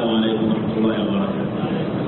السلام عليكم ورحمة الله وبركاته.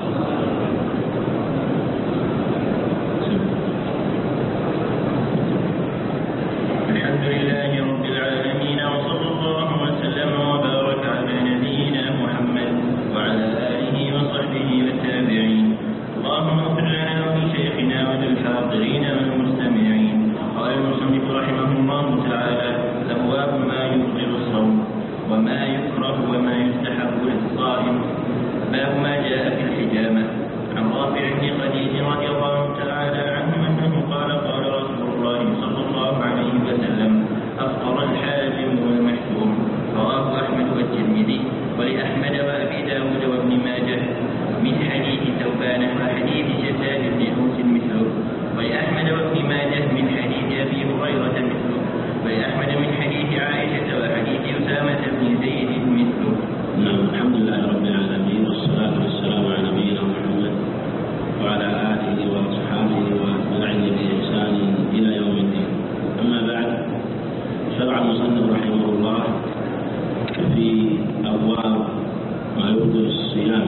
الحمد لله رب العالمين، وصلى الله وسلم وبارك على نبينا محمد وعلى آله وصحبه والتابعين. اللهم اغفر لنا ولشيخنا وللحاضرين والمستمعين. قال المصنف رحمه الله تعالى: أبواب ما يبطل الصوم وما يكره وما يستحب للصائم. باب ما جاء في الحجامة. عن رافع بن خديج رضي الله تعالى عنه أنه قال: قال رسول الله صلى الله عليه وسلم: أفطر الحاجم والمحجوم. رواه أحمد والترمذي، ولأحمد وأبي داود وابن ماجه من حديث ثوبان وحديث شداد بن أوس مثله، ولأحمد وابن ماجه من حديث أبي هريرة مثله، ولأحمد من حديث عائشة وحديث أسامة بن زيد مثله. الحمد لله رب العالمين، والصلاة والسلام على نبينا محمد وعلى آله وأصحابه ومن بإحسان إلى يوم الدين. أما بعد، شرع المصنف رحمه الله في أبواب ما يبطل الصيام،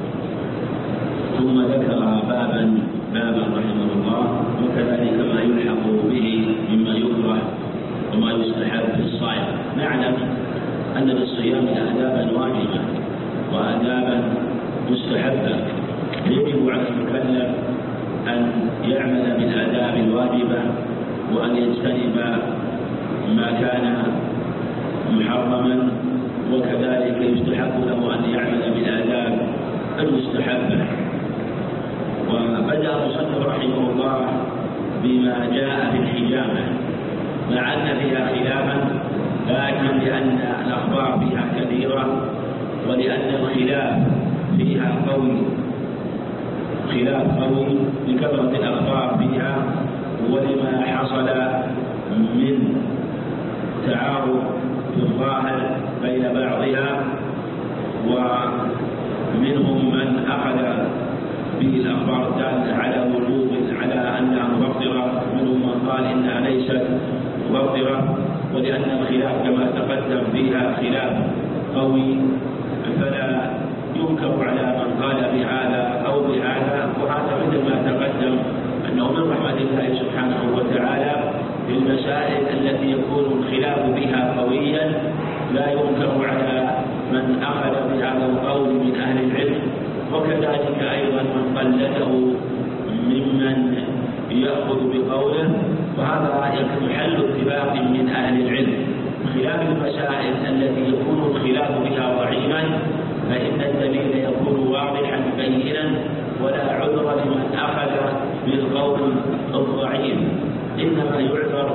ثم ذكر بابا رحمه الله، وكذلك ما يلحق به مما يكره وما يستحب في الصائم. نعلم أن للصيام آدابا واجبة وآدابا مستحبة، يجب على المكلف أن يعمل بالآداب الواجبة وأن يجتنب ما كان محرما، وكذلك يستحب له أن يعمل بالآداب المستحبة. وبدأ المصنف رحمه الله بما جاء في الحجامة، مع أن فيها خلافا، لكن لأن الأخبار فيها كثيرة، ولأن الخلاف فيها خلاف قوي لكثرة الأخبار فيها، ولما حصل من تعارض في الظاهر بين بعضها، ومنهم من أخذ بالأخبار الدالة على وجوب على أنها مفطرة، منهم من قال إنها ليست مفطرة. ولأن الخلاف كما تقدم فيها خلاف قوي، فلا ينكر على من قال بهذا أو بهذا. وهذا مثل ما تقدم أنه من رحمة الله سبحانه وتعالى في المسائل التي يكون الخلاف بها قويا، لا ينكر على من أخذ بهذا القول من أهل العلم، وكذلك أيضا من قلده ممن يأخذ بقوله، وهذا محل اتفاق من أهل العلم. خلاف المسائل التي يكون الخلاف بها ضعيفا، فإن الدليل يكون واضحا بينا، ولا عذر لمن أخذ بالقول الضعيف، إنما يعذر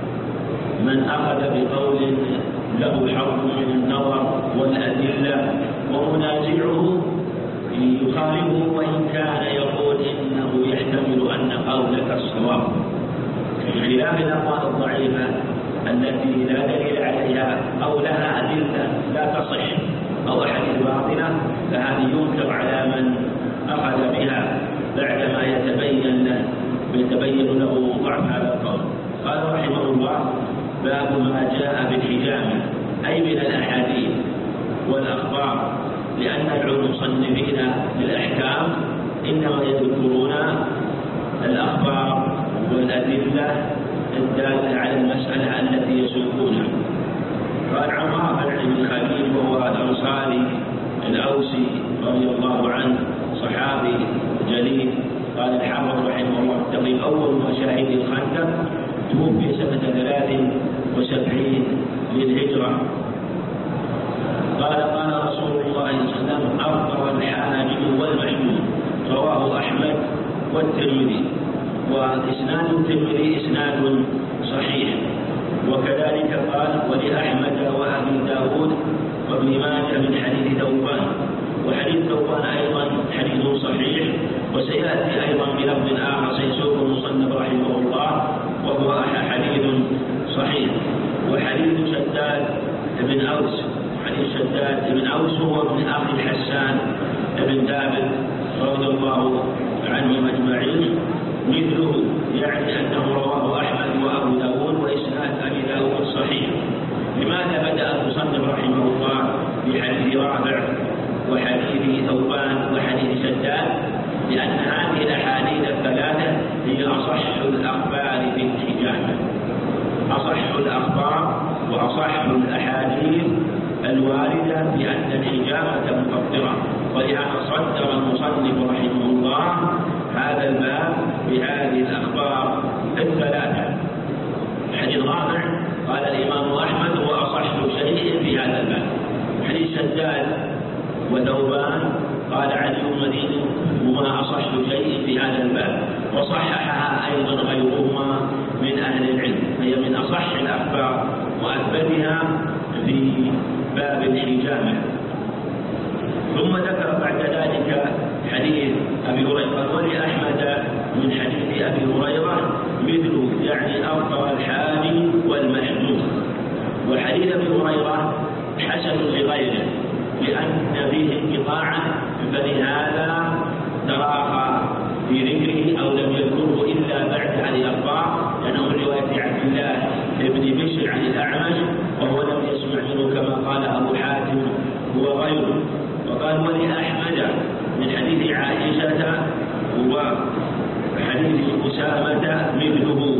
من أخذ بقول له حظ من النظر والأدلة ومنازعه يخالفه، وإن كان يقول إنه يحتمل أن قولك الصواب، بخلاف الأقوال الضعيفة التي لا دليل عليها أو لها أدلة لا تصح أو أحاديث باطلة، فهذه ينكر على من أخذ بها بعدما يتبين له ضعف هذا القول. قال رحمه الله: باب ما جاء بالحجامة، أي من الأحاديث والأخبار، لأن المصنفين للأحكام إنما يذكرون الأخبار والأدلة الدالة على المسألة التي يسوقونها. قال عن رافع بن خديج وهو الأنصاري الأوسي رضي الله عنه، صحابي جليل، قال الحافظ رحمه الله: تقريبا أول مشاهد الخندق، توفي سنة 73 للهجرة. قال رسول الله صلى الله عليه وسلم: أفطر الحاجم والمحجوم. رواه أحمد والترمذي، وإسناد الترمذي إسناد صحيح. وكذلك قال: ولأحمد وأبي داود وابن ماجه من حديث ثوبان. وحديث ثوبان أيضا حديث صحيح، وسيأتي أيضا بلفظ آخر سيسوق المصنف رحمه الله، وهو حديث صحيح. وحديث شداد بن أوس هو ابن أخي حسان بن ثابت رضي الله عنهم أجمعين مثله، يعني أنه رواه أحمد وأبو داود، وإسناد أبي داود صحيح. لماذا بدأ المصنف رحمه الله بحديث رافع وحديث ثوبان وحديث شداد، لأن هذه الأحاديث الثلاثة هي أصح الأخبار في الحجامة، أصح الأخبار وأصح الأحاديث الواردة بأن الحجامة مفطرة، ولهذا صدر المصنف رحمه الله هذا الباب بهذه الأخبار الثلاثة. الحديث الرابع قال الإمام أحمد هو أصح شيء في هذا الباب، حديث شداد وثوبان قال علي المديني هما أصح شيء في هذا الباب، وصححها أيضا غيرهما من أهل العلم، هي من أصح الأخبار وأثبتها في باب الحجامة. ثم ذكر بعد ذلك حديث أبي هريرة، ولأحمد من حديث أبي هريرة مثله، يعني أفطر الحاج والمحجوم. وحديث أبي هريرة حسن لغيره لأن فيه انقطاعا، فلهذا تراخى في ذكره أو لم يذكره إلا بعد هذه الأخبار، لأنه من رواية عبد الله بن بشر عن الأعمش وهو لم يسمع منه كما قال أبو حاتم وغيره. وقال ولأحمد من حديث عائشة وحديث أسامة مثله،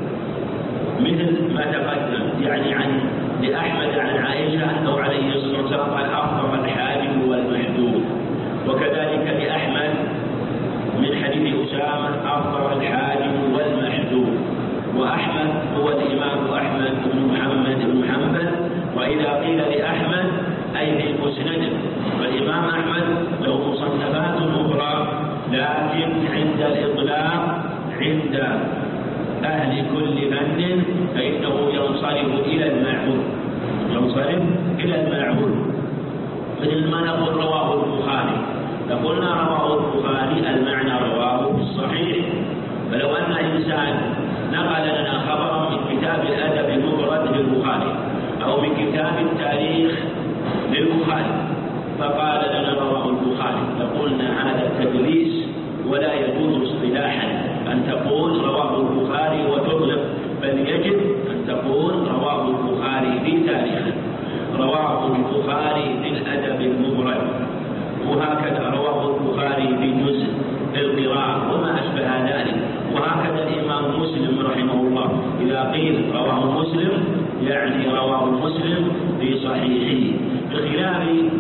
مثل ما تقدم، يعني لأحمد عن عائشة أنه عليه الصلاة والسلام قال أفطر الحاجب والمحجوم، وكذلك لأحمد من حديث أسامة أفطر الحاجب والمحجوم. وأحمد هو الإمام أحمد بن محمد بن حنبل، وإذا قيل لأحمد أي في مسنده، فالإمام أحمد له مصنفات أخرى، لكن عند الإطلاق عند أهل كل فن فإنه ينصرف إلى المعهود، ينصرف إلى المعهود، مثل ما نقول رواه البخاري، لقلنا رواه البخاري المعنى رواه في الصحيح. فلو أن إنسان نقل لنا خبرا من كتاب الأدب المفرد للبخاري أو من كتاب التاريخ للبخاري فقال لنا رواه البخاري، لقلنا هذا تدليس ولا يجوز اصطلاحا أن تقول رواه البخاري وتطلق، بل يجب أن تقول رواه البخاري في تاريخه، رواه البخاري في الأدب المفرد، وهكذا رواه البخاري في جزء القراءة وما أشبه ذلك. وهكذا الإمام مسلم رحمه الله إذا قيل رواه مسلم يعني رواه مسلم في صحيحه بخلاف.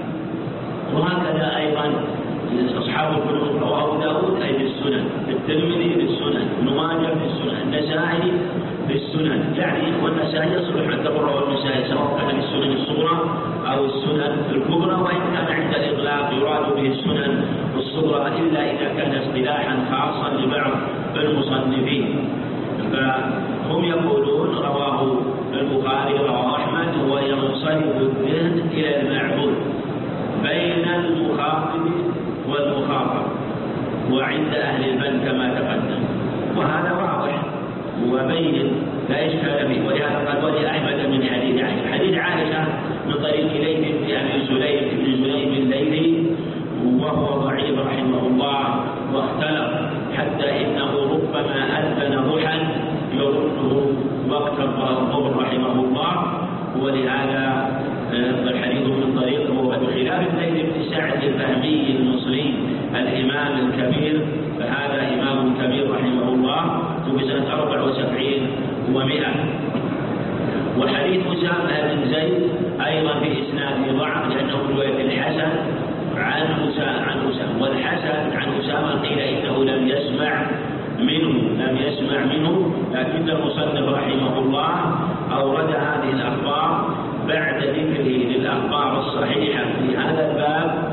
وهكذا أيضا أصحاب الفنون رواه داود أي في السنن، الترمذي في السنن، ابن ماجه في السنن، النسائي في السنن، يعني والنسائي يصلح أن تقول رواه النسائي سواء كان في السنن الصغرى أو السنن الكبرى، وإن كان عند الإطلاق يراد به السنن الصغرى إلا إذا كان اصطلاحا خاصا لبعض المصنفين. فهم يقولون رواه البخاري رواه أحمد وينصرف الذهن إلى المعبود بين المخاطب والمخاطب وعند أهل الفن كما تقدم، وهذا واضح وبين لا إشكال فيه. ولهذا قال ولأحمد من حديث عائشة، حديث عائشة من طريق ليث بن أبي سليم بن سليم الليثي وهو ضعيف رحمه الله واختلط، حتى إنه ربما أذن ضحى يظنه وقت الظهر رحمه الله، ولهذا الحديث من طريقه بخلاف الليث بن سعد الفهمي المصري الإمام الكبير، فهذا إمام كبير رحمه الله توفي سنة 74 و100. وحديث أسامة بن زيد أيضا في إسناده ضعف لأنه رواية الحسن عن أسامة، والحسن عن أسامة قيل إنه لم يسمع منه، لكن المصنف رحمه الله أورد هذه الأخبار بعد ذكره للأخبار الصحيحة في هذا الباب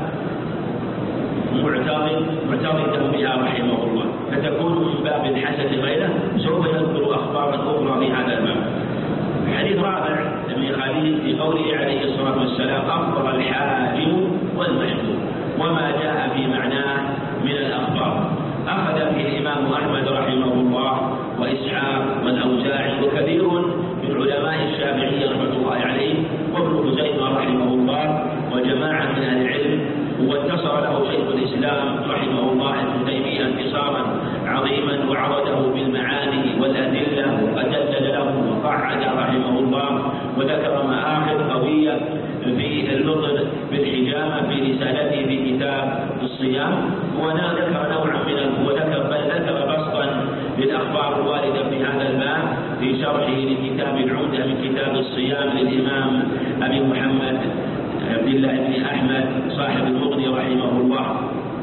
معترضا بها رحمه الله، فتكون من باب الحسن غيره، سوف يذكر أخبارا أخرى في هذا الباب. حديث رابع من حديث في قوله عليه الصلاة والسلام أفطر الحاجب والمحجوم، وما جاء في معناه من الأخبار أخذ به الإمام أحمد رحمه الله وإسحاق والأوزاعي وكثير من علماء الشافعية رحمة الله عليه وابن خزيمة رحمه الله وجماعة من أهل العلم، وانتصر له شيخ الإسلام رحمه الله ابن تيمية انتصارا عظيما وعرضه بالمعاني والأدلة وأدلل له وقعد رحمه الله وذكر مآخذ قوية في اللطف بالحجامة في رسالته في كتاب الصيام، وذكر نوعا ذكر بسطا للأخبار الواردة في هذا الباب في شرحه لكتاب العمدة من كتاب الصيام للإمام أبي محمد عبد الله بن أحمد صاحب المغني رحمه الله.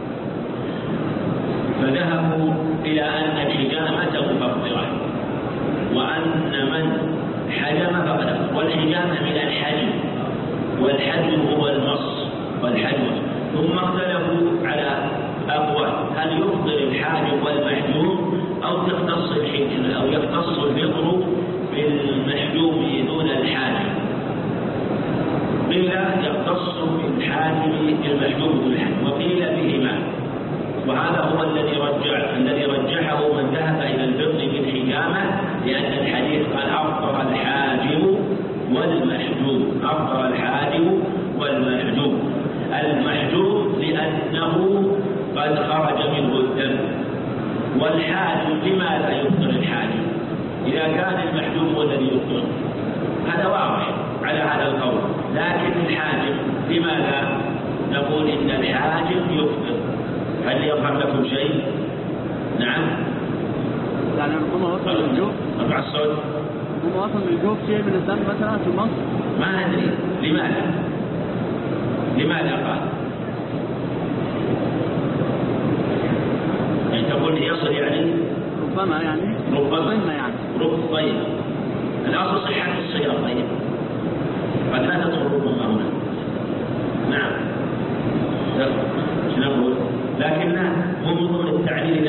فذهبوا إلى أن الحجامة مفطرة، وأن من حجم فقد، والحجامة من الحجم، والحجم هو المص والحجم. ثم اختلفوا على أقوال، هل يفطر الحاجم والمحجوم أو يختص الفطر بالمحجوم دون الحاجم؟ قيل يختص بالحاجم المحجوم دون الحاجم، وقيل بهما، وهذا هو الذي رجحه من ذهب إلى الفطر بالحجامة، لأن الحديث قال أفطر الحاجم والمحجوم، أفطر الحاجم والمحجوم. المحجوم لأنه قد خرج منه الدم، والحاجم لماذا يفطر الحاجم إذا كان المحجوم هو الذي يفطر؟ هذا واضح على هذا القول. لكن الحاجم لماذا نقول إن الحاجم يفطر؟ هل يظهر لكم شيء؟ نعم. يعني ربما وصل للجوف. ارفع الصوت. ربما وصل للجوف شيء من الدم مثلا في مصر. ما أدري لماذا قال؟ يعني تقول يصل يعني؟ ربما يعني. طيب. الأصل صحة الصيام. طيب. قد لا تدخل ربما هنا. نعم. نقول لكنه من ضمن التعليل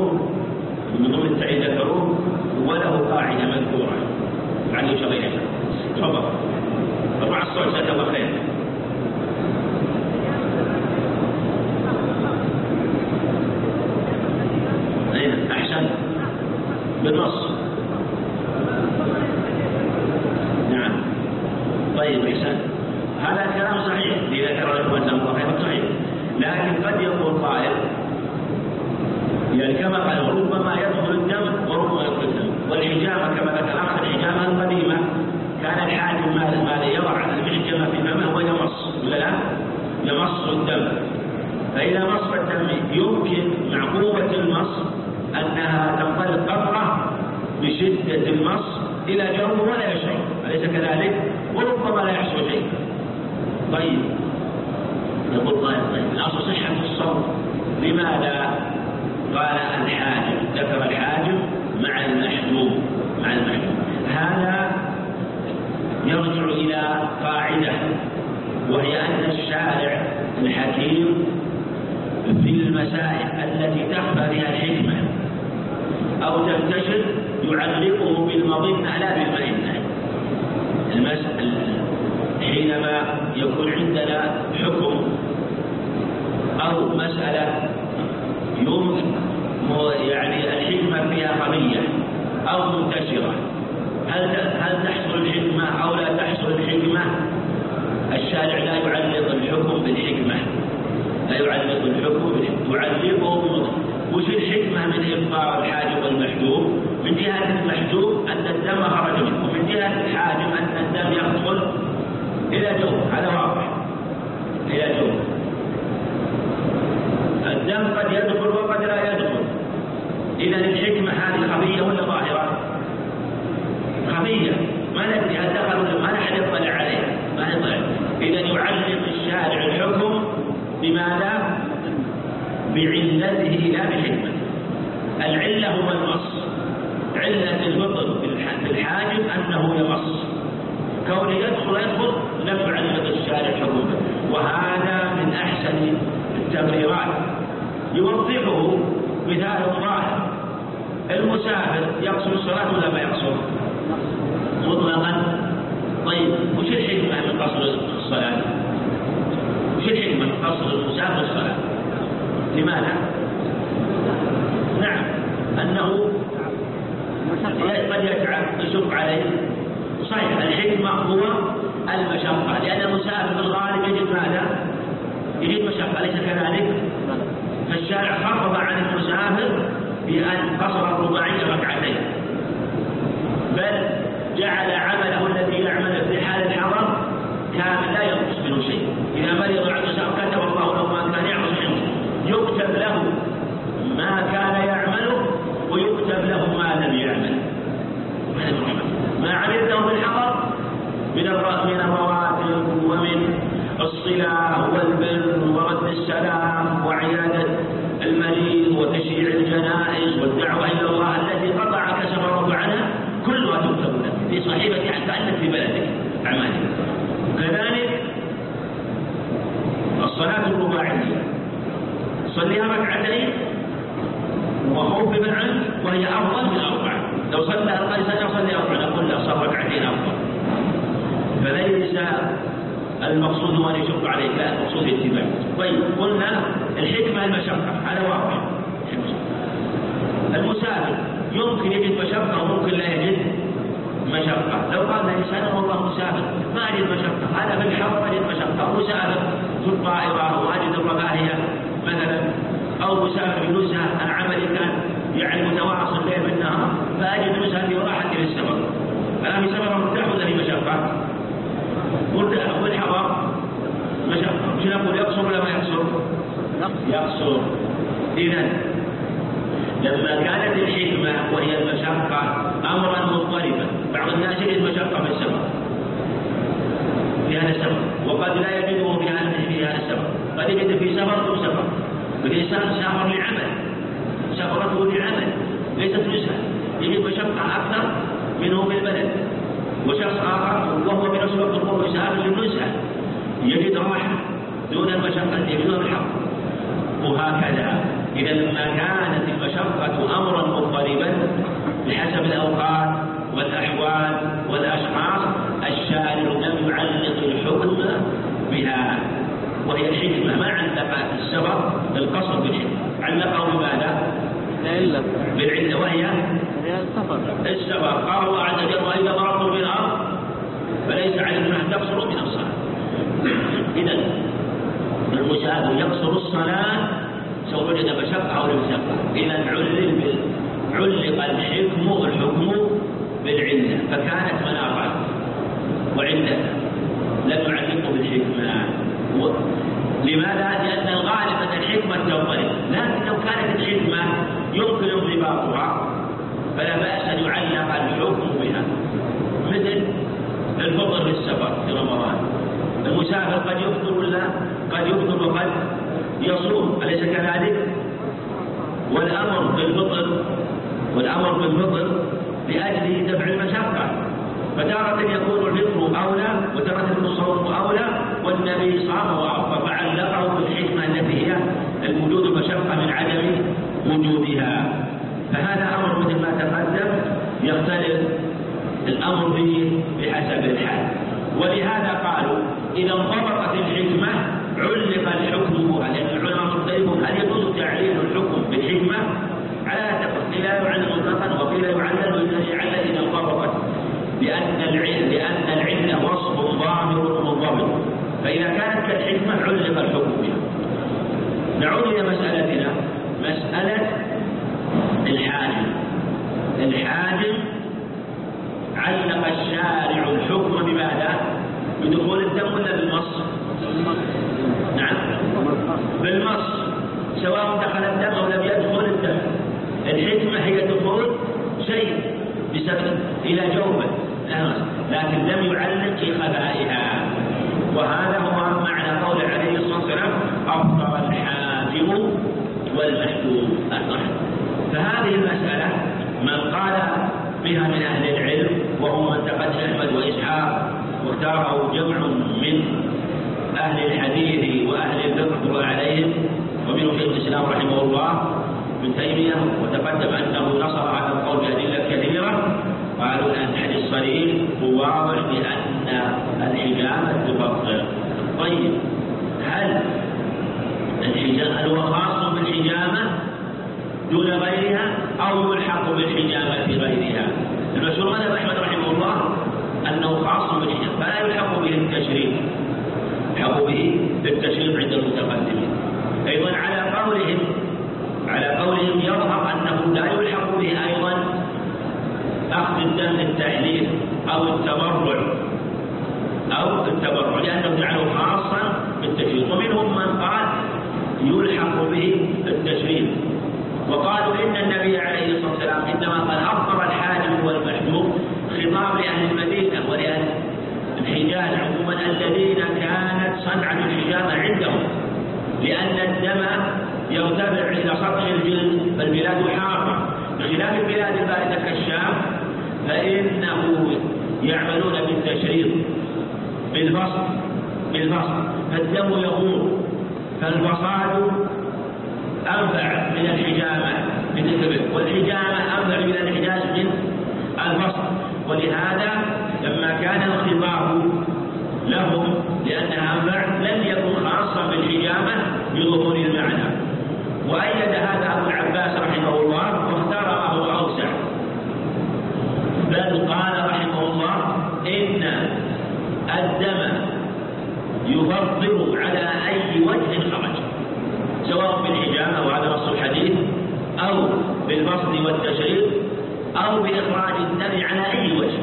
ذكروه وله قاعدة مذكورة عن شريعة. تفضل ارفع الصوت جزاك الله خير. أحسن بالنص. نعم. طيب أحسن، هذا الكلام صحيح إذا ذكر لكم الله صحيح، لكن قد يقول قائل يعني كما قال ربما يدخل الدم وربما يدخل الدم، والحجامة كما ذكر الحجامة القديمة كان الحاجم ما يضع المحجمة في فمه ويمص ولا لا؟ يمص الدم، فإذا مص الدم يمكن مع قوة المص أنها تنطلق قطرة بشدة المص إلى جوفه ولا يشعر، أليس كذلك؟ وربما لا يحصل شيء. طيب يقول طيب الأصل صحة الصوم، لماذا قال الحاجم؟ ذكر الحاجم مع المحجوم. هذا يرجع إلى قاعدة، وهي أن الشارع الحكيم في المسائل التي تخفى بها الحكمة أو تنتشر يعلقه بالمظنة لا بالمئنة. حينما يكون عندنا حكم أو مسألة يعني الحكمة فيها قوية أو منتشرة، هل تحصل الحكمة أو لا تحصل الحكمة؟ الشارع لا يعلق الحكم بالحكمة، يعلقه وش الحكمة من إبقاء الحاجم والمحجوم؟ من جهة المحجوم أن الدم خرج منه، ومن جهة الحاجم أن الدم يدخل إلى جوف، هذا واضح، إلى جوف. الدم قد يدخل وقد لا يدخل. إذا الحكمة هذه خفية ولا ظاهرة؟ خفية، ما ندري هل دخل ولا ما نحن نطلع عليه، ما نطلع. إذا يعلق الشارع الحكم بماذا؟ بعلته لا بحكمته. العلة هو المص، علة البطن بالحاجم أنه يمص، كونه يدخل لم يعلق الشارع حكمه. وهذا من أحسن التبريرات يوضحه مثال ظاهر. المسافر يقصر الصلاة ولا ما يقصر؟ مطلقا. طيب وش الحكمة من قصر الصلاة؟ وش الحكمة من قصر المسافر الصلاة؟ لماذا؟ نعم، أنه قد يتعب يشق عليه. صحيح، الحكمة هو المشقة، لأن المسافر في الغالب يجد ماذا؟ يجد مشقة، أليس كذلك؟ فالشارع خفض عن المسافر بأن قصر الرباعية ركعتين، بل جعل عمله الذي يعمل في حال الحضر كان لا ينقص منه شيء، إذا مرض عنده سفر كتب الله له ما كان يعمل عنده، يكتب له ما كان يعمله ويكتب له ما لم يعمل. ما عملته بالحضر من الرواتب ومن الصلة والبر ورد السلام وعيادة المريض وتشييع الجنائز والدعوة إلى الله التي قطعك سفرك عنها كلها تكتب لك في صحيفة حتى أنك في بلدك أعمالك. كذلك الصلاة الرباعية صليها ركعتين وخفف عنك وهي أفضل من 4. لو صلى القيس صلي 4 نقول له صار ركعتين أفضل. فليس المقصود هو أن يشق عليك، لا المقصود الاتباع. طيب قلنا الحكمة المشقة على واقع. المسافر يمكن يجد مشقة وممكن لا يجد مشقة. لو قال الإنسان والله مسافر ما أجد مشقة، أنا في الحر أجد مشقة، مسافر في الطائرة وأجد الرفاهية مثلا، أو مسافر في نزهة أنا عملي كان يعني متواصل الليل بالنهار فأجد نزهة في راحتي للسفر. أنا في سفر مرتاح ولا في مشقة؟ والحضر مشقة. مش نقول يقصر ولا ما يقصر؟ يقصر. إذن لما كانت الحكمة وهي المشقة أمرا مضطربا، بعض الناس يجد مشقة في السفر في هذا السفر وقد لا يجده في هذا السفر، قد يجد في سفر أو سفر. والإنسان سافر لعمل، سفرته لعمل ليست نزهة، يجد مشقة أكثر منه في البلد. وشخص آخر وهو بنفس الوقت القرب يسافر للنزهة يجد راحة دون المشقة بدون الحق. وهكذا إذا لما كانت المشقة أمرا مضطربا بحسب الأوقات والأحوال والأشخاص الشارع لم يعلق الحكم بها، وهي الحكمة. ما علق السفر القصر بالحكمة، علقه بماذا؟ بالعلة وهي السفر. قال الله عز وجل وإذا مرضوا بالأرض فليس عليكم أن تقصروا من الصلاة. إذن المسافر يقصر الصلاة سواء وجد مشقة أو لم يشقة. إذن علق الحكم بالعلة فكانت مناطا وعلة، لم يعلقه بالحكمة. لماذا؟ لأن الغالب أن الحكمة تنضرب، لكن لو كانت الحكمة يمكن انضباطها فلا بأس أن يعلق الحكم بها، مثل الفطر في السفر في رمضان. المسافر قد يفطر ولا قد يفطر وقد يصوم، أليس كذلك؟ والأمر بالفطر لأجل دفع المشقة، فتارة يكون الفطر أولى وتارة الصوم أولى، والنبي صام وأفطر فعلقه بالحكمة التي هي الوجود المشقة من عدم وجودها. فهذا أمر مثل ما تقدم يختلف الأمر به بحسب الحال. ولهذا قالوا إذا انضبطت الحكمة علق الحكم بها، لأن العلماء مختلفون هل يجوز تعليل الحكم بالحكمة على تقص لا يعلل مطلقا وقيل يعلل وإذا يعلل إذا انضبطت، لأن العلة وصف ظاهر منضبط، فإذا كانت كالحكمة علق الحكم بها. نعود إلى مسألتنا، مسألة الحاجم علق الشارع الحكم بماذا؟ بدخول الدم ولا بالمص؟ نعم بالمص، سواء دخل الدم أو لم يدخل الدم. الحكمة هي دخول شيء بسبب إلى جوفه لكن لم يعلق في خبائها، وهذا هو معنى قول عليه الصلاة والسلام أفطر الحاجم والمحجوم. فهذه المسألة من قال بها من أهل العلم وهم من تقدم أحمد وإسحاق، واختاره جمع من أهل الحديث وأهل الفقه عليهم، ومنهم شيخ الإسلام رحمه الله ابن تيمية، وتقدم أنه نصر على القول بأدلة كثيرة. قالوا أن الحديث صريح وواضح بأن الحجامة تفطر. طيب هل هو خاص بالحجامة دون غيرها أو يلحق بالحجامة في غيرها؟ المشهور مذهب أحمد رحمه الله أنه خاص بالحجامة فلا يلحق به التشريع، يلحق به التشريع عند المتقدمين. أيضا على قولهم يظهر أنه لا يلحق به أيضا أخذ الدم للتحليل أو التبرع لأنه جعله خاصا وقالوا إن النبي عليه الصلاة والسلام إنما قد أفطر الحاجب والمحجوب خطاب لأهل المدينة ولأهل الحجاز عموما الذين كانت صنعة الحجامة عندهم، لأن الدم يرتفع إلى سطح الجلد فالبلاد حارة، بخلاف البلاد الباردة كالشام فإنه يعملون بالتشريط بالفصل فالدم يغور، فالفصاد أنفع من الحجامة والحجامة أنفع من الحجاز من الفصل. ولهذا لما كان الخطاب لهم لأنها أنفع لم يكن خاصا بالحجامة بظهور المعنى. وأيد هذا أبو العباس رحمه الله واختار ما هو أوسع، بل قال رحمه الله إن الدم يفضل على أي وجه خرج، سواء بالحجامة وهذا نص الحديث أو بالفصل والتشريط أو بإخراج الدم على أي وجه.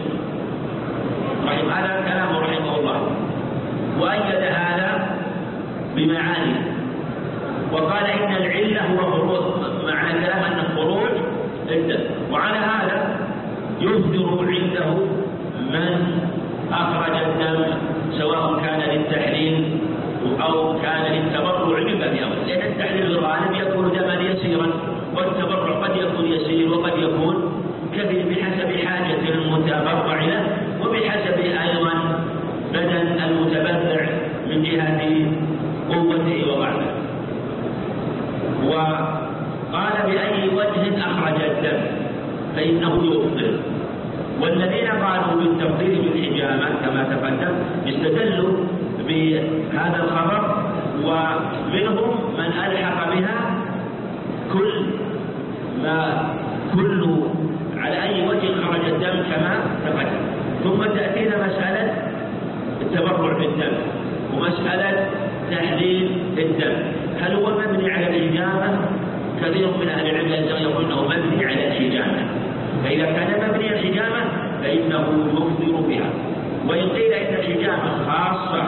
هذا كلامه رحمه الله، وأيد هذا بمعاني وقال إن العلة هو خروج، معنى الكلام أن خروج الدم. وعلى هذا يصدر عنده من أخرج الدم سواء كان للتحليل أو كان للتبرع بباب أول، لأن التحليل الغالب يكون دما يسيرا والتبرع قد يكون يسير وقد يكون كبير بحسب حاجة المتبرع له وبحسب أيضا بدن المتبرع من جهة قوته وضعفه. وقال بأي وجه أخرج الدم فإنه يفطر. والذين قالوا بالتفضيل بالحجامة كما تقدم استدلوا بهذا الخبر، ومنهم من ألحق بها كل على أي وجه خرج الدم كما تقدم. ثم تأتينا مسألة التبرع بالدم ومسألة تحليل الدم، هل هو مبني على الحجامة؟ كثير من أهل العلم يقول أنه مبني على الحجامة، فإذا كان مبني الحجامة فإنه يفطر بها. وإن قيل إن الحجامة خاصة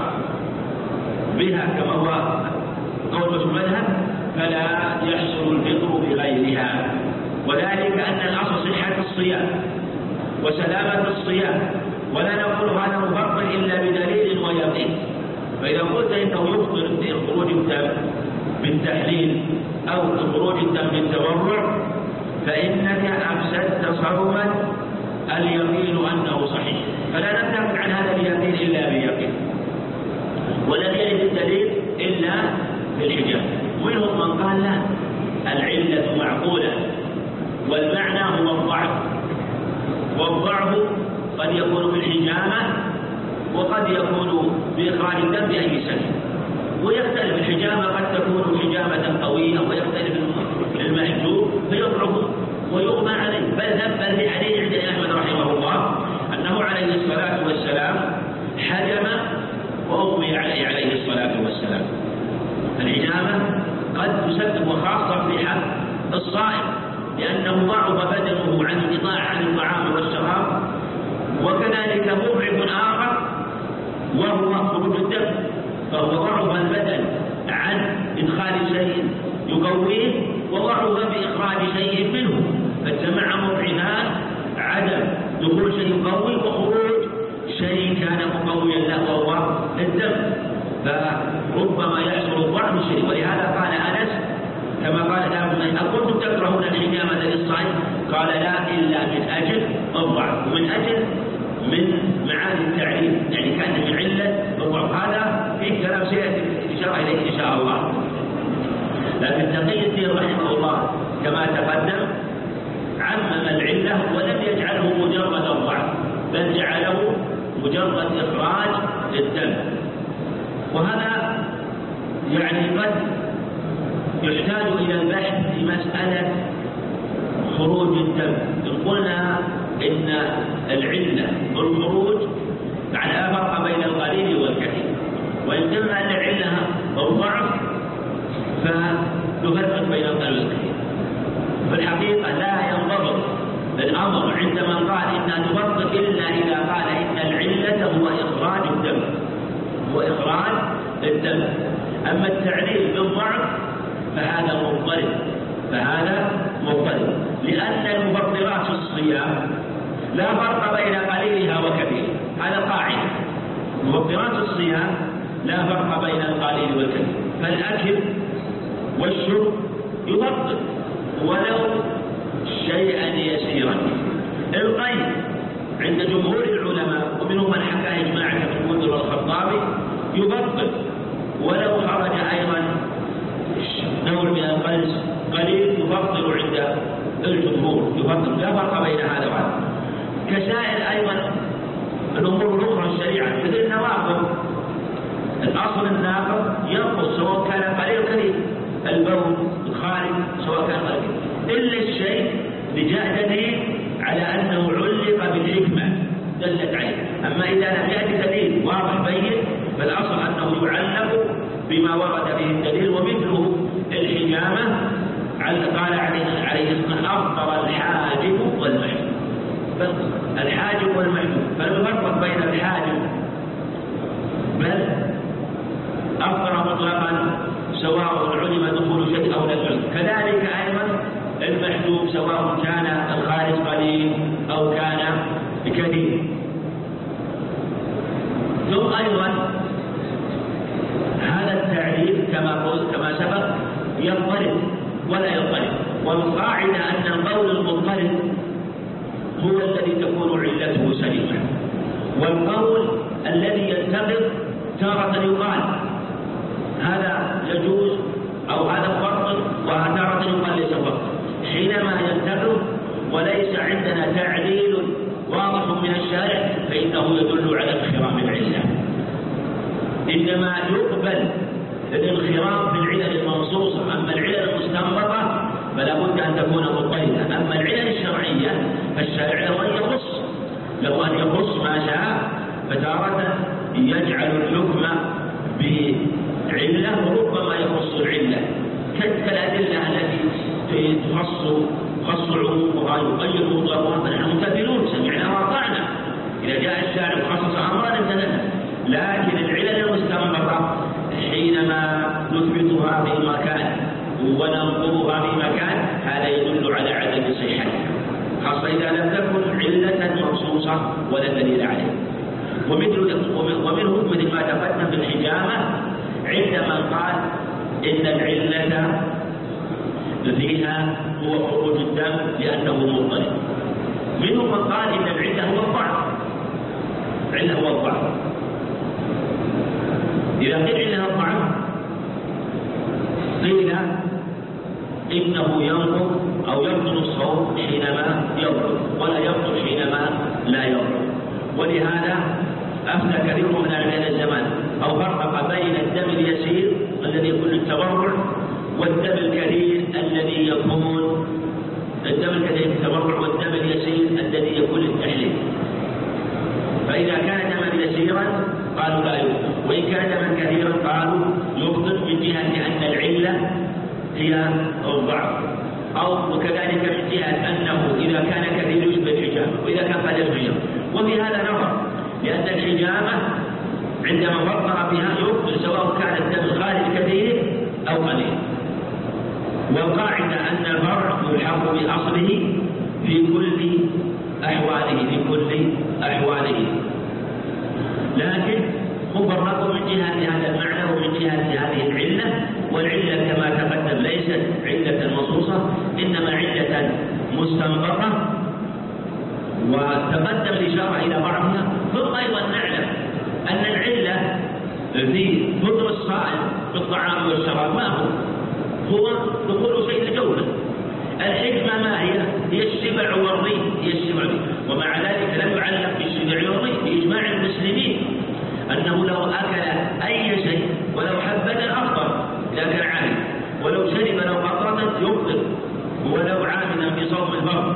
بها كما هو قول المذهب فلا يحصل الفطر بغيرها، وذلك أن الأصل صحة الصيام وسلامة الصيام، ولا نقول هذا مفطر إلا بدليل ويقين. فإذا قلت إنه يفطر بخروج الدم بالتحليل أو خروج الدم بالتبرع فإنك أفسدت صوما اليقين أنه صحيح، فلا نتفق عن هذا اليقين إلا بيقين، ولم يرد الدليل إلا في الحجاب. منهم من قال لا، العلة معقولة والمعنى هو الضعف، والضعف قد يكون بالحجامة وقد يكون بإخراج الدم بأي سبب، ويختلف. الحجامة قد تكون حجامة قوية ويختلف المحجوب فيضعف ويغمى عليه، بل في حديث عند أحمد رحمه الله أنه عليه الصلاة والسلام حجم وأغمي عليه الصلاة والسلام. الحجامة قد تسبب وخاصة في حق الصائم لأنه ضعف بدنه عن القطاع عن الطعام والشراب، وكذلك مضعف آخر وهو خروج الدم، فهو ضعف البدن عن إدخال شيء يقويه وضعف بإخراج شيء منه، فاجتمع مضعفان عدم دخول شيء يقوي وخروج شيء كان مقويا له وهو الدم، فربما يحصل الضعف الشديد. ولهذا قال أنس كما قال له أكنتم تكرهون الحجامة للصائم؟ قال لا، إلا من أجل الضعف، ومن أجل من معاني التعليل، يعني كان من علة الضعف. هذا فيه كلام سيأتي الإشارة إليه إن شاء الله. لكن تقي الدين رحمه الله كما تقدم عمم العلة ولم يجعله مجرد الضعف، بل جعله مجرد إخراج الدم. وهذا يعني قد يحتاج إلى البحث في مسألة خروج الدم. إن قلنا إن العلة بالخروج يعني لا فرق بين القليل والكثير، وإن قلنا أن العلة الضعف فنفرق بين القليل والكثير. في الحقيقة لا ينضبط الأمر عندما قال إنها تفرق إلا إذا قال إن العلة هو إخراج الدم، هو إخراج الدم. أما التعليل بالضعف فهذا مضطرب، فهذا مضطرب، لأن المفطرات في الصيام لا فرق بين قليلها وكثيرها، هذا قاعدة. مفطرات الصيام لا فرق بين القليل والكثير، فالأكل والشرب يفطر ولو شيئا يسيرا. القيء عند جمهور العلماء ومنهم من حكى إجماع كابن المنذر والخطابي يفطر ولو خرج أيضا نوع من القلس قليل يفطر عند الجمهور، يفطر لا فرق بين هذا وهذا. كسائر أيضا الأمور الأخرى الشريعة مثل النواقض، الأصل الناقض ينقص سواء كان قليل كثير، البول الخارج سواء كان قليل، إلا الشيء جاء دليل على أنه علق بالحكمة دلت عليه. أما إذا لم يأتي دليل واضح بين فالأصل أنه يعلق بما ورد به الدليل. ومثله الحجامة قال عليه الصلاة أفطر الحاجب والمحجوب، الحاجب والمحجوب فلم يفرق بين الحاجب بل أفطر مطلقا سواء علم دخول شيء أو لم يعلم. كذلك أيضا المحجوب سواء كان الخارج قليل أو كان كثير. ثم أيضا هذا التعريف كما سبق يضطرب ولا يضطرب، والقاعدة أن القول المضطرب هو الذي تكون علته سليمة، والقول الذي ينتقض تارة يقال هذا يجوز أو هذا فرض وتارة يقال ليس فرض. حينما ينتقض وليس عندنا تعليل واضح من الشارع فإنه يدل على انخرام العلة. إنما يقبل الانخرام في العلل المنصوصة، أما العلل المستنبطة فلا بد أن تكون مضطردة. أما العلل الشرعية فالشارع له أن يخص ما شاء، فتارة يجعل الحكم بعلة وربما يخص العلة كالأدلة التي تخص عمومها يقيد مطلقها، فنحن ممتثلون سمعنا وأطعنا. إذا جاء الشارع وخصص أمرا انتهينا. لكن العلل المستنبطة حينما نثبتها في مكان وننقضها في مكان هذا يدل على عدم صحتها، خاصة إذا لم تكن علة مخصوصة ولا دليل عليه. ومنه مثل ما تقدم في الحجامة عندما قال إن العلة فيها هو خروج الدم لأنه مضطرب. منهم من قال إن العلة هو الضعف، العلة هو الضعف. إذا قيل إنها الضعف قيل إنه ينقض أو يبطل الصوم حينما يبطل ولا يبطل حينما لا يبطل. ولهذا أفتى كثير من أهل الزمان أو فرق بين الدم اليسير الذي يكون للتبرع والدم الكثير الذي يكون للتبرع والدم اليسير الذي يكون للتحليل. فإذا كان دما يسيرا قالوا لا يبطل، وإن كان دما كثيرا قالوا يبطل من جهة أن العلة هي الضعف، أو وكذلك من جهة أنه إذا كان كثير يشبه الحجامة وإذا كان قد يشبه. وفي هذا نظر، لأن الحجامة عندما فطر بها يبطل سواء كان الدم الخارج كثير أو قليل. والقاعدة أن الفرع يلحق بأصله في كل أحواله، لكن مفرق من جهة هذا المعنى ومن جهة هذه العلة. والعلة كما تقدم ليست علة مخصوصة إنما علة مستنبطة، وتقدم الإشارة إلى بعضها. ثم أيضا نعلم أن العلة في فطر الصائم بالطعام والشراب ما هو دخول شيء الجوف. الحكمة ما هي الشبع والري، ومع ذلك لم يعلق بالشبع والري بإجماع المسلمين أنه لو أكل أي شيء ولو حبة أفطر إذا كان عامل، ولو شرب لو قطرة يفطر، ولو عاملا في صوم الفرض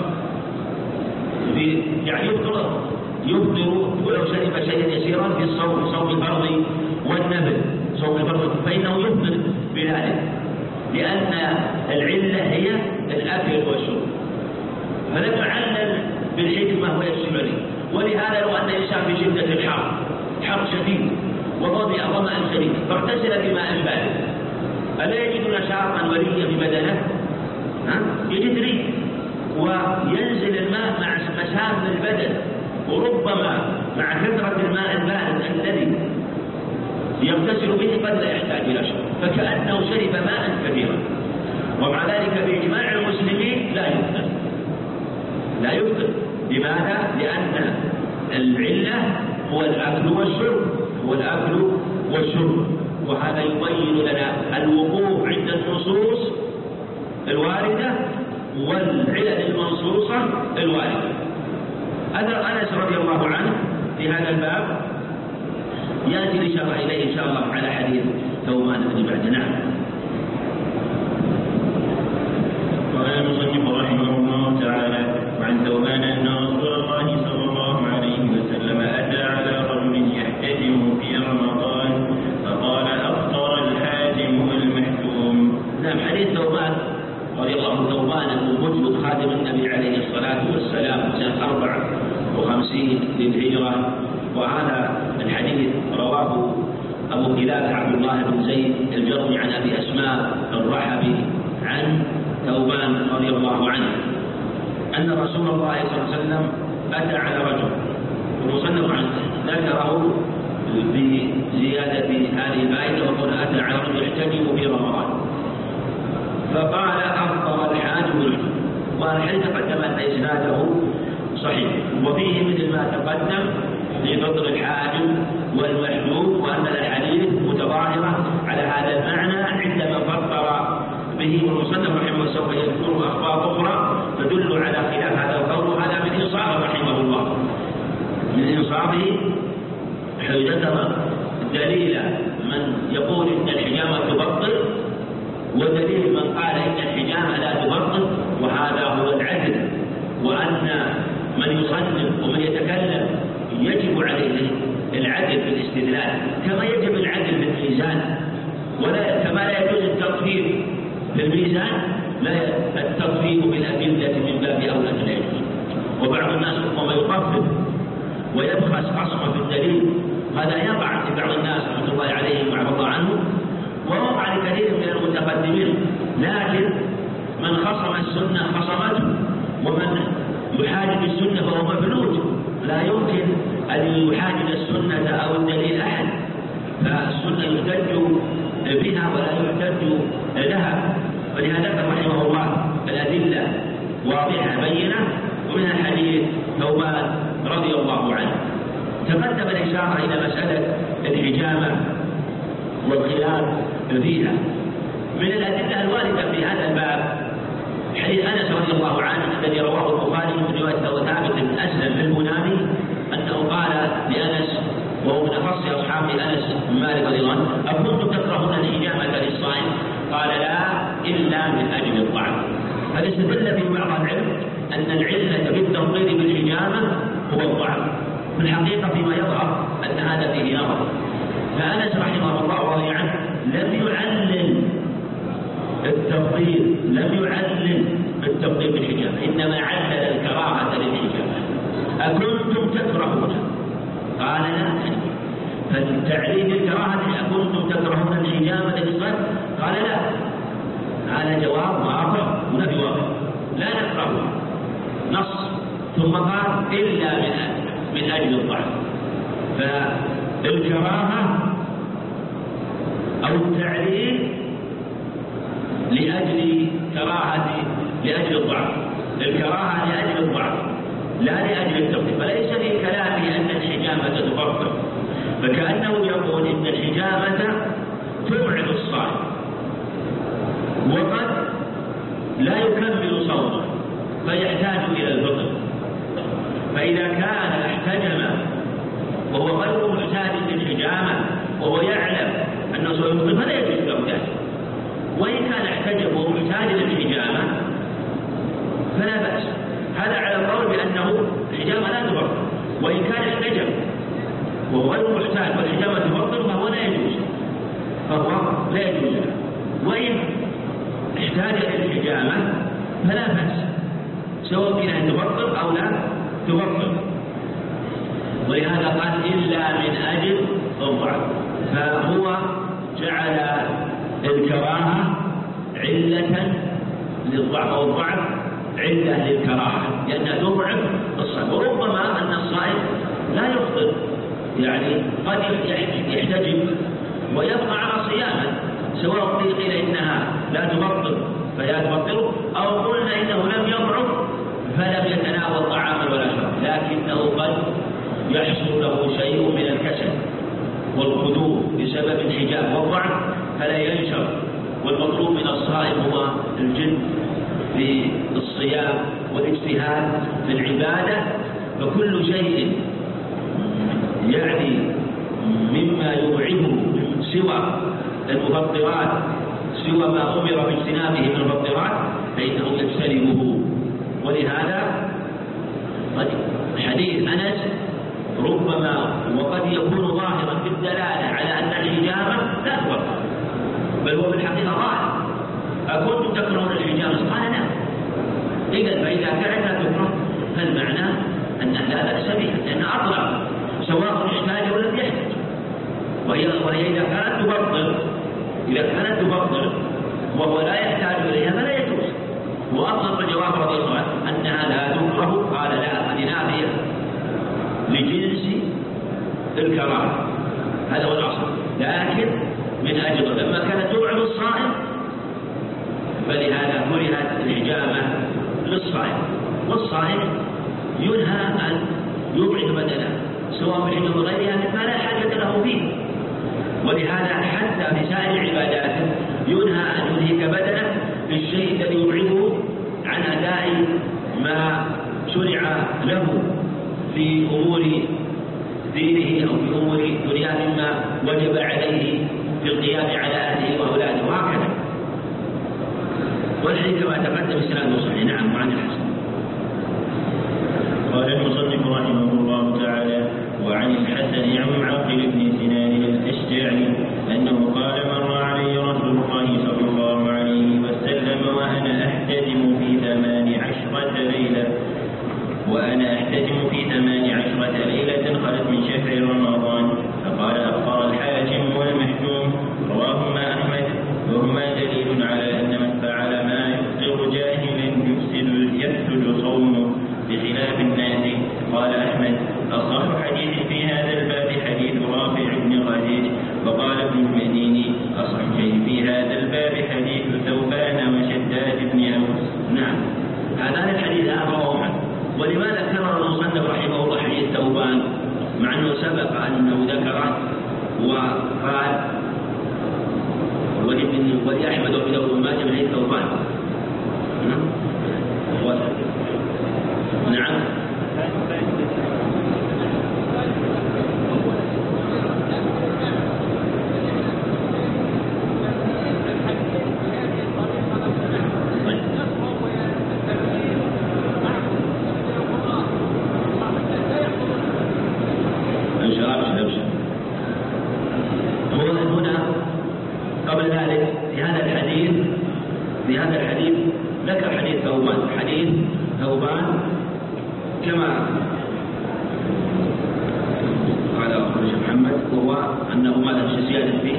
يعني يفطر ولو شرب شيئا يسيرا في صوم الفرض والنفل. صوم الفرض فإنه يفطر بذلك، لأن العلة هي الأكل والشرب، فلم يعلل بالحكمة وهي الشبع. ولهذا لو أن الإنسان في شدة الحر، حر شديد وضبع ظمأ شديد فاغتسل بماء بارد، ألا يجد نشاطا وليا ببدنه؟ يجد ريح وينزل الماء مع مسام البدن، وربما مع كثرة الماء البارد الذي يغتسل به قد لا يحتاج إلى شرب، فكأنه شرب ماء كثيرا. ومع ذلك بإجماع المسلمين لا يفطر. لماذا؟ لأن العلة هو الأكل والشرب. وهذا يبين لنا الوقوف عند النصوص الواردة والعلل المنصوصة الواردة. أثر أنس رضي الله عنه في هذا الباب يأتي الإشارة إليه إن شاء الله على حديث ثوبان الذي بعد. نعم. قال المصنف رحمه الله تعالى: وعن ثوبان أن رسول الله صلى الله عليه وسلم أتى على رجل يحتجم في رمضان فقال: أفطر الحاجم والمحجوم. نعم. حديث ثوبان رضي الله عنه، ثوبان المجلد خادم النبي عليه الصلاة والسلام سنة 54 للهجرة، وهذا الحديث رواه أبو كلاب عبد الله بن زيد الجرمي عن أبي أسماء الرحبي عن ثوبان رضي الله عنه أن رسول الله صلى الله عليه وسلم أتى على رجل، ومصنف ذكره بزيادة هذه الفائدة وقال أتى على رجل يحتجم في رمضان فقال: أفطر الحاجم. والحديث تقدم أن إسناده صحيح، وفيه مثل ما تقدم في فطر الحاجم والمحجوم، وأن الحديث متظاهرة على هذا المعنى عندما فطر به. والمصنف رحمه الله سوف يذكر أخبار أخرى تدل على خلاف هذا القول، وهذا من إنصافه رحمه الله، من إنصافه حيث ذكر دليل من يقول إن الحجامة تبطل، ودليل من قال إن الحجامة لا تبطل، وهذا هو العدل. وأن من يصنف ومن يتكلم يجب عليه العدل في الاستدلال كما يجب العدل في الميزان، كما لا يجوز التطفيف في الميزان، لا التطفيف بالأدلة من باب أولى لا يجوز. وبعض الناس ربما يطفف ويبخس خصمه في الدليل، هذا يقع في بعض الناس رحمة الله عليهم وعفى الله عنه، ووقع لكثير من المتقدمين. لكن من خصم السنة خصمته، ومن يحاجد السنة فهو مفلوج، لا يمكن أن يحاجد السنة أو الدليل أحد، فالسنة يحتج بها ولا يحتج لها. ولهذا رحمه الله الأدلة واضحة بينة، ومن حديث ثوبان رضي الله عنه. تقدم الإشارة إلى مسألة الحجامة والخلاف فيها. من الأدلة الواردة في هذا الباب حديث أنس رضي الله عنه الذي رواه البخاري من رواية ثابت بن أسلم البناني أنه قال لأنس، وهو من أخص أصحاب أنس بن مالك رضي الله عنه: أكنتم تكرهون الحجامة للصائم؟ قال: لا، إلا من أجل الطعام. فاستدل في بعض العلم أن العلة بالتنظير بالحجامة هو الطعام. في الحقيقة فيما يظهر أن هذا فيه نظر، فأنس رحمه الله رضي عنه لم يعلل التفضيل بالحجامة، إنما علل الكراهة للحجامة. أكنتم تكرهون؟ قال: لا. فالتعليل الكراهة: أكنتم تكرهون الحجامة للصلاة؟ قال: لا. هذا جواب واضح ونفي واضح، لا نكرهها نص. ثم قال: إلا من أجل الضعف. فالكراهة أو التعليل لأجل الضعف، الكراهة لأجل الضعف لا لأجل التفضيل. فليس في كلامه أن الحجامة تفضل، فكأنه يقول إن الحجامة تبعد الصائم وقد لا يكمل صومه فيحتاج إلى الفطر. فإذا كان احتجم وهو غير محتاج للحجامة وهو يعلم أنه سيفطر فلا يجوز له ذلك. وإن كان احتجم وهو محتاج للحجامة فلا بأس. هذا على القول بأنه الحجامة لا تفطر. وإن كان احتجم وهو غير محتاج والحجامة تفطر فهو لا يجوز له. وإن احتاج للحجامة فلا بأس، سواء كان تفطر أو لا تفطر. ولهذا قال: إلا من أجل الضعف. فهو جعل الكراهة علة للضعف أو الضعف علة للكراهة لأنها تضعف الصائم. وربما أن الصائم لا يفطر، يعني قد يحتجب ويبقى على صيامه، سواء قيل إنها لا تفطر فلا تفطره، أو قلنا إنه لم يضعف فلم يتناول طعاما ولا شرب، لكنه قد يحصل له شيء من الكسل والخضوع بسبب الحجاب والضعف فلا ينشر. والمطلوب من الصائم هو الجد في الصيام والاجتهاد في العبادة، فكل شيء يعني مما يوعبه سوى المفطرات، سوى ما أمر باجتنابه من المفطرات فإنه يجتنبه. ولهذا قد حديث أنس ربما وقد يكون ظاهرا في الدلالة على أن الحجامة لا تفطر، بل هو في الحقيقة ظاهر. أكنتم تكرهون الحجامة؟ قال نعم. إذا فإذا كانت لا تكره فالمعنى أنها لا بأس بها لأنها أطلق سواء احتاج أو لم يحتاج. وهي إذا كانت تفطر وهو لا يحتاج إليها فلا يجوز. وأطلق الجواب رضي الله عنه أنها لا تكره، قال لا، هذه نافية لجنس الكراهة، هذا هو الأصل. لكن من أجل لما كانت تبعد الصائم فلهذا كرهت الحجامة للصائم. والصائم ينهى أن يبعد بدنه سواء بالحجامة وغيرها مما لا حاجة له فيه. ولهذا حتى في سائر عباداته ينهى أن ينهك بدنه بالشيء الذي يبعده عن أداء ما شرع له في أمور دينه أو في أمور دنياه مما وجب عليه في القيام على أهله وأولاده وهكذا. والحديث كما تقدم إسناده صحيح. نعم. وعن الحسن قال المصنف رحمه الله تعالى: وعن الحسن عن معقل بن سنان الأشجعي أنه قال: مر علي رسول الله صلى الله عليه وسلم وأنا أحتجم في 18 ليلة خلت من شهر رمضان، فقال: أفطر الحاجم والمحجوم. رواهما أحمد، وهما دليل على أن من فعل ما يفطر جاهلا يفسد صومه بخلاف الناس. قال أحمد: أصح حديث في هذا الباب حديث رافع بن خديج. وقال ابن المديني: أصح شيء في هذا الباب حديث ثوبان وشداد بن أوس. نعم. هذان الحديث رواه. ولماذا كرر المصنف رحمه الله حديث ثوبان مع أنه سبق أنه ذكره وقال ولأحمد وفي داود بن ماجه من حديث ثوبان؟ نعم. هنا قبل ذلك في هذا الحديث ذكر حديث ثوبان كما قال أخرج محمد، وهو أنه ماذا في زيادة فيه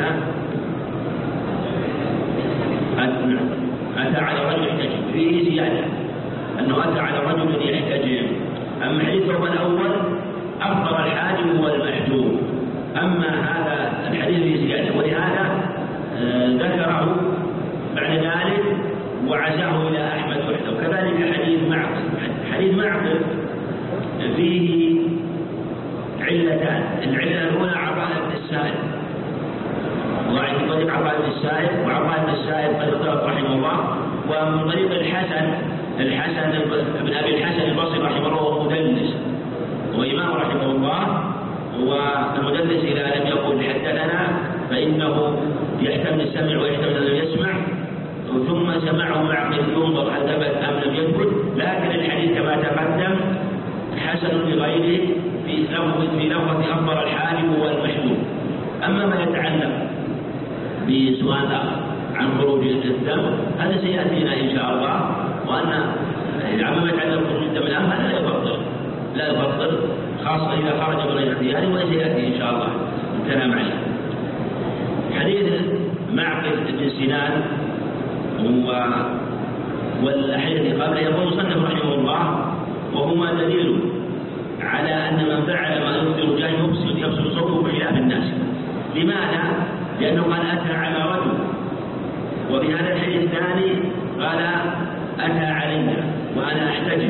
أتى على رجل يحتجم، فيه زيادة أنه أتى على رجل يحتجم. أما حديث ثوبان الأول أفطر الحاجم والمحجوم، أما هذا الحديث فيه زيادة ولهذا ذكره بعد ذلك وعزاه إلى أحمد وحده. وكذلك حديث معقل فيه علتان. العلة الأولى عطاء بن السائب، وعن طريق عطاء بن السائب، وعطاء بن السائب قد اختلف رحمه الله. ومن طريق الحسن بن أبي الحسن البصري رحمه الله وهو مدلس وإمام رحمه الله. والمدلس إذا لم يقل حدثنا فإنه يحتمل السمع ويحتمل أن يسمع، ثم سمعه معقل ينظر هل ثبت أم لم يثبت. لكن الحديث كما تقدم حسن لغيره في لفظة أفطر الحاجم والمحجوم. أما ما يتعلق بسؤال عن خروج الدم هذا سيأتينا إن شاء الله، وأن عما يتعلق بخروج الدم الآن لا يفطر خاصة إذا خرج بغير اختياره، وسيأتي إن شاء الله الكلام عليه. حديث معقل بن سنان هو والحديث الذي قبله يقول المصنف رحمه الله وهما دليل على أن من فعل ما يفطر جاهل يفسد صوته بخلاف الناس. لماذا؟ لأنه قال أتى على رجل، وفي هذا الحديث الثاني قال أتى علي وأنا أحتجم،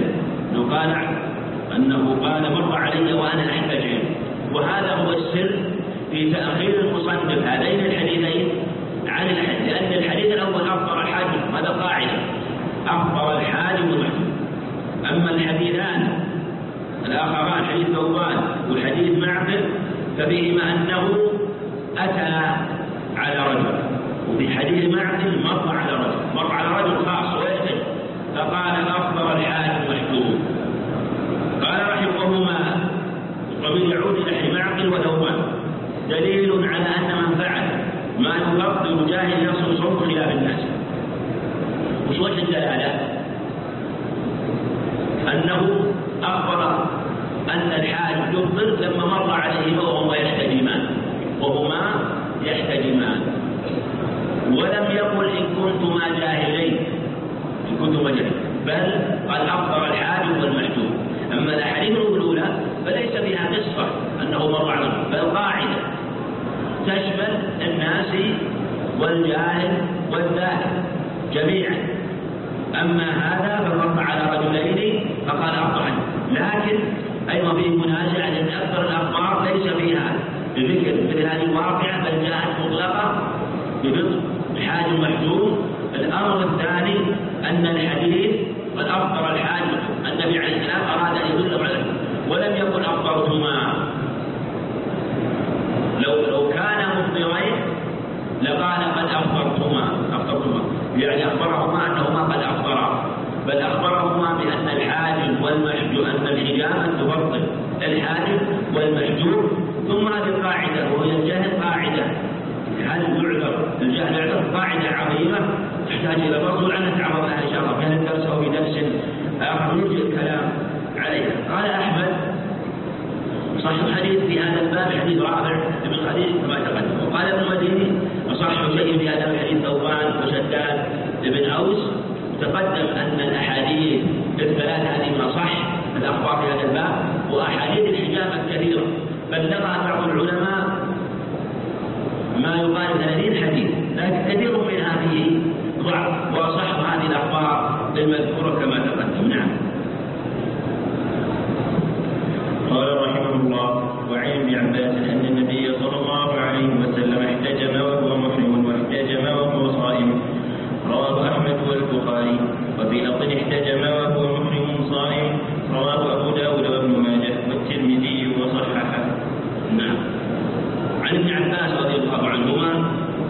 أنه قال مر علي وأنا أحتجم. وهذا هو السر في تأخير المصنف هذين الحديثين عن الحديث، لأن الحديث الأول أخبر الحاجب، هذا قاعدة، أخبر الحاجب المحجوب. أما الحديثان الآخران حديث ثوبان وحديث معقل ففيهما أنه أتى على رجل، وفي حديث معقل مر على رجل خاص ويحتج، فقال أخبر الحاجب المحجوب. قال رحمهما ومن يعود إلى معقل وثوبان دليل على أن من فعل ما يفطر جاهل يصل صوت خلاف الناس. وش وجه الدلالة؟ أنه أخبر أن الحاج يفطر لما مر عليهما وهما يحتجمان، ولم يقل إن كنتما جاهلين، بل قال أخبر الحاج والمحجوب. أما الأحاديث الأولى فليس فيها قصة أنه مر على رجل، بل قاعدة تشمل الناس والجاهل والذاكر جميعا. أما هذا فمر على رجلين فقال أخبر عنه، لكن أيضا فيه منازع لأن أكثر الأخبار ليس فيها بذكر مثل هذه الواقعة، بل جاءت مطلقة بفطر الحاج المحجوب. الأمر الثاني أن الحديث قد أخبر الحاج، النبي عليه السلام أراد أن يدل على ذلك ولم يقل أخبرتما. لو كان مفطرين لقال قد أخبرتما، يعني أخبرهما أنهما قد أخبرا، بل أخبرهما بأن الحاجب والمحجوب، أن الحجامة تفضل الحاجب والمحجوب. ثم هذه القاعدة وهي الجهل قاعدة، هل يعذر الجهل يعذر؟ قاعدة عظيمة تحتاج إلى فصل عنها نتعرض لها إن شاء الله في هذا الدرس أو في درس آخر نرجع الكلام عليها. قال أحمد صح الحديث في هذا الباب حديث رافع بن خديج كما تقدم. وقال ابن المديني أصح شيء في هذا الحديث ثوبان وشداد بن أوس. تقدم أن الأحاديث الثلاثة هذه من أصح الأخبار في هذا الباب، وأحاديث الحجامة كثيرة بلغها بعض العلماء ما يقال 30 حديث، لكن كثير منها فيه ضعف، وأصح هذه الأخبار المذكورة كما تقدم. نعم. قال رحمه الله: وعن ابن عباس أن النبي صلى الله عليه وسلم احتجم وهو محرم واحتجم وهو صائم، رواه أحمد والبخاري. وفي لفظ احتجم وهو محرم صائم رواه أبو داود وابن ماجه والترمذي وصححه. نعم. عن ابن عباس رضي الله عنهما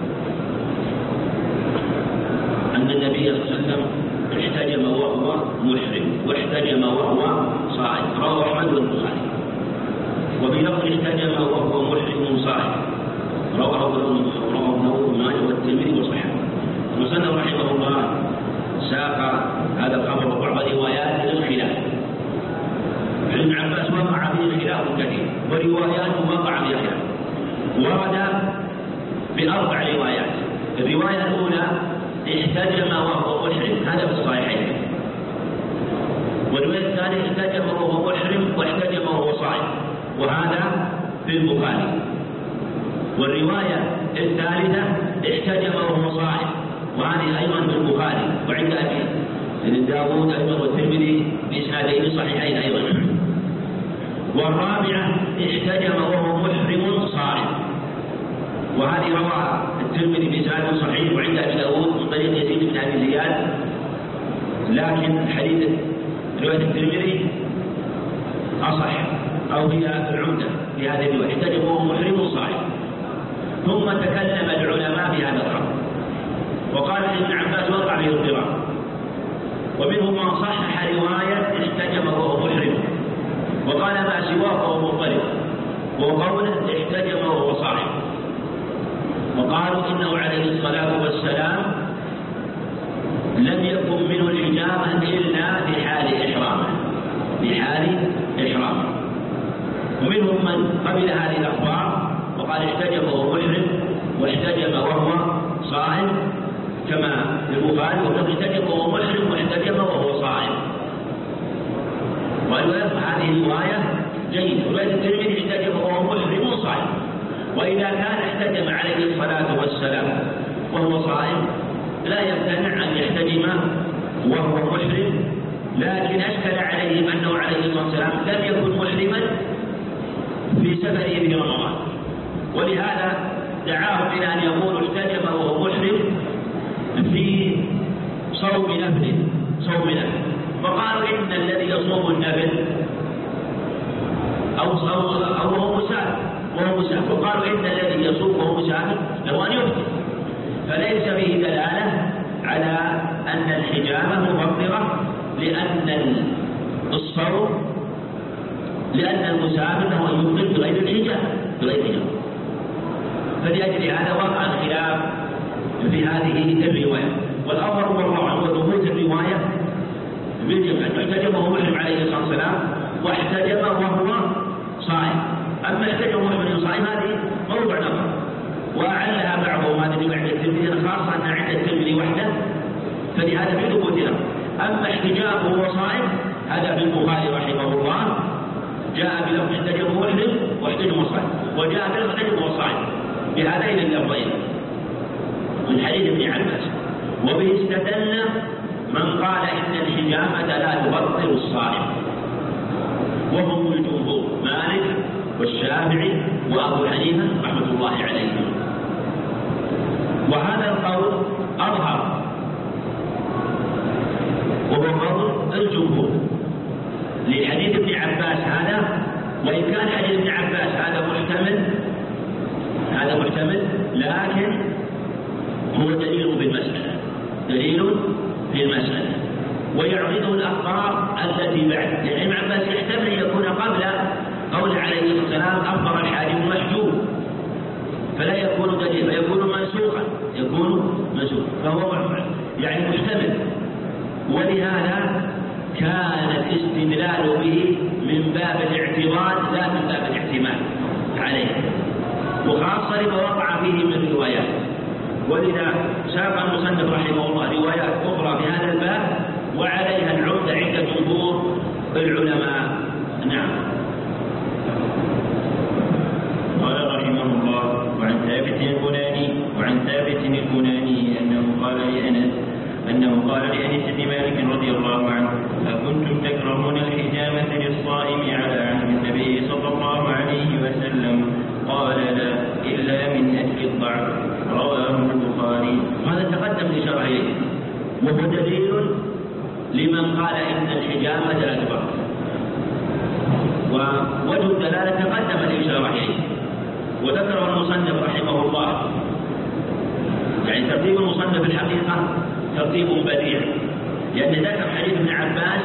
أن النبي صلى الله عليه وسلم احتجم وهو محرم واحتجم وهو صائم، رواه أحمد والبخاري. وفي لفظ احتجم وهو محرم صائم رواه ابن ماجه والترمذي وصححه. المصنف رحمه الله ساق هذا الخبر وبعض روايات للخلاف. عن ابن عباس وقع فيه خلاف كثير، ورواياته وقع فيها خلاف. ورد بأربع روايات. الرواية الأولى احتجم وهو محرم، هذا في الصحيحين. والرواية الثانية احتجم وهو محرم واحتجم وهو صائم، وهذا في البخاري. والرواية الثالثة احتجم وهو صائم، وهذه أيضا في البخاري وعند أبي داود أيضا والترمذي بإسنادين صحيحين أيضا. والرابعة احتجم وهو محرم صائم، وهذه روى الترمذي بإسناد صحيح وعند أبي داود من طريق يزيد بن أبي زياد، لكن حديث رواية الترمذي أصح أو هي العمدة في هذه الرواية، احتجم وهو محرم صائم. ثم تكلم العلماء في هذا الخبر وقال ابن عباس وقع به اضطراب، ومنهم من صحح رواية احتجم وهو محرم وقال ما سواه وهو مضطرب، وقوله احتجم وهو صائم، وقالوا إنه عليه الصلاة والسلام لم يكن منه الحجامة إلا في حال إحرامه. ومنهم من قبل هذه الأخبار وقال احتجم وهو محرم واحتجم وهو صائم كما في البخاري، وقد احتجم وهو محرم واحتجم احتجم وهو صائم. هذه الرواية جيدة. رواية الترمذي احتجم وهو محرم صائم. وإذا كان احتجم عليه الصلاة والسلام وهو صائم لا يمتنع أن يحتجم وهو محرم، لكن أشكل عليهم أنه عليه الصلاة والسلام لم يكن محرما في سفره في رمضان، ولهذا دعاهم إلى أن يقولوا احتجم وهو محرم في صوم نفل. فقالوا إن الذي يصوم النفل أو وهو مسافر وقالوا إن الذي يصوم وهو مسافر له أن يفطر، فليس فيه دلالة على أن الحجامة مفطرة، لأن المسافر له أن يفطر بغير الحجامة. فلأجل هذا وقع الخلاف في هذه الرواية، والأمر والله هو ثبوت الرواية بالجمع. احتجم وهو محرم عليه الصلاة والسلام، واحتجم وهو صائم. أما احتجم وهو محرم صائم هذه موضوع نظر، وأعلها بعضهم هذا اللي عند الترمذي، خاصة أن عند الترمذي وحده، فلهذا في ثبوتها. أما احتجامه وهو صائم هذا في البخاري رحمه الله، جاء بلفظ احتجم وهو محرم واحتجم وهو صائم، وجاء بلفظ احتجم وهو صائم بهذين اللفظين من حديث ابن عباس. وبه استدل من قال إن الحجامة لا تبطل الصائم، وهم الجمهور مالك والشافعي وأبو حنيفة رحمة الله عليهم. وهذا القول أظهر وهو قول الجمهور لحديث ابن عباس هذا، وإن كان حديث ابن عباس هذا محتمل لكن هو دليل في المسألة ويعرضه الأخبار التي بعد. يعني ابن عباس يحتمل أن يكون قبل قول عليه الصلاة والسلام أفطر الحاجب محجوب، فلا يكون دليل، فيكون منسوخا، فهو يعني محتمل. ولهذا كان الاستدلال به من باب الاعتراض لا من باب الاعتماد عليه، وخاصة لما وقع فيه من روايات. ولذا ساق المصنف رحمه الله روايات أخرى في هذا الباب وعليها العمدة عند جمهور العلماء. نعم. قال رحمه الله: وعن ثابت البناني أنه قال لأنس بن مالك رضي الله عنه: أكنتم تكرهون الحجامة للصائم على عهد النبي صلى الله عليه وسلم؟ قال: لا، إلا من أجل الضعف. رواه البخاري. هذا تقدم لشرعيه، وهو دليل لمن قال إن الحجامة لا تبطل، ووجه الدلالة تقدم لشرعيه. وذكره المصنف رحمه الله، يعني ترتيب المصنف الحقيقة ترتيب بديع، لأن ذكر حديث ابن عباس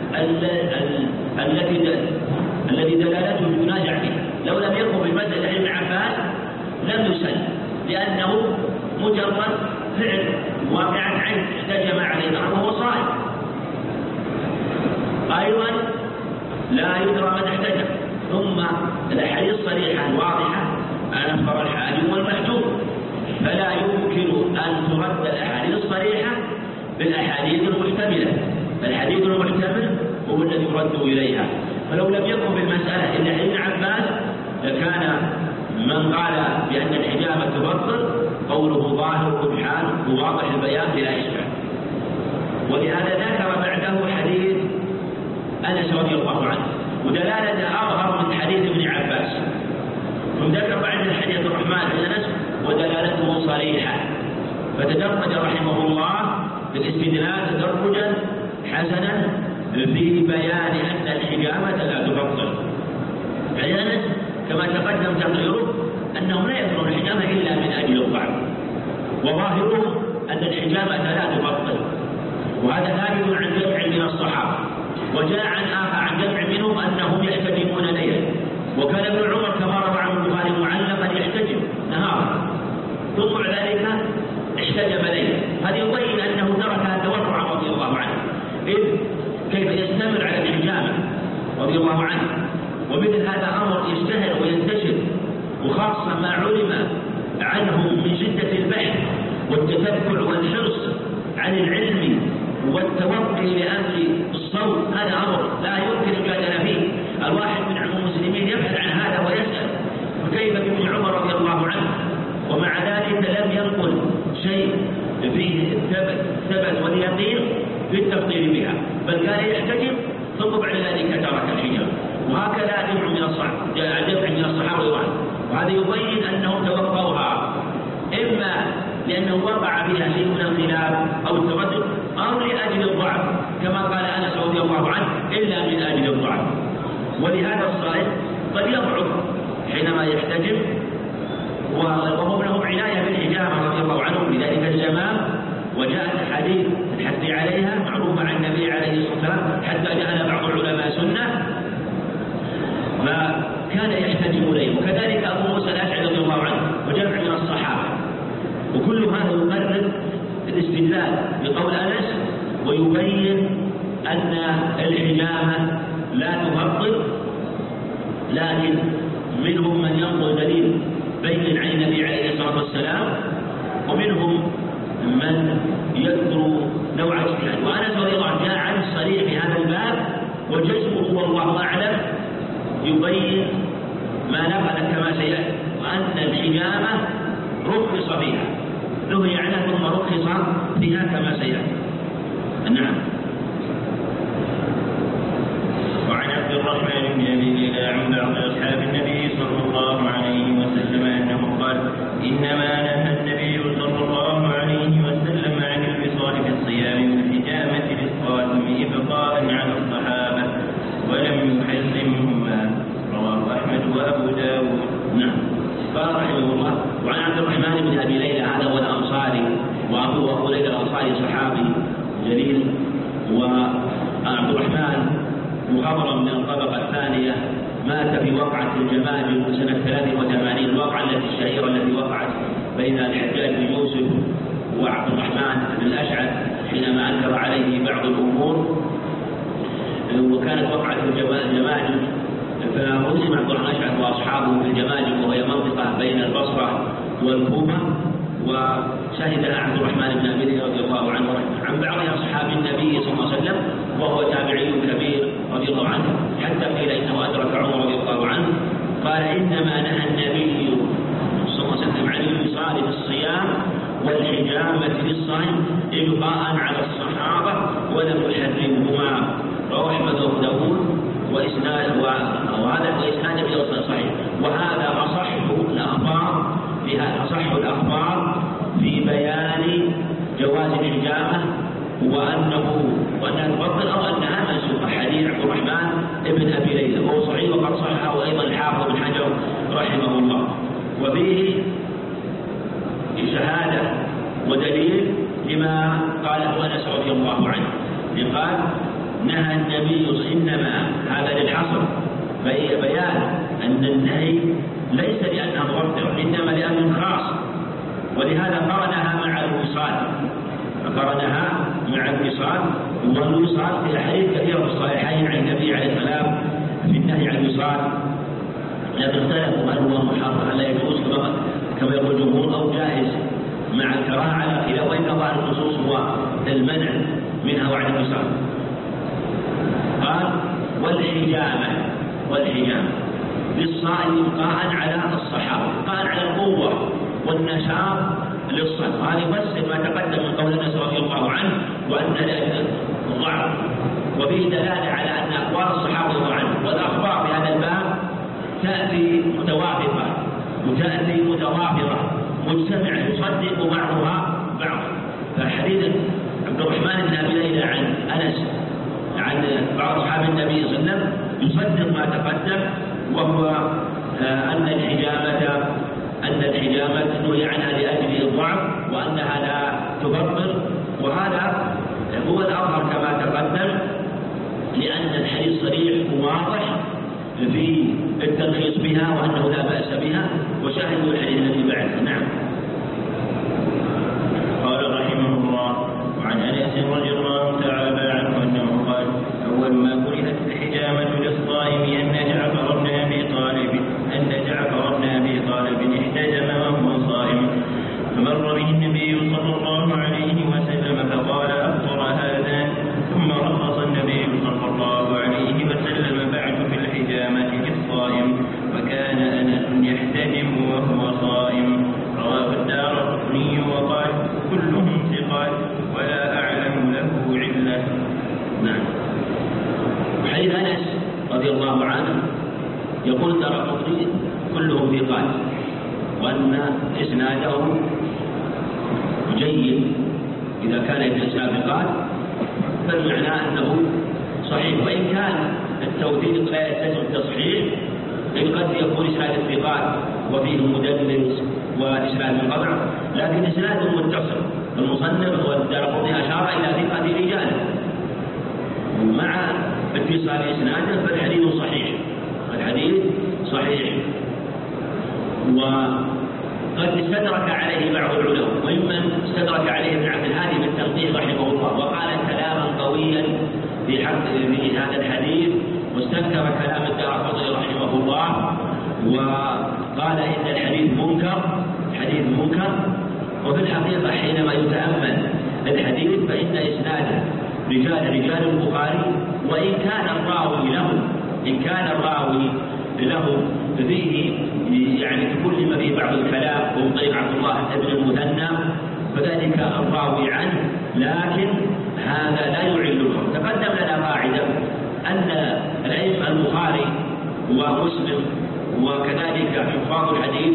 الذي دلالته ينازع فيه. لو لم يكن في مسألة ابن عباس لم يسل، لأنه مجرد فعل واقعا عنه احتجم عليه وهو صائم. أيضا لا يدرى من احتجم. ثم الأحاديث الصريحة الواضحة أن أفطر الحاجب والمحجوب، فلا يمكن أن ترد الأحاديث الصريحة بالأحاديث المحتملة. الحديث المحتمل هو الذي يرد إليها. فلو لم يكن في المسألة إلا ابن عباس لكان من قال بأن الحجامة تبطل قوله ظاهر الحال وواضح البيان بلا إشكال. ولهذا ذكر بعده حديث أنس رضي الله عنه، ودلالة أظهر من حديث ابن عباس. ثم ذكر بعد الحديث الرحمن بن أنس ودلالته صريحة، فتدرج رحمه الله بالاستدلال تدرجا حسنا في بيان أن الحجامة لا تبطل. أنس كما تقدم تقريره أنهم لا يذكرون الحجامة إلا من أجل الضعف، وظاهره أن الحجامة لا تبطل، وهذا ثابت عن جمع من الصحابة. وجاء عن جمع منهم أنهم يحتجمون ليلا، وكان ابن عمر كما روى عن البخاري معلقا يحتجم نهارا، ثم ذلك احتجم ليلا. هذا يبين أنه تركها تورعا رضي الله عنه، إذ كيف يستمر على الحجامة رضي الله عنه. ومثل هذا أمر يشتهر وينتشر، وخاصة ما علم عنه من شدة البحث والتتبع والحرص عن العلم والتوقي لأمر الصوم هذا أمر لا يمكن الجدل فيه. الواحد من المسلمين يبحث عن هذا ويسأل فكيف بابن عمر رضي الله عنه، ومع ذلك لم ينقل شيء فيه الثبت واليقين في التفطير بها، بل قال يحتجب ثم بعد ذلك ترك الحجاب. وهكذا جمع من الصحابة وهذا يبين أنهم توقوها إما لأنه وقع بها شيء من الخلاف أو التردد أو لأجل الضعف، كما قال أنس رضي الله عنه إلا من أجل الضعف. ولهذا الصائم قد يضعف حينما يحتجب، وهم لهم عناية بالحجامة رضي الله عنهم في ذلك الزمان، وجاءت الحديث الحث عليها معروفة عن النبي عليه الصلاة والسلام حتى جعل بعض العلماء سنة، فكان يحتجب إليه. وكذلك أبو موسى الأشعري رضي الله عنه وجمع من الصحابة. وكل هذا يقرر الاستدلال بقول أنس ويبين أن الحجامة لا تفطر، لكن منهم من ينقل دليل بين عن النبي عليه الصلاة والسلام، ومنهم من يذكر نوع اجتهاد. وأنس رضي الله عنه جاء عن صريح في هذا الباب، وجزمه والله أعلم يبين ما نقل كما سيأتي، وأن الحجامة رخص فيها، نهي عنها ثم رخص فيها كما سيأتي. نعم. وعن عبد الرحمن بن أبي ليلى عن بعض أصحاب النبي صلى الله عليه وسلم أنه قال: إنما نهى النبي صلى الله عليه وسلم عن الوصال في الصيام والحجامة للصائم إبقاء على الصحابة ولم يحرمهما. رواه أحمد وأبو داود. نعم. قال رحمه الله: وعن عبد الرحمن بن أبي ليلى، هذا هو الأنصاري، وأبوه أبو ليلى الأنصاري صحابي جليل، وعبد الرحمن مخبرا من الطبقة الثانية، مات في وقعة الجماجم سنة 83، الوقعة الشهيرة التي وقعت بين الحجاج بن يوسف وعبد الرحمن بن الأشعث حينما أنكر عليه بعض الأمور، وكانت وقعة الجماجم، فهزم عبد الرحمن الأشعث وأصحابه في الجماجم، وهي منطقة بين البصرة والكوفة، وشهدها عبد الرحمن بن أبي ليلى رضي الله عنه عن بعض أصحاب النبي صلى الله عليه وسلم، وهو تابعي كبير رضي الله عنه، حتى قيل إنه أدرك عمر رضي الله عنه. قال: إنما نهى النبي صلى الله عليه وسلم عن الوصال في الصيام والحجامة للصائم إبقاء على الصحابة ولم يحرمهما. رواه أحمد وأبو داود وإسناد به صحيح. وهذا أصح الأخبار في بيان جواز الحجامة وأنها تفضل أو أنها منسوخة، حديث عبد الرحمن بن أبي ليلى وهو صحيح، وقد صححه أيضا الحافظ بن حجر رحمه الله. وفيه شهادة ودليل لما قاله أنس رضي الله عنه، قال: نهى النبي، إنما هذا للحصر، فهي بيان أن النهي ليس لأنها مفطرة، إنما لأمر خاص، ولهذا قرنها مع الوصال. والوصال في أحاديث كثيرة في الصحيحين عن النبي عليه السلام في النهي عن الوصال، لكن اختلفوا هل هو محرم هل لا يجوز كما يقول الجمهور أو جائز مع الكراهة على خلاف، وإن ظاهر النصوص هو المنع منها وعن الوصال. قال: والحجامة للصائم إبقاء على الصحابة، إبقاء على القوة والنشاط للصائم. هذا يفسر ما تقدم من قول أنس رضي الله عنه وأن الضعف، وفيه دلالة على أن أقوال الصحابة رضي الله عنهم والأخبار في هذا الباب تأتي متوافقة وتأتي متوافرة مجتمعة يصدق بعضها بعض. فحديث عبد الرحمن بن أبي ليلى عن أنس عن بعض أصحاب النبي صلى الله عليه وسلم يصدق ما تقدم، وهو أن الحجامة نهي عنها لأجل الضعف وأنها لا تفطر، وهذا هو الأظهر كما تقدم، لأن الحديث صريح وواضح في الترخيص بها وأنه لا بأس بها، وشاهدوا الحديث الذي بعده. نعم. قال رحمه الله: وعن أنس رضي الله تعالى عنه أنه قال: أول ما كرهت الحجامة للصائم أن جعفر بن أبي طالب احتجم وهو صائم، فمر به النبي صلى الله عليه وسلم فقال: أفطر هذان كلهم ثقات ولا أعلم له علة. نعم. حديث أنس رضي الله عنه يقول الدارقطني كلهم ثقات وأن إسناده جيد. إذا كان الإسناد ثقات فالمعنى أنه صحيح، وإن كان التوثيق لا يستلزم التصحيح، قد يكون إسناد الثقات وفيه مدلس وإسناد منقطع، لكن إسناد متصل. المصنف والدارقطني أشار إلى ثقة رجاله مع اتصال إسناده فالحديث صحيح. الحديث صحيح. وقد استدرك عليه بعض العلماء، وممن استدرك عليه ابن عبد الهادي بالتنقيح رحمه الله، وقال كلاما قويا في هذا الحديث، واستنكر كلام الدارقطني رحمه الله، وقال إن الحديث منكر. وفي الحقيقة حينما يتأمل الحديث فإن إسناده رجال البخاري، وإن كان الراوي له فيه يعني تكلم به بعض الكلام وهو طريق عبد الله بن المثنى فذلك الراوي عنه، لكن هذا لا يعل له. تقدم لنا قاعدة أن الأئمة البخاري ومسلم وكذلك حفاظ الحديث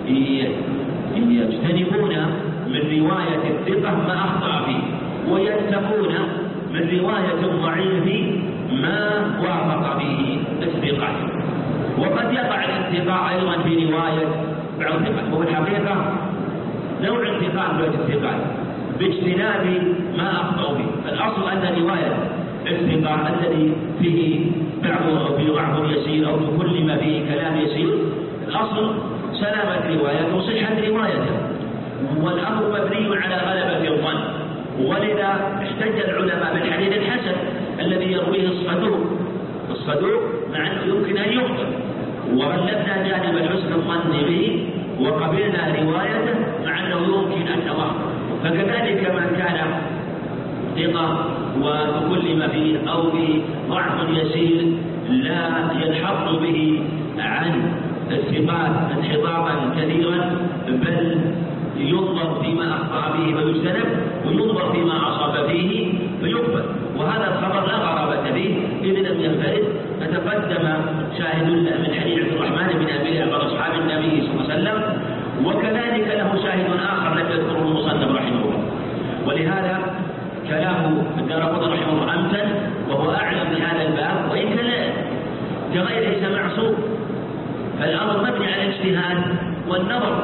يجتنبون من رواية الثقة ما أخطأ فيه، ويتقون من رواية الضعيف ما وافق به الثقات. وقد يقع الانتقاء أيضا في رواية بعض الثقات، وفي الحقيقة نوع انتقاء رواية الثقات باجتناب ما أخطأوا به. فالأصل أن رواية الثقة الذي فيه ضعف يسير أو تكلم فيه كلام يسير، الأصل سلامة روايته وصحة روايته، والأمر مبني على غلبة الظن. ولذا احتج العلماء بالحديث الحسن الذي يرويه الصدوق مع أنه يمكن أن يخطئ، وغلبنا جانب حسن الظن به وقبلنا روايته مع أنه يمكن أن نخطئ. فكذلك من كان ثقة وتكلم فيه أو بضعف يسير لا ينحط به عن الثقات انحطاطا كثيرا، بل ينظر فيما أخطأ به فيجتنب، وينظر فيما أصاب فيه فيقبل. وهذا الخبر لا غرابة به إذ لم ينفرد، فتقدم شاهد من حديث عبد الرحمن بن أبي ليلى أصحاب النبي صلى الله عليه وسلم، وكذلك له شاهد آخر لم يذكره المصنف رحمه الله. ولهذا كلام الدارقطني رحمه الله أمتن وهو أعلم بهذا الباب، وإن كان كغيره ليس معصوم. فالأمر مبني على الاجتهاد والنظر،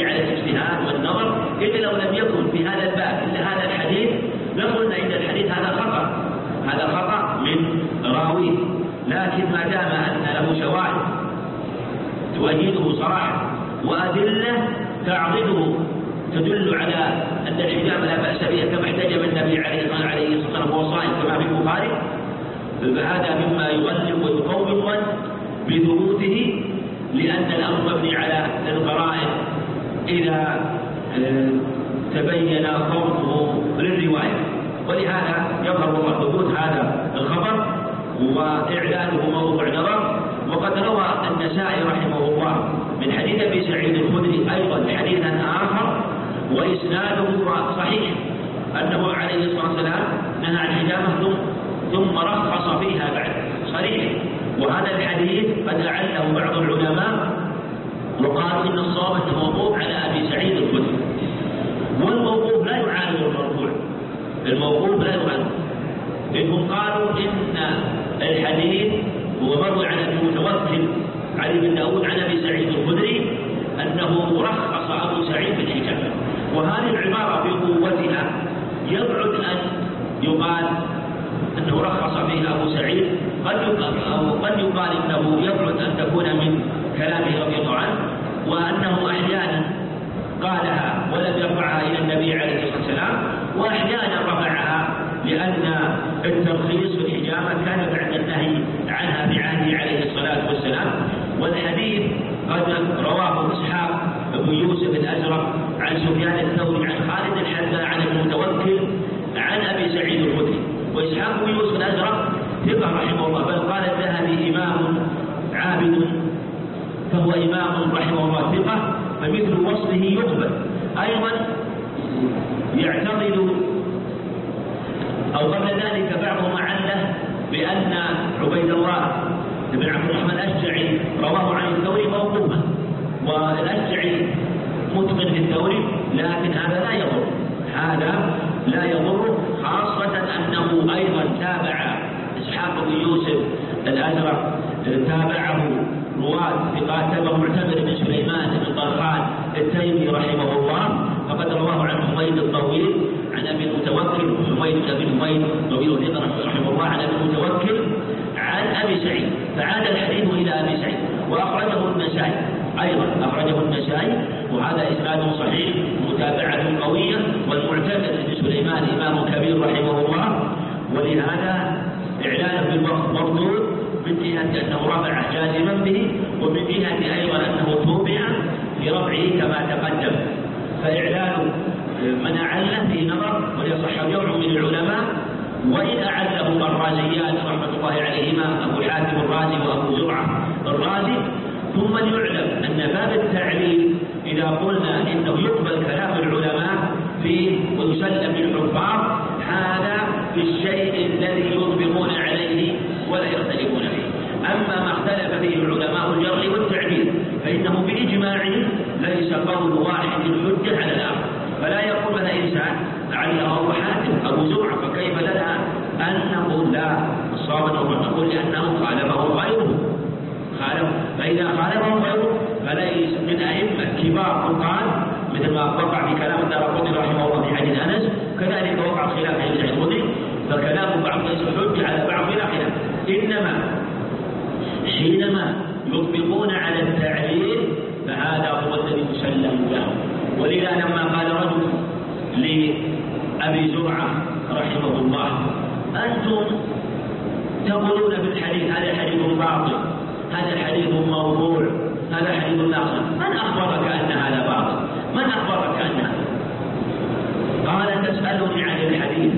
إذا لو لم يكن في هذا الباب إلا هذا الحديث لقلنا إن الحديث هذا خطأ من راويه، لكن ما دام أن له شواهد تؤيده صراحة وأدلة تعضده تدل على أن الحجامة لا بأس بها كما احتجم النبي عليه الصلاة والسلام وهو صائم كما في البخاري، فهذا مما يغلب ويقوم بثبوته، لأن الأمر مبني على القرائن إذا تبين ضبطه للرواية. ولهذا يظهر ثبوت هذا الخبر وإعلانه موضوع نظر. وقد روى النسائي رحمه الله من حديث أبي سعيد الخدري أيضا حديثا آخر وإسناده صحيح، أنه عليه الصلاة والسلام نهى عن الحجامة ثم رخص فيها بعد، صريح. وهذا الحديث قد أعله بعض العلماء وقالوا إن الصواب أنه موقوف على أبي سعيد الخدري، والموقوف لا يعارض المرفوع، إنهم قالوا إن الحديث هو مروي عن المتوكل علي بن داود عن أبي سعيد الخدري أنه رخص أبو سعيد في الحجامة. وهذه العبارة بقوتها يبعد أن يقال أنه رخص فيها أبو سعيد، قد يقال إنه يبعد أن تكون من كلامه رضي الله عنه، وأنه أحيانا قالها ولم يرفعها إلى النبي عليه الصلاة والسلام، وأحيانا رفعها لأن الترخيص في الحجامة كان بعد النهي عنها بعهده عليه الصلاة والسلام. والحديث قد رواه إسحاق بن يوسف الأزرق عن سفيان الثوري عن خالد الحذاء عن المتوكل عن أبي سعيد الخدري. وإسحاق بن يوسف الأزرق ثقة رحمه الله، بل قال الذهبي إمام عابد فهو إمام رحمه الله ثقة، فمثل وصله يقبل. أيضا يعتقد أو قبل ذلك بعضهم عله بأن عبيد الله بن عبد الرحمن الأشجعي رواه عن الثوري موقوفا، والأشجعي متقن في الثوري، لكن هذا لا يضر، خاصة أنه أيضا تابع إسحاق بن يوسف الأزرق، تابعه رواة ثقات، تابع معتمر بن سليمان بن طرخان التيمي رحمه الله، فقد رواه عن حميد الطويل عن أبي المتوكل، حميد بن حميد طويل رحمه الله عن أبي المتوكل عن أبي سعيد، فعاد الحديث إلى أبي سعيد، وأخرجه النسائي أيضا، وهذا إسناد صحيح متابعة قوية، والمعتمر بن سليمان إمام كبير رحمه الله، ولهذا إعلانه بالوقت مردود من جهة أنه رفع جازما به، ومن جهة أيضا أنه توبع في رفعه كما تقدم، فإعلان من أعله في نظر، وليصح جمع من العلماء، وإن أعله الرازيان رحمة الله عليهما أبو حاتم الرازي وأبو زرعة الرازي. ثم يعلم أن باب التعليل إذا قلنا إنه يقبل كلام العلماء فيه ويسلم للحفاظ، هذا في الشيء الذي يطبقون عليه ولا يختلفون فيه. أما ما اختلف فيه العلماء الجرح والتعديل فإنه بإجماعهم ليس قول واحد حجة على الآخر، فلا يقول لنا إنسان علي أبو حاتم أبو زرعة فكيف لنا أن نقول لا الصواب نقول لأنه خالفه غيره، فإذا خالفه غيره فليس من أئمة كبار فقهاء، مثل ما وقع في كلام الدارقطني رحمه الله في حديث أنس، كذلك وقع خلاف حديث الخدري، فكلام بعض ليس حجة على بعض بلا خلاف، إنما حينما يطبقون على التعليل فهذا هو الذي يسلم له. ولذا لما قال رجل لأبي زرعة رحمه الله أنتم تقولون بالحديث هذا حديث باطل، هذا حديث موضوع، هذا حديث ناقص، من أخبرك أن هذا باطل؟ من أخبرك أن هذا؟ قال تسألني عن الحديث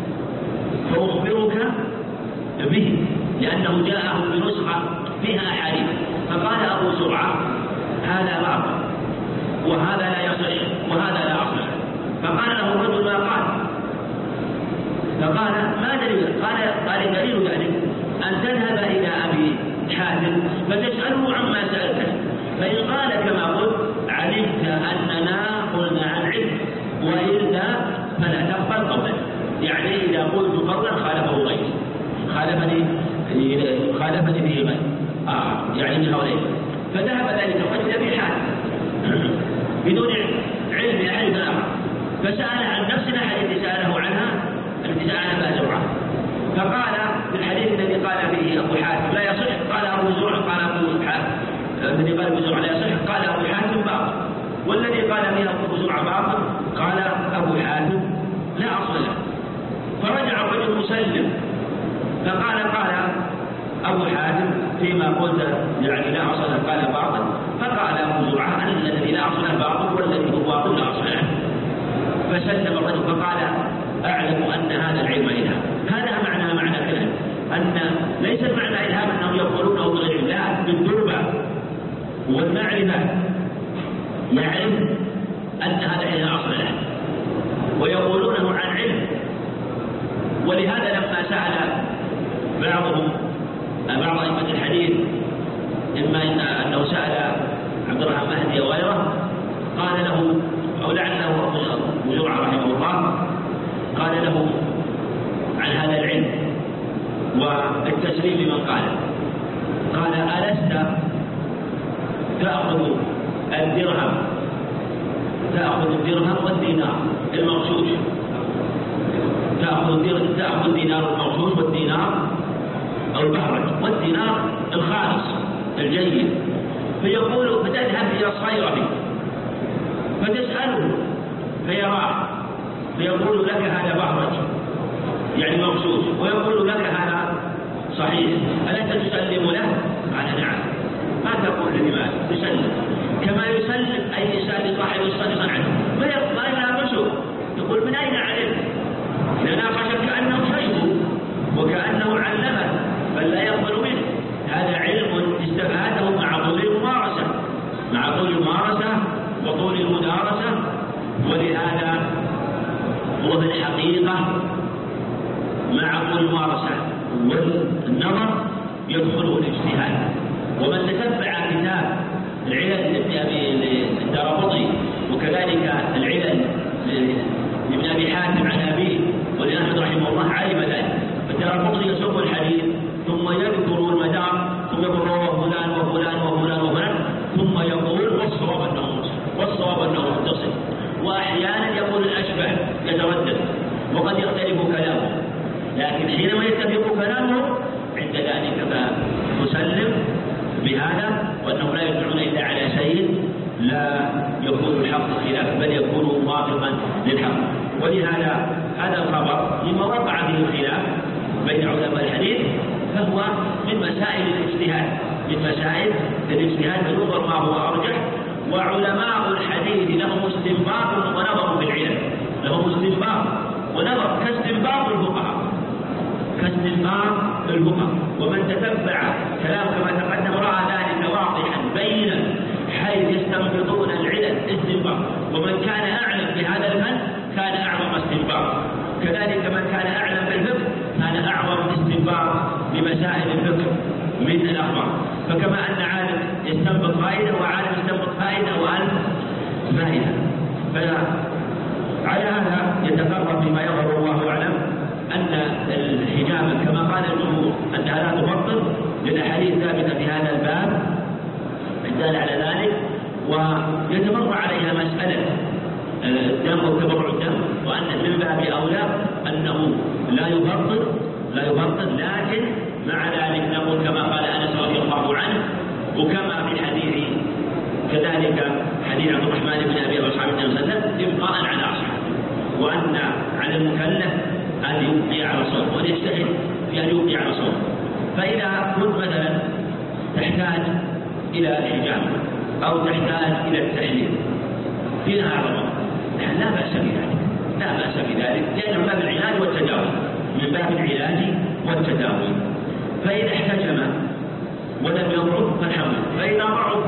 فأخبرك به، لأنه جاءه بنسخة فيها أحاديث، فقال أبو زرعة هذا باطل وهذا لا يصح وهذا لا أصح، فقال له الرجل ما قال، فقال ما دليل؟ قال دليل ذلك أن تذهب إلى أبي حاتم فتسأله عما سألته، فإن قال كما قلت علمت أننا قلنا عن علم، وإلا فلا تقبل قولا، يعني إذا قلت قولا خالفه غيري، خالفني به غيري يعني من هؤلاء، فذهب ذلك الرجل أبي حاتم بدون علم أحد آخر، فسأل عن نفس الحديث سأله عنها التي سألها أبا زرعة، فقال في الحديث الذي قال فيه أبو حاتم لا يصح، قال أبو زرعة قال أبو حاتم الذي قال أبو زرعة لا يصح، قال أبو حاتم باطل، والذي قال فيه أبو زرعة باطل قال أبو حاتم لا أصل له، فرجع الرجل مسلم فقال أبو حاتم فيما قلت يعني لا أصل له قال باطل، فقال أبو زرعة أن الذي لا أصل له باطل والذي هو باطل لا أصل له، فسلم الرجل فقال أعلم أن هذا العلم إلهام. هذا معنى كلام أن ليس المعنى إلهام أنهم يقولونه بغير الله، بالدربة والمعرفة يعرف أن هذا العلم أصل له ويقولونه عن علم. ولهذا لما سأل بعض أئمة الحديث إما أنه سأل عبد الرحمن مهدي وغيره قال له أو لعله أبو زرعة رحمه الله قال له عن هذا العلم والتسليم لمن قال ألست تأخذ الدرهم والدينار المغشوش، تأخذ الدينار المغشوش والدينار أو البهرج والدينار الخالص الجيد، فيقول فتذهب إلى الصيرفي فتسأله فيراه فيقول لك هذا بهرج يعني مغشوش، ويقول لك هذا صحيح، ألست تسلم له؟ قال نعم. ما تقول لماذا؟ تسلم كما يسلم أي إنسان لصاحب صنعته، ما يناقشه، يقول من أين علم؟ إذا ناقشك كأنه شيخه وكأنه علمه بل لا يقبل منه، هذا علم استفاده مع طول الممارسة وطول المدارسة. ولهذا هو في الحقيقة مع الممارسة والنظر يدخله الاجتهاد. ومن تتبع كتاب العلل لابن أبي الدارقطني وكذلك العلل لابن أبي حاتم عن أبيه ولأحمد رحمه الله علم ذلك. فالدارقطني يسوق الحديث ثم يذكر المدار ثم يقول رواه فلان وفلان وفلان وفلان ثم يقول والصواب أنه متصل، وأحيانا يقول الأشبه يتردد وقد يختلف كلامه، لكن حينما يتفق كلامه عند ذلك فتسلم بهذا وأنه لا يدعون إلا على شيء لا يكون الحق خلاف بل يكون موافقا للحق. ولهذا هذا الخبر مما وقع فيه الخلاف بين علماء الحديث فهو من مسائل الاجتهاد فننظر ما هو أرجح. وعلماء الحديث لهم استنباط ونظر في العلم، لهم استنباط ونظر كاستنباط الفقهاء. ومن تتبع كلام كما تقدم رأى ذلك واضحا بينا حيث يستنبطون العلل استنباط، ومن كان أعلم بهذا الفن كان أعظم استنباط، كذلك من كان أعلم بالفقه كان أعظم استنباط لمسائل الفقه من الأخبار. فكما أن عالم يستنبط فائدة وعالم يستنبط فائدة وألف فائدة، فعلى هذا يتقرر بما يظهر الله أعلم أن الحجامة كما قال الجمهور أنها لا تبطل للأحاديث ثابتة في هذا الباب الدال على ذلك، ويتمر عليها مسألة الدم وتبرع الدم، وأن من باب أولى أنه لا يبطل لكن مع ذلك نقول كما قال أنس رضي الله عنه وكما في حديث كذلك حديث عبد الرحمن بن أبي أصحاب النبي صلى الله عليه وسلم إبقاء على أصحابه، وأن على المكلف أن يبقي على صوم ويجتهد في أن يبقي على صوم. فإذا كنت مثلا تحتاج إلى الحجامة أو تحتاج إلى التحليل في نهار رمضان لا بأس بذلك لأنه من باب العلاج والتداوي. فإذا احتجم ولم يضعف فالحمد، فإذا ضعف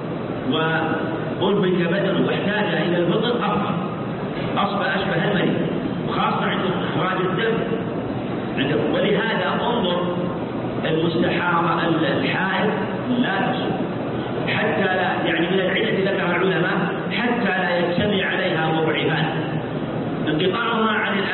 وألبك بدنه واحتاج إلى الفطر أفضل، أصبح أشبه المريض، وخاصة عند إخراج الدم. ولهذا انظر المستحاضة الحائض لا تصوم حتى لا، يعني من العلة ذكرها العلماء حتى لا يجتمع عليها مضعفان: انقطاعها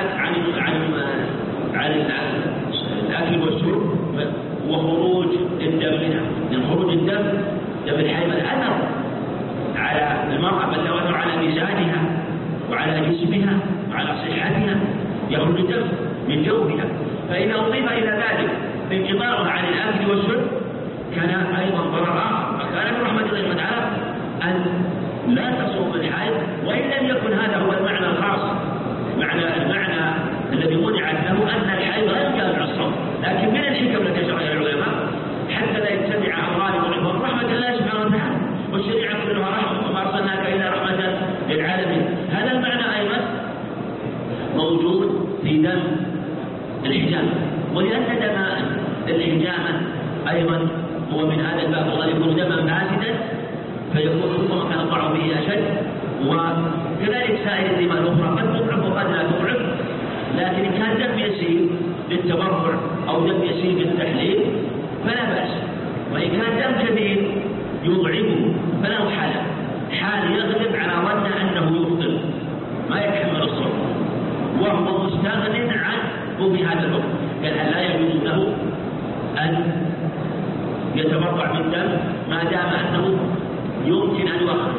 عن الأكل والشرب وخروج الدم منها، لأن خروج الدم دم الحيض أثر على المرأة بل أثر على مزاجها وعلى جسمها وعلى صحتها، يخرج الدم من جوفها. فإذا أضيف إلى ذلك انقطاعها عن الأكل والشرب كان أيضا ضرر آخر. فكان من رحمة الله تعالى أن لا تصوم الحائض، وإن لم يكن هذا هو المعنى الخاص، المعنى الذي منعت له أن الحائض لا يمكن الصوم، لكن من الحكم التي شرعها العلماء حتى لا يجتمع أمران وعظم رحمة الله سبحانه وتعالى، والشريعة كلها رحمة وما أرسلناك إلا رحمة للعالمين. هذا المعنى أيضا موجود في دم الحجامة، ولأن دم الحجامة أيضا هو من هذا الباب، وقد يكون دما فاسدا فيكون ربما كان الضعف به أشد، وكذلك سائر الدماء الأخرى قد تضعف وقد لا تضعف، لكن إن كان دم يسير للتبرع أو دم يسير للتحليل فلا بأس، وإن كان دم كبير يضعفه فله حال يغلب على ظن أنه يفطر ما يتحمل الصوم وهو مستغن عنه بهذا الوقت، لأن لا يجوز له أن يتبرع بالدم ما دام أنه يمكن أن يؤخر.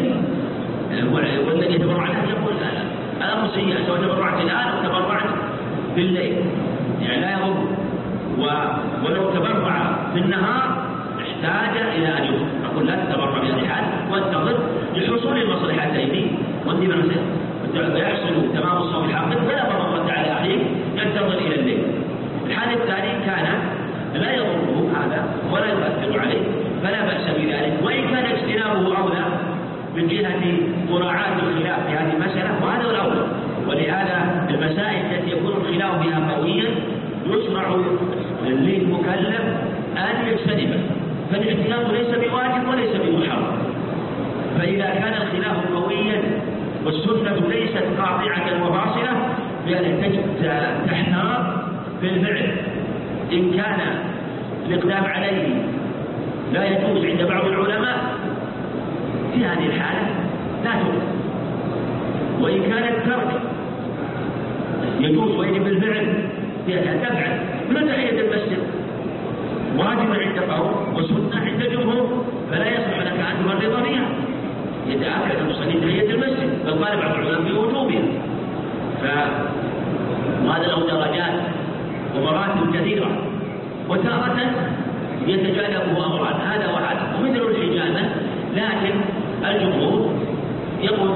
والذي يتبرع له يقول أنا مسيء سواء تبرعت الآن أو تبرعت في الليل، يعني لا يضر. ولو تبرع في النهار احتاج إلى أن يؤخر، أقول لا تتبرع بهذه الحال وانتظر لحصول المصلحتين ويحصل تمام الصوم الحاقد ولا ضرر على أخيه ينتظر إلى الليل. الحال الثاني كان لا يضره هذا ولا يؤثر عليه فلا بأس بذلك، وإن كان اجتنابه أولى من جهة مراعاة الخلاف في هذه المسألة، وهذا هو الأولى. ولهذا المسائل التي يكون الخلاف فيها قويا يشرع للمكلف أن يجتنبه، فالاجتناب ليس بواجب وليس بمحرم. فإذا كان الخلاف قويا والسنة ليست قاطعة وفاصلة تحتار في الفعل. إن كان الإقدام عليه لا يجوز عند بعض العلماء في هذه الحالة لا تجوز، وإن كان الترك يجوز ويجب بالفعل فيها تفعل. مثل تحية المسجد واجب عند قوم وسنة عند الجمهور، فلا يصح لك أن تمرض بها، يتأكد المصلي تحية المسجد، بل قال بعض العلماء بوجوبها. وهذا له درجات ومراتب كثيرة، وتارة يتجانبه أمران هذا وهذا، ومثل الحجامة، لكن الجمهور يقول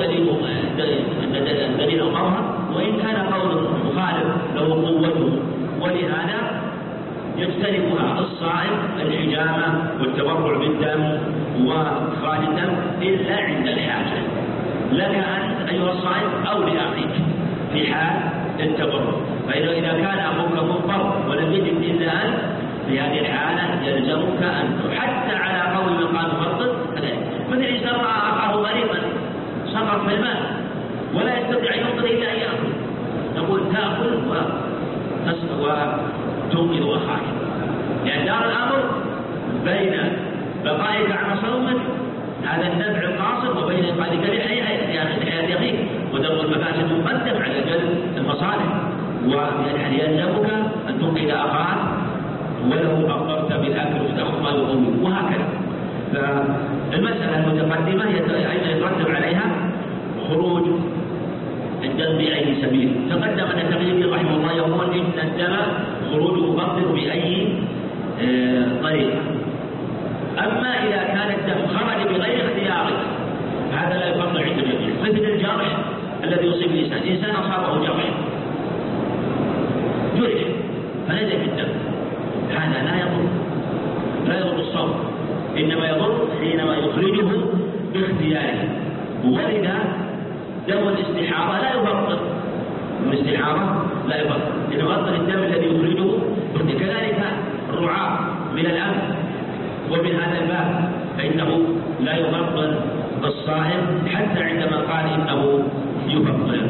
دليل أمرها، وإن كان قول مخالف له قوته، ولهذا يجتنبها الصائم الحجامة والتبرع بالدم وإخراج الدم إلا عند الحاجة، لك أنت أيها الصائم أو لأخيك في حال التبرع. فإذا كان أخوك مضطر ولم يجد إلا أنت في هذه الحالة يلزمك أن حتى على قول من قال فرض، مثل إذا رأى أخاه مريضا سقط في الماء ولا يستطيع أن يفطر إلا أن يأكل، نقول تأكل وتنقذ أخاك، لأن دار الأمر بين بقائك على صومك هذا النفع القاصر وبين إنقاذك لحياة أخيك، ودرء المفاسد مقدم على جلب المصالح، ويعني يلزمك أن تنقذ أخاك ولو أفطرت بالأكل وتأخذ ما يقوم، وهكذا. فالمسألة المتقدمة أيضا يترتب عليها خروج الدم بأي سبيل. تقدم أن التقييم رحمه الله يقول إن الدم خروجه مقدر بأي طريقة. أما إذا كان الدم خرج بغير اختيارك هذا لا يفضل عند الجميع، مثل الجرح الذي يصيب الإنسان، إنسان أصابه جرح فنزل بالدم، هذا لا يضر الصوم، إنما يضر حينما يخرجه باختياره. ولذا دم الاستحاضة لا يبطل، الاستحاضة لا يبطل، يبطل الدم الذي يخرجه. كذلك الرعاة من الأنف، ومن هذا الباب فإنه لا يبطل الصائم حتى عندما قال إنه يبطل.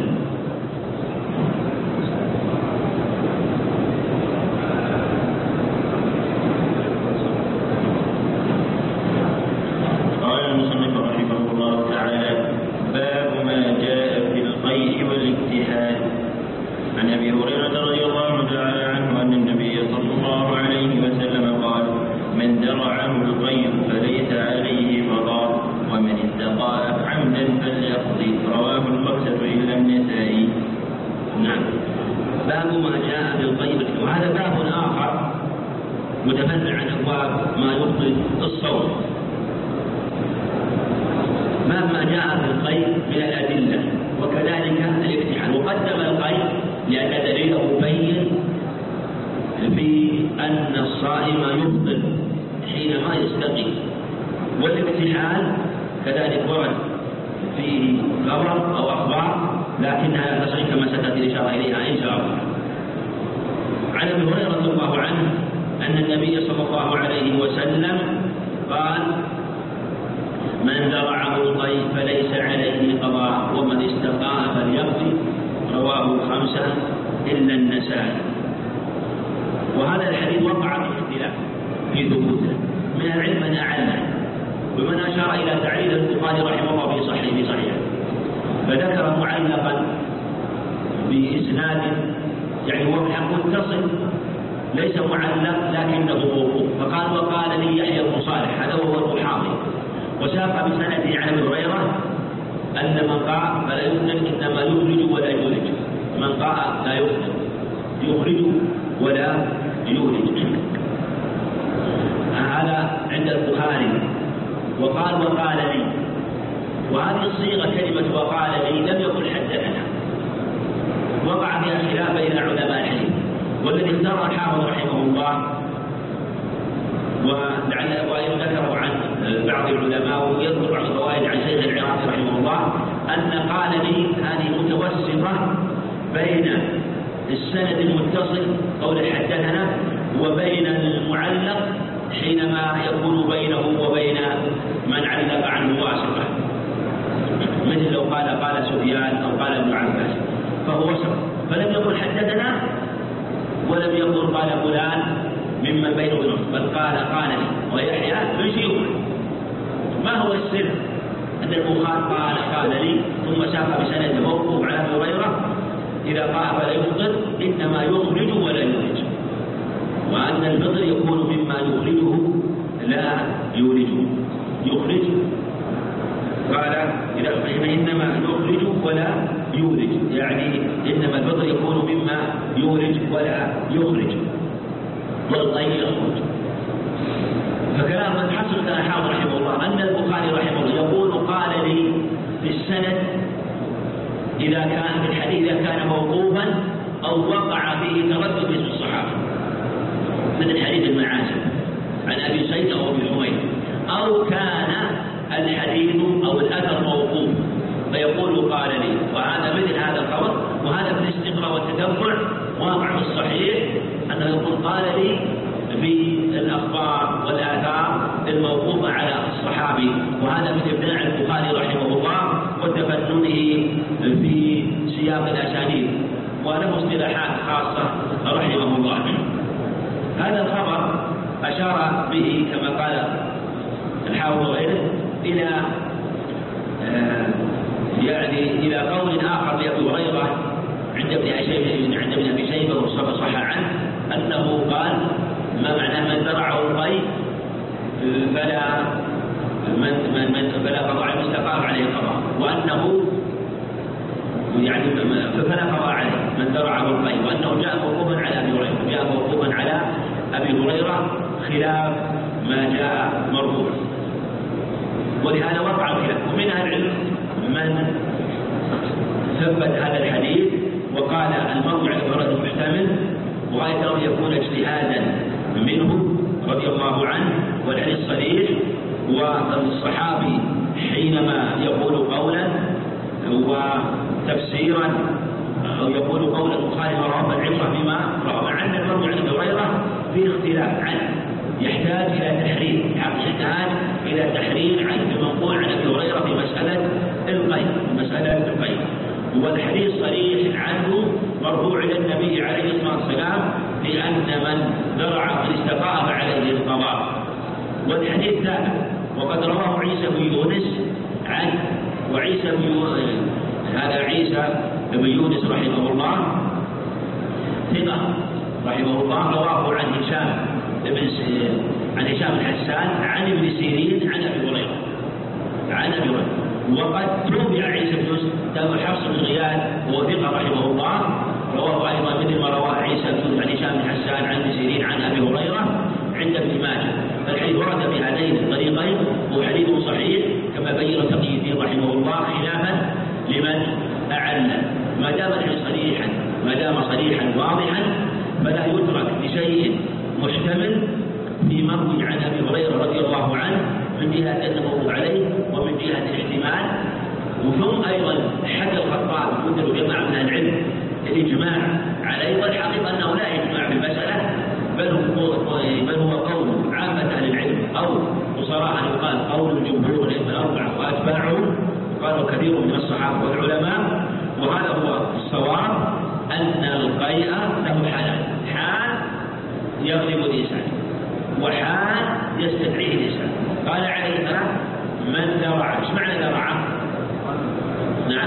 متفرع عن أبواب ما يبطل الصوم. ما جاء في القيد من الأدلة، وكذلك الافتحال. وقدم القيد لأن دليله بين في أن الصائم يبطل حينما يستقي، والافتحال كذلك ورد في خبر أو أخبار لكنها لا تصح كما ستأتي الإشارة إليها إن شاء الله. عن أبي هريرة رضي الله عنه أن النبي صلى الله عليه وسلم قال: من ذرعه القيء فليس عليه قضاء ومن استقاء فليقضي. رواه الخمسة إلا النسائي. وهذا الحديث وقع في اختلاف في ثبوته، من العلم من أعله ومن أشار إلى تعليل البخاري رحمه الله في صحيحه، فذكر معلقا بإسناد يعني هو متصل ليس معلق لكنه موقوف، فقال: وقال لي يحيى بن صالح، هذا هو المحاضر، وساق بسنده عن ابي هريره ان من قاء فلا يفتن انما يخرج ولا يولج، من قاء لا يفتن يخرج ولا يولج. هذا عند البخاري. وقال لي، وهذه الصيغه كلمه وقال لي لم يقل حدثنا، وقع فيها خلاف بين علماء الحديث، والذي اختار الحافظ رحمه الله ولعل الفوائد ذكروا عن بعض العلماء، ويذكر بعض الفوائد عن شيخ العراقي رحمه الله أن قال لي هذه متوسطة بين السند المتصل قول حدثنا وبين المعلق حينما يكون بينه وبين من علق عنه واسطة، مثل لو قال سفيان أو قال ابن عباس، فهو وسط، فلم يقل حدثنا ولم يقل قال فلان ممن بينه وبينه، بل قال لي. ويحيى من شيوخه. ما هو السر أن البخاري قال لي ثم ساق بسند موقوف على أبي هريرة إذا قال فلا يفطر، إنما يخرج ولا يولج، وأن الفطر يكون مما يخرجه لا يولجه. يخرج قال إنما يخرج ولا يولج، يعني إنما الفطر يكون مما يولج ولا يخرج، والطيب يخرج. فكلام من حصل كان حاضر رحمه الله أن البخاري رحمه الله يقول قال لي في السند إذا كان في الحديث إذا كان موقوفا أو وقع فيه تردد في الصحابة، مثل حديث المعاجم عن أبي سعيد أو أبي حميد، أو كان الحديث أو الأثر موقوف فيقول قال لي. وهذا مثل هذا الخبر، وهذا في الاستقراء والتتبع واقع في الصحيح أنه يقول قال لي في الأخبار والآثار الموقوفة على الصحابي، وهذا من إبداع البخاري رحمه الله وتفننه في سياق الأسانيد، وله اصطلاحات خاصة رحمه الله. هذا الخبر أشار به كما قال الحافظ وغيره إلى إلى قول آخر لأبي هريرة عند ابن أبي شيبة وصح عنه أنه قال ما معنى من درعه القيء فلا قضاء المستقام عليه قضاء، وأنه يعني فلا قضاء عليه من درعه القيء، وأنه جاء موقوفا على أبي هريرة خلاف ما جاء مرفوعا. ولهذا وقع الخلاف، ومن أهل العلم من ثبت هذا الحديث وقال المرء على فرد محتمل، وغاية أن يكون اجتهادا منه رضي الله عنه، والحديث صريح. والصحابي حينما يقول قولا وتفسيرا أو يقول قولا مخالفا رواه العبرة بما روى، مع أن المرء عن أبي هريرة في اختلاف عنه يحتاج إلى تحرير، يحتاج إلى تحرير عن المنقول عن أبي هريرة في مسألة القيء، والحديث صريح عنه مرفوع إلى النبي عليه الصلاة والسلام لأن من درع من استقام عليه القضاء. والحديث ثابت، وقد رواه عيسى بن يونس عنه، وعيسى هذا عيسى بن يونس رحمه الله ثقة رحمه الله، رواه عن هشام الحسان عن ابن سيرين عن أبي هريرة. وقد توبع عيسى بن يونس حفص بن غياث وهو ثقة رحمه الله، رواه أيضا مثل ما رواه عيسى بن يونس عن هشام الحسان عن ابن سيرين عن أبي هريرة عند ابن ماجه. فالحديث ورد بهذين الطريقين وحديث صحيح كما بين تقي الدين رحمه الله، خلافا لمن أعل. ما دام صريحا واضحا فلا يترك لشيء محتمل في مروي عن أبي هريرة رضي الله عنه من جهة أنه عليه ومن جهة الاحتمال. وثم أيضا حكى الخطابي مثل جماعة من العلم الإجماع عليه، والحقيقة أنه لا إجماع في المسألة، بل هو قول عامة أهل العلم، أو بصراحة يقال قول الجمهور الأربعة وأتباعهم، قالوا كثير من الصحابة والعلماء. وهذا هو الصواب أن القيء له حال يغلب الإنسان وحال يستدعيه الإنسان. قال عليه السلام من درع، ايش معنى درع؟ نعم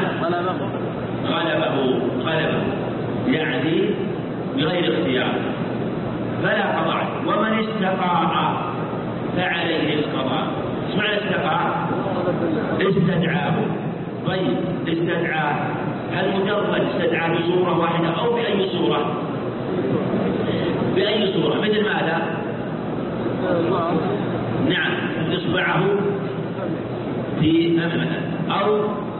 غلبه يعني بغير اختيار فلا قضاء. ومن استطاع فعليه القضاء. ايش معنى استطاع؟ استدعاه. طيب استدعاه، هل مجرد استدعاه بصورة واحدة أو بأي صورة؟ بأي صورة، مثل ماذا؟ نعم، إصبعه في أمامه، أو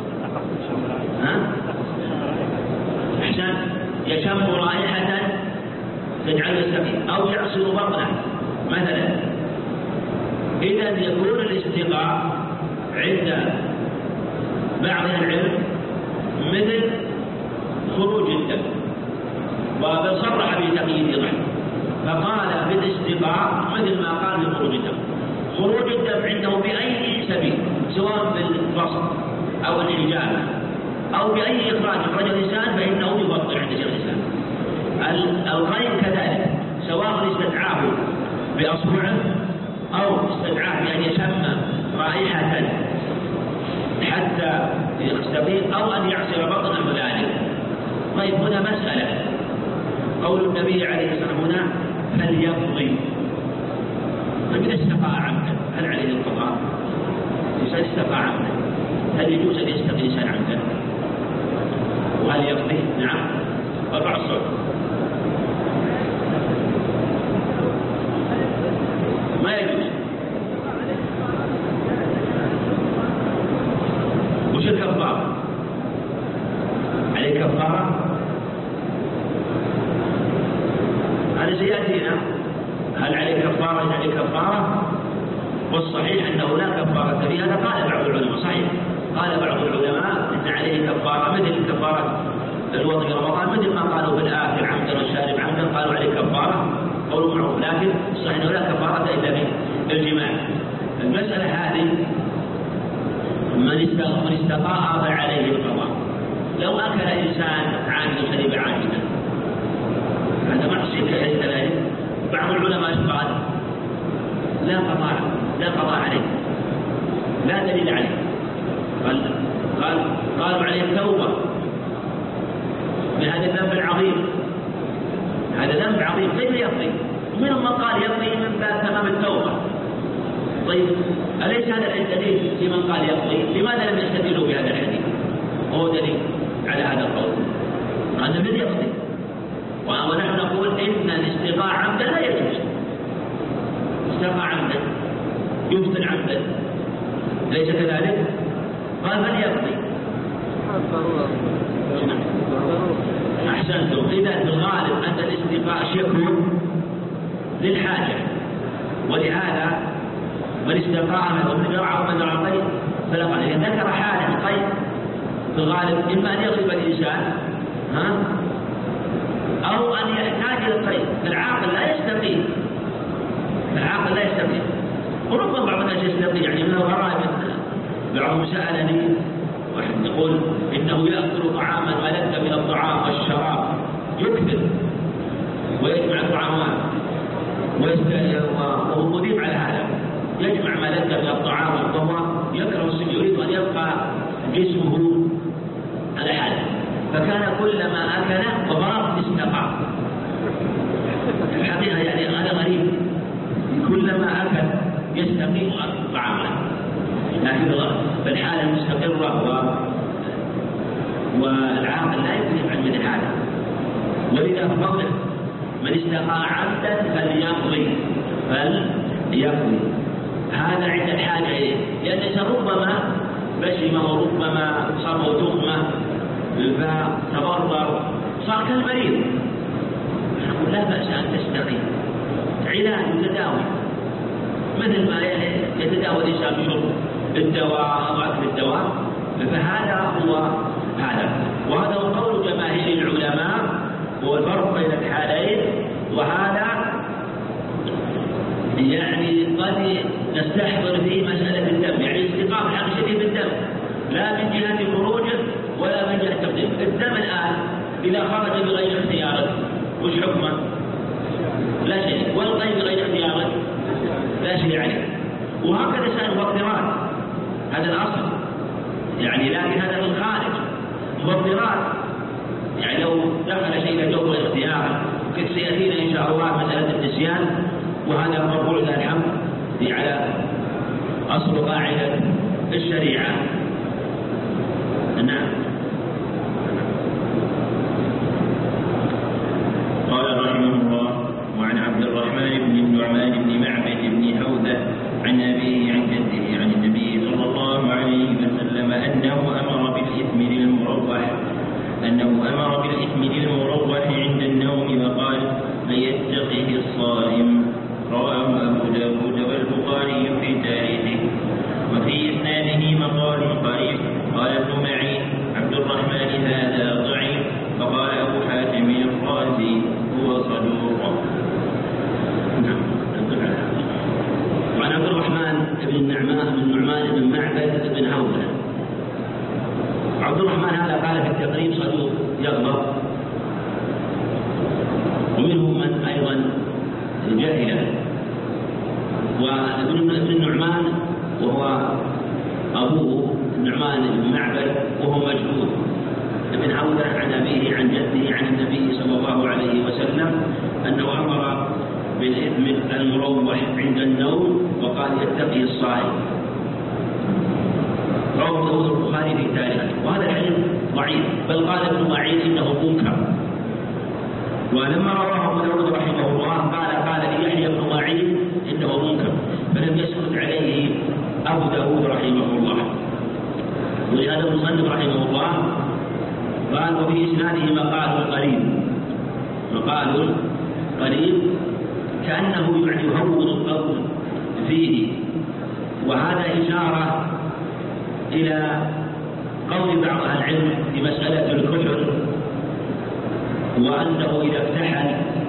أحسن يشم رائحة تجعله يستقيم، أو يعصر بطنه مثلا. إذا يكون الاستقاء عند بعض العلم مثل خروج الدم، وبل صرح به تقي الدين رحمه فقال بالاستقاء مثل ما قال بخروج الدم. خروج الدم عنده بأي سبيل، سواء بالبصر أو الحجامة أو بأي إخراج الإنسان، فإنه يبطل عند شيخ الإسلام. القيء كذلك، سواء استدعاه بأصبعه أو استدعاه بأن يشم رائحة حتى يستقيم أو أن يعصر بطنه ذلك. طيب هنا مسألة، قول النبي عليه الصلاة والسلام هنا فليقضي، فإذا استقى عمدا هل عليه القضاء؟ إذا استقى عمدا هل يجوز أن يستقي الإنسان عمدا؟ وهل يقضي؟ نعم. ارفع الصوت. ما يجوز. وش الكفارة؟ عليه كفارة؟ هذا سيأتينا. هل عليه كفارة؟ عليه كفارة؟ والصحيح أنه لا كفارة فيه. هذا قال بعض العلماء، صحيح قال بعض العلماء أن عليه كفارة مثل كفارة الوضع رمضان، مثل ما قالوا بالآكل عمدا والشارب عمدا قالوا عليه كفارة، قول معروف، لكن صحيح أنه لا كفارة إلا بالجماع. المسألة هذه من استطاع فعليه القضاء. لو أكل إنسان عامدا وشرب عامدا هذا معصية كذلك. بعض العلماء قال لا قضاء عليه، لا دليل عليه، قالوا عليه التوبة من هذا الذنب العظيم. هذا ذنب عظيم كيف يقضي؟ ومنهم من قال يقضي من باب تمام التوبة. طيب أليس هذا الدليل في من قال يقضي؟ لماذا لم يستدلوا بهذا الحديث؟ وهو دليل على هذا القول أن من يقضي، ونحن نقول إن الاستقاء عمدا لا يجوز. استقاء عمدا يبطل عمدا، ليس كذلك؟ قال من يقضي؟ أحسنتم. إذا في الغالب أن الاستقاء يكون للحاجة، ولهذا من استقاء من يرعى ومن يرعى القيء فلا قال. إذا ذكر حالة القيء في الغالب إما أن يغلب الإنسان أو أن يحتاج إلى القيء. العاقل لا يستقيم، العاقل لا يستقيم. وربما بعض الناس يستقيم، يعني من الغرائب بعضهم سألني واحد يقول إنه يأكل طعاما ملذ من الطعام والشراب، يكثر ويجمع الطعامات وهو مذيب على هذا، يجمع ملذ من الطعام والضوء، يكره السم، يريد أن يبقى جسمه على حاله، فكان كلما أكل وضرب استقى. الحقيقة يعني هذا غريب، كلما أكل يستقيم طعامه، لكن بالحالة المستقرة والعاقل لا يكذب عن مثل هذا. ولذا فضل من استقى عمدا فليقضي هذا عند الحاجة إليه، لأن ربما بشم وربما صاب تغمة فتضرر صار كالمريض. نقول لا بأس أن تستقي، علاج وتداوي مثل ما يتداوى الإنسان بشرب الدواء أو أكل الدواء، فهذا هو هذا. وهذا هو قول جماهير العلماء، هو الفرق بين الحالين. وهذا يعني قد نستحضر فيه مسألة الدم، يعني استقامة الحق شديد بالدم، لا من جهة خروجه ولا من جهة تقديم. الدم الآن إذا خرج بغير اختياره وش حكمه؟ لا شيء. والقيء بغير اختياره لا شيء عليه. وهكذا سأل مضطرات، هذا الأصل يعني، لكن هذا من خارج مضطرات، يعني لو دخل شيء لجوه الاختيار كيف سيأتينا إن شاء الله مسألة النسيان، وهذا مرفوع لله الحمد على أصل قاعدة الشريعة. نعم. قال رحمه الله: وعن عبد الرحمن بن النعمان بن معبد بن حوذة عن أبيه عن جده عن النبي صلى الله عليه وسلم أنه أمر بالإثم للمروح عند النوم وقال: ليتقه الصائم. رواه أبو داود والبخاري في تاريخه. وفي إسناده مقال قريب. قال ابن معين: عبد الرحمن هذا ضعيف. فقال أبو حاتم الرازي: هو صدوق. وعن عبد الرحمن بن النعمان بن معبد بن حوذة. عبد الرحمن هذا قال في التقريب صدوق يغلط، جاهلا. وابن النعمان وهو أبوه النعمان بن معبد وهو مجهول ابن عودة عن أبيه عن جده عن النبي صلى الله عليه وسلم أنه أمر بالإثم المروح عند النوم وقال يتقي الصائم. رواه البخاري في تاريخه. وهذا الحديث ضعيف، بل قال ابن معين إنه منكر. ولما رواه ابو داود رحمه الله قال يحيى بن معين إنه منكر، فلم يسكت عليه أبو داود رحمه الله. ولهذا المصنف رحمه الله قال وفي إسناده مقال قريب كأنه يهون القول فيه. وهذا إشارة إلى قول بعض أهل العلم في مسألة الكحل، وأنه إذا اكتحل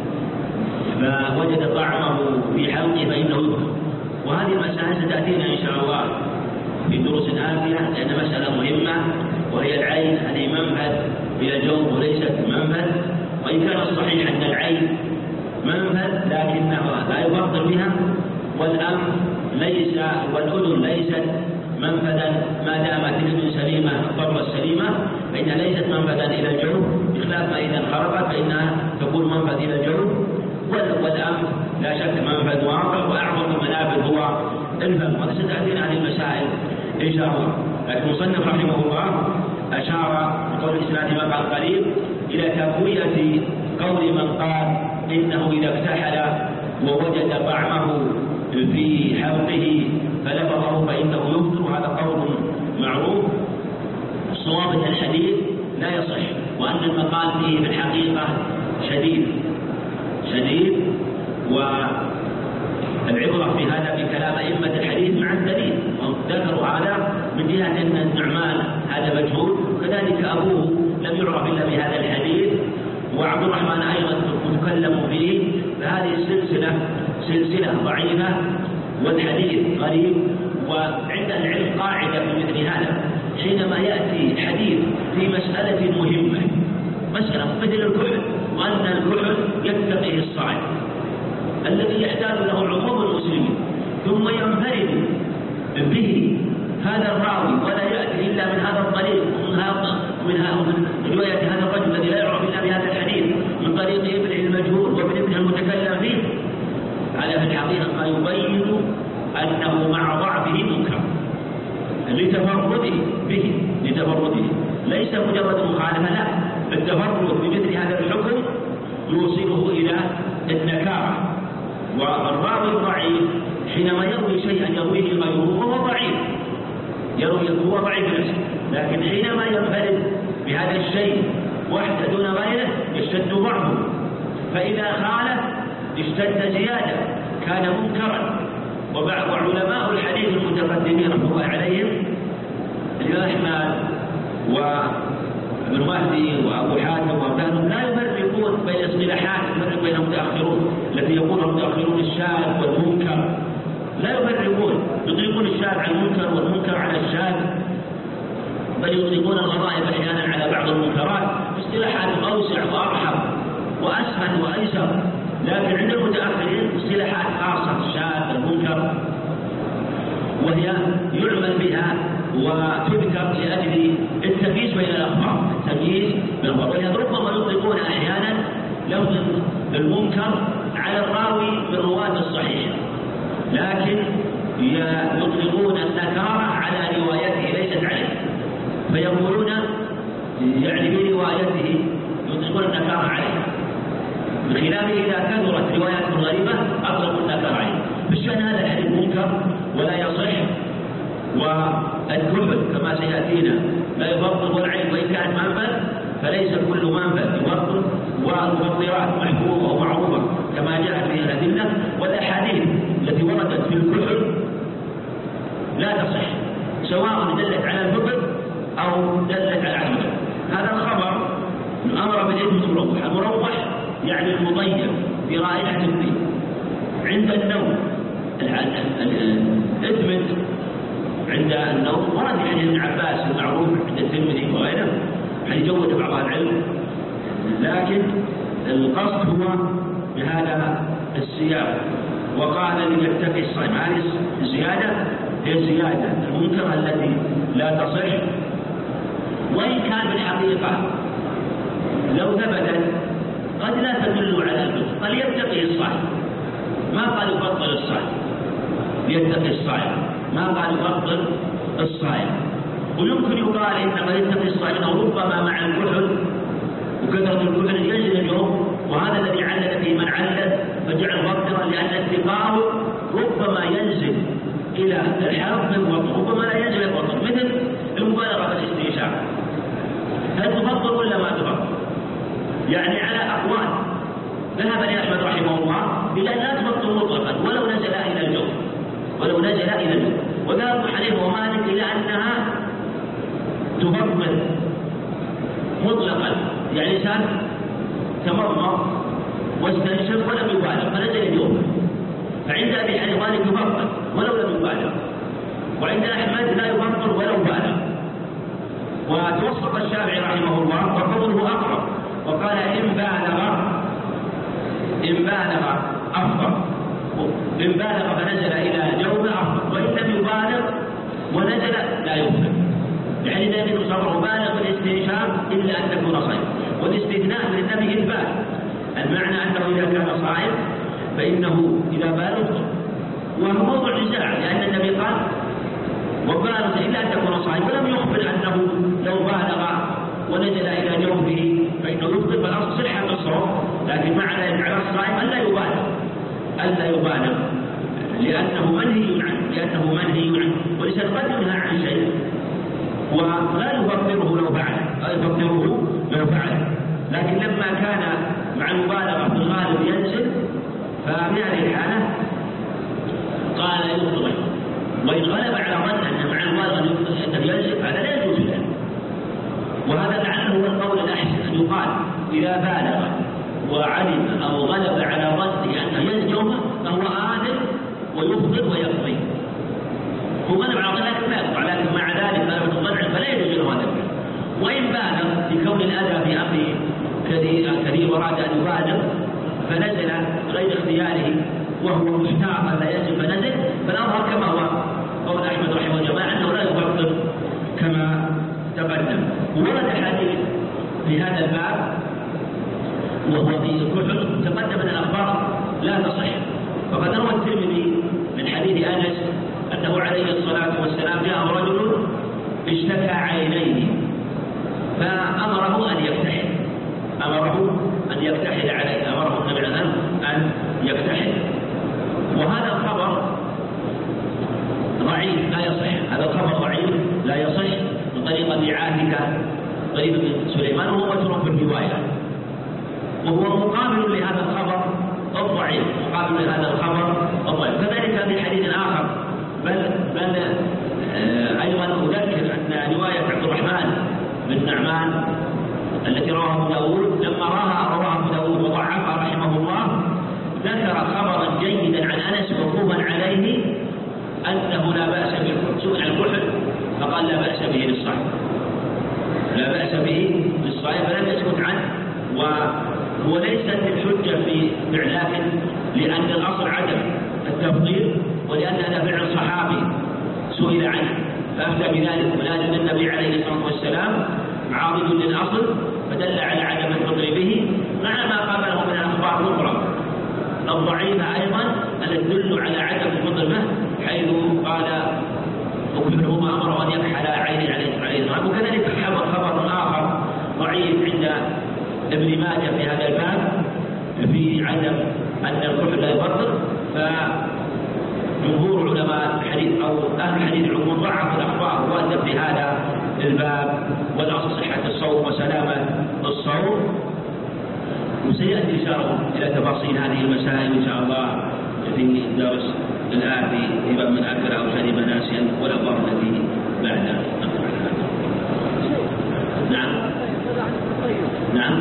فوجد طعمه في حلقه فإنه يكفر. وهذه المسائل ستأتينا إن شاء الله في دروس آتية، لأن مسألة مهمة وهي العين، هذه منفذ إلى الجوف وليست منفذ. وإن كان الصحيح أن العين منفذ لكنها لا يفضل بها، والأنف ليس والأذن ليست منفذا ما دامت الأذن سليمة الطبلة السليمة، فإنها ليست منفذا إلى الجوف، بخلاف ما إذا انخرطت فإنها تكون منفذ إلى الجوف. والأنف لا شك منفذ واضح، وأعظم المنافذ هو الفم. وهذا ستأتينا هذه المسائل إن شاء الله. لكن المصنف رحمه الله أشار بقول الإسناد مقال قريب إلى تقوية قول من قال إنه إذا اكتحل ووجد طعمه في حلقه فلفظه فإنه يفطر. هذا قول معروف. الصواب أن الحديث لا يصح، وأن المقال فيه في الحقيقة شديد. والعبرة في هذا بكلام أئمة الحديث مع الدليل، ذكروا هذا من جهة أن النعمان هذا مجهول، كذلك أبوه لم يعرف إلا بهذا الحديث، وعبد الرحمن أيضا متكلم فيه. فهذه سلسلة ضعيفة والحديث قريب. وعند العلم قاعدة في مثل هذا، حينما يأتي حديث في مسألة مهمة، مسألة مثل الكحل، وأن الكحل يتقيه الصائم الذي يحتاج له عموم المسلمين، ثم ينفرد به هذا الراوي ولا يأتي إلا من هذا الطريق، من رواية هذا الرجل الذي لا يعرف إلا بهذا الحديث من طريق ابنه المجهول وابن ابنه المتكلم فيه، على في الحقيقة ما يبين أنه مع ضعفه منكر لتفرده به، ليس مجرد مخالفة، لا، التفرد بمثل هذا الحكم يوصله إلى النكارة. والراوي الضعيف حينما يروي شيئا يرويه غيره وهو ضعيف، هو ضعيف نفسه، لكن حينما ينفرد بهذا الشيء وحده دون غيره يشتد ضعفه، فإذا خالف اشتد زيادة كان منكرا. وبعض علماء الحديث المتقدمين رحمه الله عليهم الإمام أحمد وابن مهدي وأبو حاتم وابنهم لا يفرقون بين اصطلاحات، يفرق بين المتأخرون التي يقول المتأخرون الشاذ والمنكر، لا يفرقون، يطلقون الشاذ على المنكر والمنكر على الشاذ، بل يطلقون الغرائب أحيانا على بعض المنكرات باصطلاحات أوسع وأرحب وأسهل وأيسر. لكن عند المتأخرين اصطلاحات خاصة، الشاذ المنكر، وهي يعمل بها وتذكر لأجل التمييز بين الأخبار، ولهذا ربما يطلقون أحيانا لفظ المنكر على الراوي من رواة الصحيح، لكن يطلقون النكارة على روايته ليست عليه، فيقولون يعني بروايته يطلقون النكارة عليه، بخلاف إذا كثرت روايات غريبة أطلقوا النكارة عليه. بالشأن هذا الحديث منكر ولا يصح. والكحل كما سيأتينا لا يفضل والعين، وإن كانت منفذ فليس كل منفذ يفضل، والمفطرات محفوظة ومعروفة كما جاءت في الأدلة. والأحاديث التي وردت في الكحل لا تصح، سواء دلت على الفطر أو دلت على الفطر. هذا الخبر أمر بالإثم المروح يعني المضيق برائحة الدين عند النوم، الإثم عند النوم ورد حديث ابن عباس المعروف عند الترمذي وغيره، حديث جود بعض العلم، لكن القصد هو بهذا الثياب وقال ليتقي الصائم، هذه الزيادة هي الزيادة المنكرة التي لا تصح، وإن كان بالحقيقة لو ثبتت قد لا تدل على الفطر، قال يتقي الصائم، ما قال يفطر الصائم، يتقي الصائم ما قال يفطر الصائم. ويمكن يقال إن قد يتقي الصائم أنه ربما مع الكحل وكثرة الكحل ينزل اليوم، وهذا الذي علل فيه من علل فجعل مفطرا، لأن اتقاءه ربما ينزل إلى الحرب بالوطن، ربما لا ينزل إلى الوطن، مثل المبالغة في الاستنشاق، هل تفطر ولا ما تفطر؟ يعني على أقوال. ذهب أحمد رحمه الله إلى أن لا تفطر مطلقا ولو نزل إلى الجو، ولو نزل إلى الجو، وذهب أبو حنيفة ومالك إلى أنها تفطر مطلقا، يعني إنسان تمرمر واستنشق ولم يبالغ فنزل اليوم، فعند أبي حنيفة مالك يفطر ولو لم يبالغ، وعند أحمد لا يفطر ولو بالغ. وتوسط الشافعي رحمه الله وقوله أقرب، وقال إن بالغ أفطر، إن بالغ فنزل إلى جوف أفطر، وإن لم يبالغ ونزل لا يفطر، يعني لا يجوز صبره بالغ بالاستنشاق إلا أن تكون صائم. والاستثناء من النبي إثبات، المعنى أنه إذا كان صائم فإنه إذا بالغ، وهو موضوع نزاع، لأن النبي قال وبالغ إلا أن تكون صائم، ولم يخبر أنه لو بالغ ونزل إلى جوفه فإنه يفطر، فالأصل صحة الصوم، لكن مع ذلك على الصائم ألا يبالغ لأنه منهي عنه، ولسان قد ينهى عن شيء ولا يفطره لو فعل، لكن لما كان مع المبالغة في الغالب ينزل، ففي هذه الحالة قال يفطر، وإن غلب على ظن أن مع المبالغة ينزل فهذا لا يجوز له. وهذا لعله هو القول الأحسن، أن يقال إذا بالغ وعلم أو غلب على ظنه أنه ينزل فهو آثم ويفطر ويقضي، هو غلب على ظنه لكن لا يقطع، لكن مع ذلك غلبة الظن فلا يجوز له هذا. وإن بالغ لكون الأذى في أمره كثير وراد أن يبالغ فنزل غير اختياره وهو مشتاق لا ينزل فنزل، فالأظهر كما هو قول أحمد رحمه الله أنه لا يفطر كما تقدم. ورد حديث في هذا الباب وهو في الكحل تقدم من الأخبار لا تصح، فقد روى الترمذي من حديث أنس أنه عليه الصلاة والسلام جاء رجل اشتكى عينيه فأمره أن يكتحل، عليه، أمره النبي عليه الصلاة والسلام أن يكتحل. وهذا الخبر ضعيف لا يصح، من طريق أبي عاتكة طريق بن سليمان، وهو متروك بالرواية، وهو مقابل لهذا الخبر الضعيف، كذلك في حديث آخر بل أيضا أذكر أن رواية عبد الرحمن بن نعمان التي رواه أبو داود لما رواه أبو داود وضعفها رحمه الله، ذكر خبرا جيدا عن أنس موقوفا عليه أنه لا بأس بالكحل، عن الكحل فقال لا بأس به للصائم، فلم يسكت عنه. وهو ليست الحجة في فعل، لكن لأن الأصل عدم التفضيل، ولأن هذا فعل صحابي سئل عنه فأفتى بذلك ولازم النبي عليه الصلاة والسلام عاضد للأصل، فدل على عدم الفضل به مع ما قابله من الأخبار الأخرى الضعيفة أيضا التي تدل على عدم الفضل به، حيث قال وكلهما أمر أن يكحل عيني عليه الصلاة. وكذلك خبر آخر ضعيف عند ابن ماجه في هذا الباب في عدم أن الكحل لا يفطر، فجمهور علماء الحديث أو أهل الحديث عموما ضعفوا الأخبار وأدب في هذا الباب، والأصل صحة الصوم وسلامة الصوم. وسيأتي إشارة إلى تفاصيل هذه المسائل إن شاء الله في الدرس الآتي في باب من أكل أو شرب ناسيا والأبواب التي بعدها. نعم.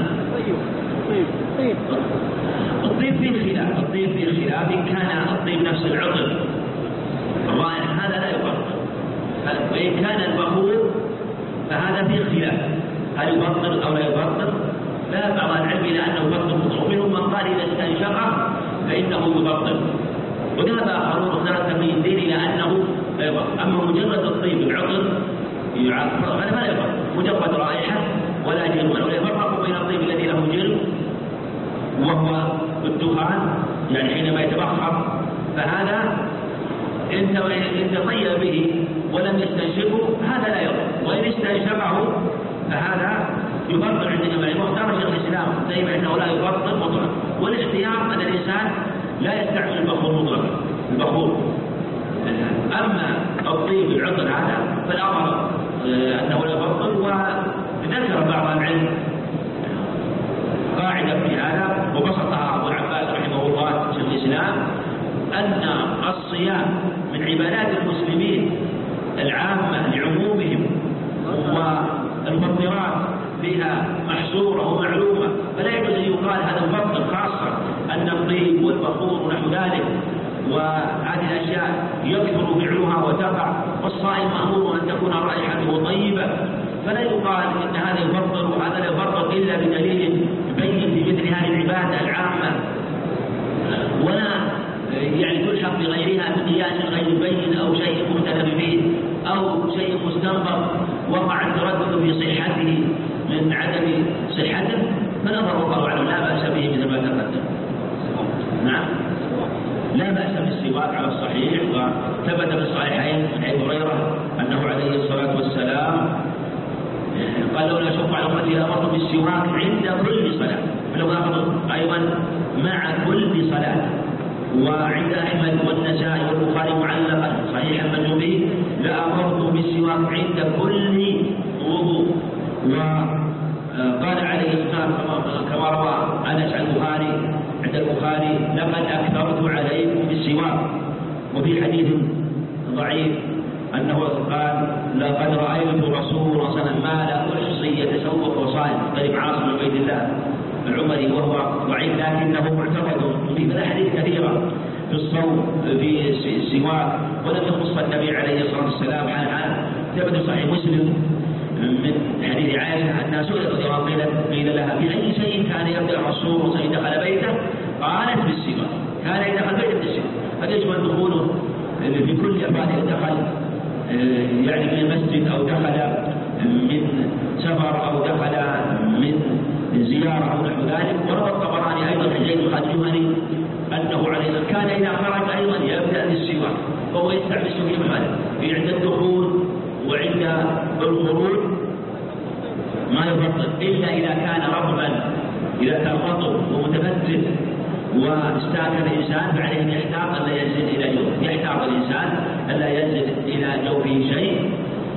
الطيب فيه خلاف إن كان الطيب نفس العطر الرائح هذا لا يفطر، وإن كان البخور فهذا فيه خلاف هل يفطر أو لا يفطر. لا بعض العلم إلى أنه يفطر، ومنهم من قال إذا استنشقه فإنه يفطر. وذهب آخرون اختار تقي الدين إلى أنه لا يفطر. أما مجرد الطيب العطر هذا ما لا يفطر، مجرد رائحة ولا جرم، ولا يفرق بين الطيب الذي له جرم وهو الدخان، يعني حينما يتبخر، فهذا إن طيب به ولم يستنشقه هذا لا يضر، وإن استنشقه فهذا يفطر عند الجماعة. واختار شيخ الإسلام دائما أنه لا يفطر مطلقا، والاختيار أن الإنسان لا يستعمل البخور مطلقا، البخور. أما الطيب العطر هذا فالأمر أنه لا يفطر. وذكر بعض العلم قاعدة في هذا وبسطها أبو العباس رحمه الله شيخ الإسلام، أن الصيام من عبادات المسلمين العامة لعمومهم، والمفطرات فيها محصورة ومعلومة، فلا يجوز أن يقال هذا مفطر خاصة، أن الطيب والبخور ونحو ذلك وهذه الأشياء يكثر فعلها وتقع، والصائم مأمور أن تكون رائحته طيبة، فلا يقال إن هذا يفطر وهذا لا يفطر إلا بدليل يبين في مثل هذه العبادة العامة، ولا يعني تلحق بغيرها بقياس غير بين أو شيء مختلف فيه أو شيء مستنبط وقع التردد في صحته من عدم صحته، فنظر الله أعلم لا بأس به مثل ما تقدم. نعم، لا بأس بالسواك على الصحيح، وثبت في الصحيحين من حديث هريرة أنه عليه الصلاة والسلام قال لولا أشق على أمتي لأمرت بالسواك عند كل صلاة، فلو أخذ أيضا مع كل صلاة. وعند أحمد والنسائي والبخاري معلقا صحيحا من به لأمرت بالسواك عند كل وضوء. وقال عليه الصلاة والسلام كما روى أنس عن البخاري عند البخاري لقد أكثرت عليكم بالسواك. وفي حديث ضعيف أنه قال لقد رأيت رسول الله صلى الله عليه وسلم ما لا أحصي يتسوق وصائم، قريب عاصم بن عبيد الله العمري وهو ضعيف لكنه معتقد في الأحاديث كثيرة في الصوم في السواك، ولم يخص النبي عليه الصلاة والسلام عن ثبت صحيح مسلم من حديث عائشة أنها سئلت قيل لها بأي شيء كان يبدأ الرسول إذا دخل بيته؟ قالت بالسواك، كان إذا دخل بيته بالسواك. هذا يشمل دخوله في كل أفعال دخل يعني من المسجد أو دخل من سفر أو دخل من زيارة أو نحو ذلك. وروى الطبراني أيضا عن زيد بن الجهني أنه عليه كان إذا خرج أيضا يبدأ بالسواك، فهو يستعمل في محله عند الدخول وعند الخروج ما يفطر إلا إذا كان رطبا، إذا كان رطب ومتفتت واستاكل الإنسان فعليه أن يحتاط ألا ينزل إلى جوفه، يحتاط الإنسان ألا ينزل إلى جوفه شيء.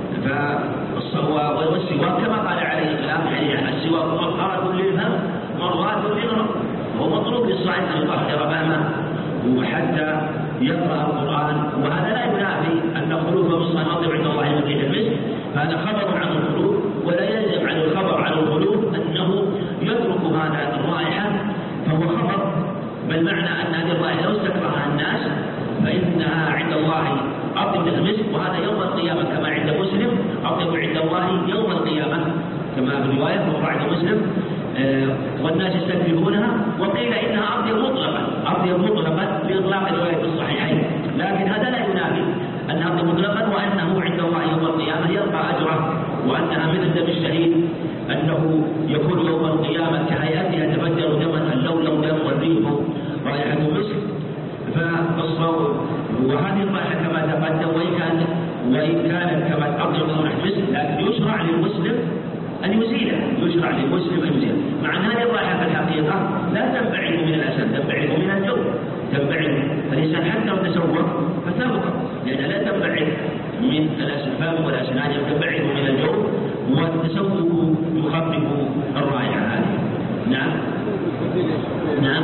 والسواك كما قال عليه السلام يعني السواك مطهرة للفم مرضاة للرب، وهو مطلوب للصائم أن يطهر فمه وحتى يقرأ القرآن. وهذا لا ينافي أن خلوفه بالصائم أطيب عند الله من ريح المسك، فهذا خبر عن الخلوف، ولا يلزم عن الخبر عن الخلوف أنه يترك هذا الرائحة، فهو خبر، بل معنى أن هذه الرائحة لو استكرهها الناس فإنها عند الله أطيب من المسك، وهذا يوم القيامة كما عند مسلم أطيب عند الله يوم القيامة كما في رواية عند مسلم والناس يستكرهونها. وقيل إنها أطيب مطلقا لإطلاق الرواية الصحيحين، لكن هذا لا ينافي أنها أطيب مطلقا وأنه عند الله يوم القيامة يلقى أجره، وأنها مثل دم الشهيد أنه يكون يوم القيامة كهيئتها يتفجر دما اللون دم والريح رائحة مسك. فالصوم وهذه الرائحة كما تقدم وإن كانت كما أطيب من مسك، لكن يشرع للمسلم أن يزيلها، يشرع للمسلم أن يزيلها، مع أن هذه الرائحة في الحقيقة لا تنبعث من الأسد، تنبعث من الجو، تنبعث الإنسان حتى لو تسوق فتبقى، لأنها لا تنبعث من الأسفام والأسنان، تنبعث من الجو، والتسوق يخفف الرائحة هذه. نعم نعم.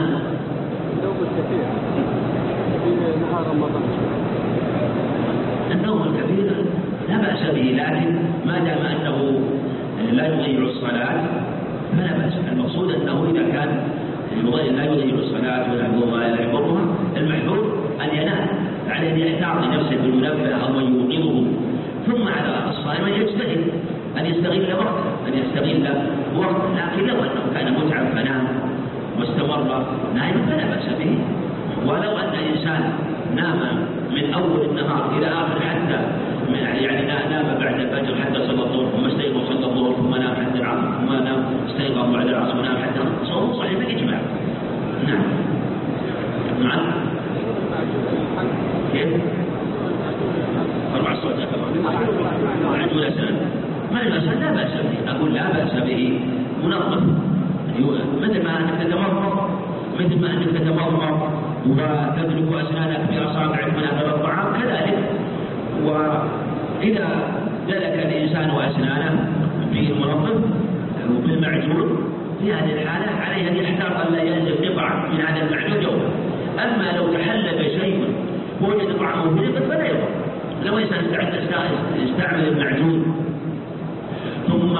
النوم الكثير لا بأس به، لكن ما دام أنه لا يضيع الصلاة فلا بأس. المقصود أنه إذا كان لا يضيع الصلاة ولا يضرها، المحذور أن ينام، عليه أن يحتاط لنفسه بالمنبه أو من يوقظه. ثم على الصائم أن يجتهد أن يستغل وقته، لكن لو أنه كان متعب فنام واستمر نائما فلا بأس به. ولو أن إنسان نام من أول النهار إلى آخر حتى يعني نام بعد الفجر حتى صلى الظهر ثم استيقظ صلى الظهر ثم نام حتى العصر ثم نام استيقظ بعد العصر ونام حتى صوم صحيح بالإجماع. نعم. نعم. كيف؟ 4 صوت معجون أسنان. ما الأسنان لا بأس به، أقول لا بأس به منظف، مثل ما أنك تتمضمض وتدلك أسنانك بأصابعك من هذا الطعام كذلك. وإذا دلك الإنسان أسنانه بالمنظف وبالمعجون في هذه الحالة عليه أن يحتاط أن لا ينزل قطع من هذا المعجون يوما. أما لو تحلب شيء ووجد طعمه في البيت فلا يضر. لو إنسان استعمل المعجون ثم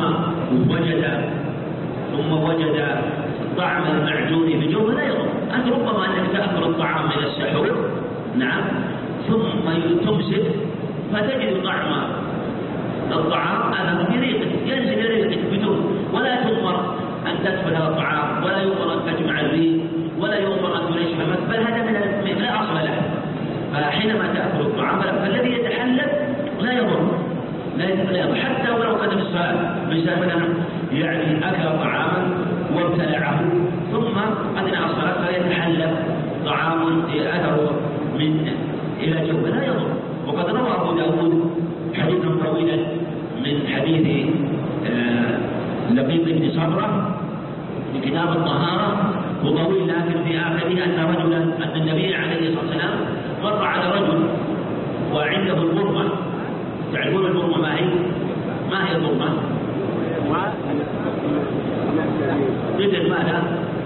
وجد طعم المعجون في جوفه لا يضر. أنت ربما أنك تأكل الطعام من السحور نعم ثم تمسك فتجد طعم الطعام هذا في ريقك ينزل ريقك بدون، ولا تؤمر أن تدفن هذا الطعام ولا يؤمر أن تجمع الريق ولا يؤمر أن تنشف فمك، بل هذا من لا أصل له. فحينما تأكل الطعام فالذي يتحلل لا يضر حتى ولو قدم الصلاة مثلا يعني أكل طعاما وابتلعه ثم أثناء الصلاة فيتحلل طعام أثر من إلى جوفه لا يضر. وقد روى أبو داود حديثا طويلا من حديث لقيط بن صبرة في كتاب الطهارة وطويل، لكن في آخره أن النبي عليه الصلاة والسلام مر على رجل وعنده البرمة. تعرفون البرمة ما هي؟ ما هي البرمة؟ قدر ماذا؟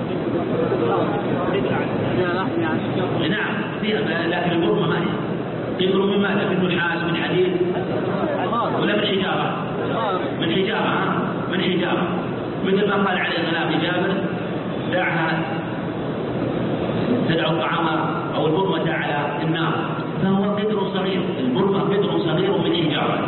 نعم فيها، لكن البرمة ما هي؟ قدر من ماذا؟ من نحاس من حديد ولا من حجارة؟ من حجارة مثل ما قال عليه السلام لجابر دعها تدعو الطعام أو البرمة على النار، فهو قدر صغير، البرمة قدر صغير من حجارة.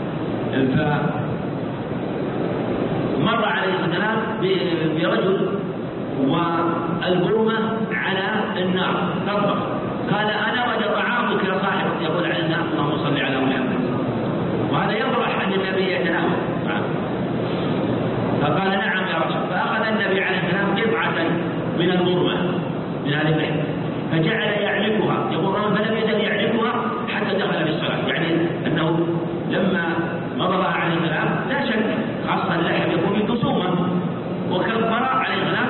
فمر عليه السلام برجل والبرمة على النار تطبخ، قال أنا وجد طعامك يا صاحب، يقول عليه السلام اللهم صل على محمد، وهذا يفرح أن النبي يتناول. فقال نعم يا رسول، فأخذ النبي عليه السلام قطعة من البرمة من هذه اللحم فجعل يعلقها، يقول فلم يزل يعلقها حتى دخل في الصلاة، يعني أنه لما مضى عليه السلام لا شك خاصة اللحم يكون بكسومة وكبر عليه السلام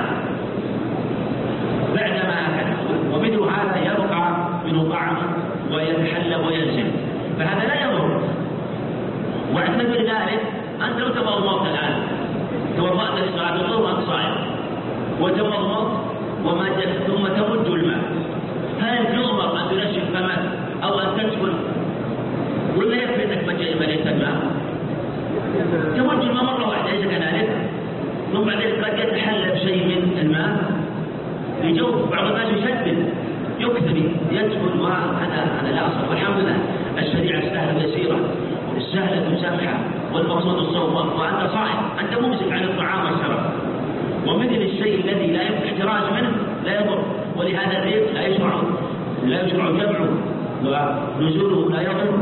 بعدما أكل، ومثل هذا يبقى منه طعم ويتحلب وينزل، فهذا لا يضر. واعتبر ذلك أنت لو تمضمضت الآن توضأت للصلاة الظهر وأنت صائم وتمضمضت ثم تمج الماء، هل يؤمر أن تنشف فمك أو أن تدخل ولا يكفي أنك مليت الماء؟ تمج الماء مرة واحدة أليس كذلك؟ ثم بعدين قد يتحلب شيء من الماء يجوف، بعض الناس يشدد يكثر يدخل، وهذا لا أصل. والحمد لله الشريعة سهلة يسيرة سهلة سمحة، والمقصود الصوم وأنت صائم، أنت ممسك عن الطعام والشراب، ومثل الشيء الذي لا يمكن احتراز منه لا يضر، ولهذا الريق لا يشرع جمعه ونزوله لا يضر.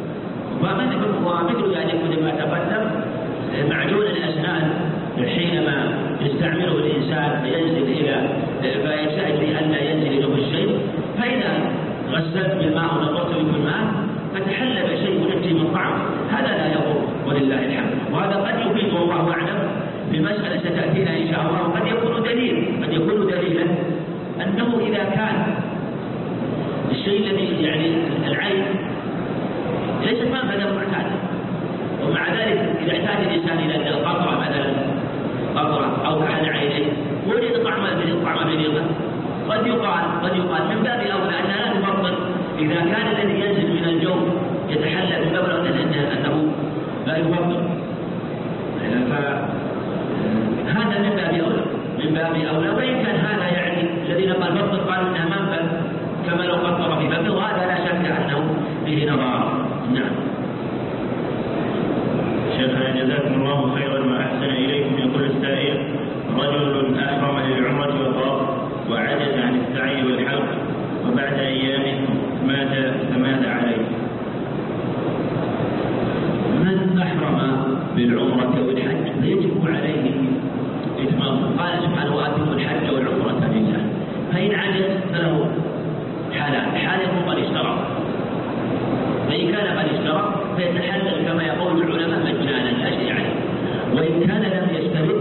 ومثل ذلك مثل ما تقدم معجون الأسنان حينما يستعمله الإنسان فيجتهد أن لا ينزل له الشيء، فإذا غسلت بالماء ونظرت بالماء فتحلب شيء يأتي من طعم هذا لا يضر ولله الحمد. وهذا قد يفيد والله أعلم بمسألة ستأتينا إن شاء الله، وقد يكون دليلا أنه إذا كان الشيء الذي يعني العين ليست منفذا معتادا، ومع ذلك إذا احتاج الإنسان إلى القطرة مثلا قطرة أو أحد عينيه وجد طعم بريقة، قد يقال من باب أولى أنها لا تفضل إذا كان الذي ينزل من الجو يتحلل من باب أولى أنه لا يفضل، فهذا من باب أولى. وإن كان هذا يعني الذين قال فضل قالوا إنها منفذ كما لو قطر في بابه، وهذا لا شك أنه فيه نظار. نعم. شيخنا جزاكم الله خيرا وأحسن إليكم. يقول السائل: رجل أحرم للعمرة وطاف وعجز عن السعي والحلق، وبعد فإن عجز فله حالان. حال يكون قد اشترط، فإن كان قد اشترط فيتحلل كما يقول العلماء مجانا لا شيء عليه، وإن كان لم يشترط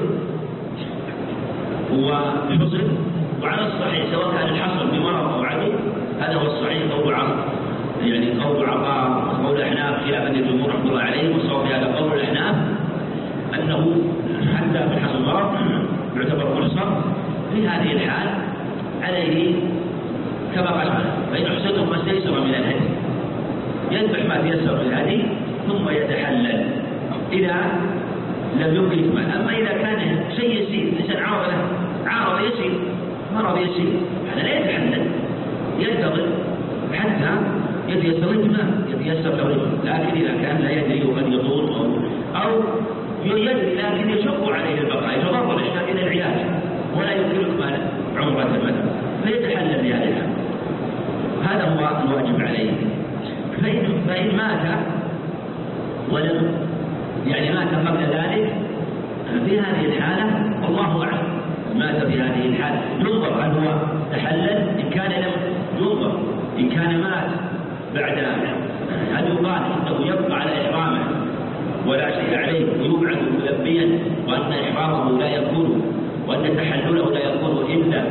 وحصل. وعلى الصحيح سواء كان الحصل بمرض أو عدم، هذا هو الصحيح قول يعني قول عطاء قول الأحناف خلافا للجمهور رحمه الله عليهم، والصواب في هذا قول الأحناف أنه حتى في حصل المرض يعتبر محصر. في هذه الحال عليه كما قال فإن أحسنتم ما استيسر من الهدي، يذبح ما تيسر من الهدي ثم يتحلل إذا لم يملك مال. أما إذا كان شيء يسير، الإنسان عارض يسير، مرض يسير، هذا لا يتحلل، ينتظر حتى يتيسر له. لكن إذا كان لا يدري وقد يطول أو يدري لكن يشق عليه البقاء، يتضرر يحتاج إلى العلاج ولا يمكنك مال عمرة مثلا، فيتحلل بهذا الحال. هذا هو الواجب عليه. فإن مات ولم مات قبل ذلك في هذه الحالة والله أعلم، مات في هذه الحالة ينظر هل هو تحلل. إن كان لم ينظر، إن كان مات بعد هل يقال إنه يبقى على إحرامه ولا شيء عليه ويبعد ملبيا، وأن إحرامه لا يكون وأن تحلله لا يكون إلا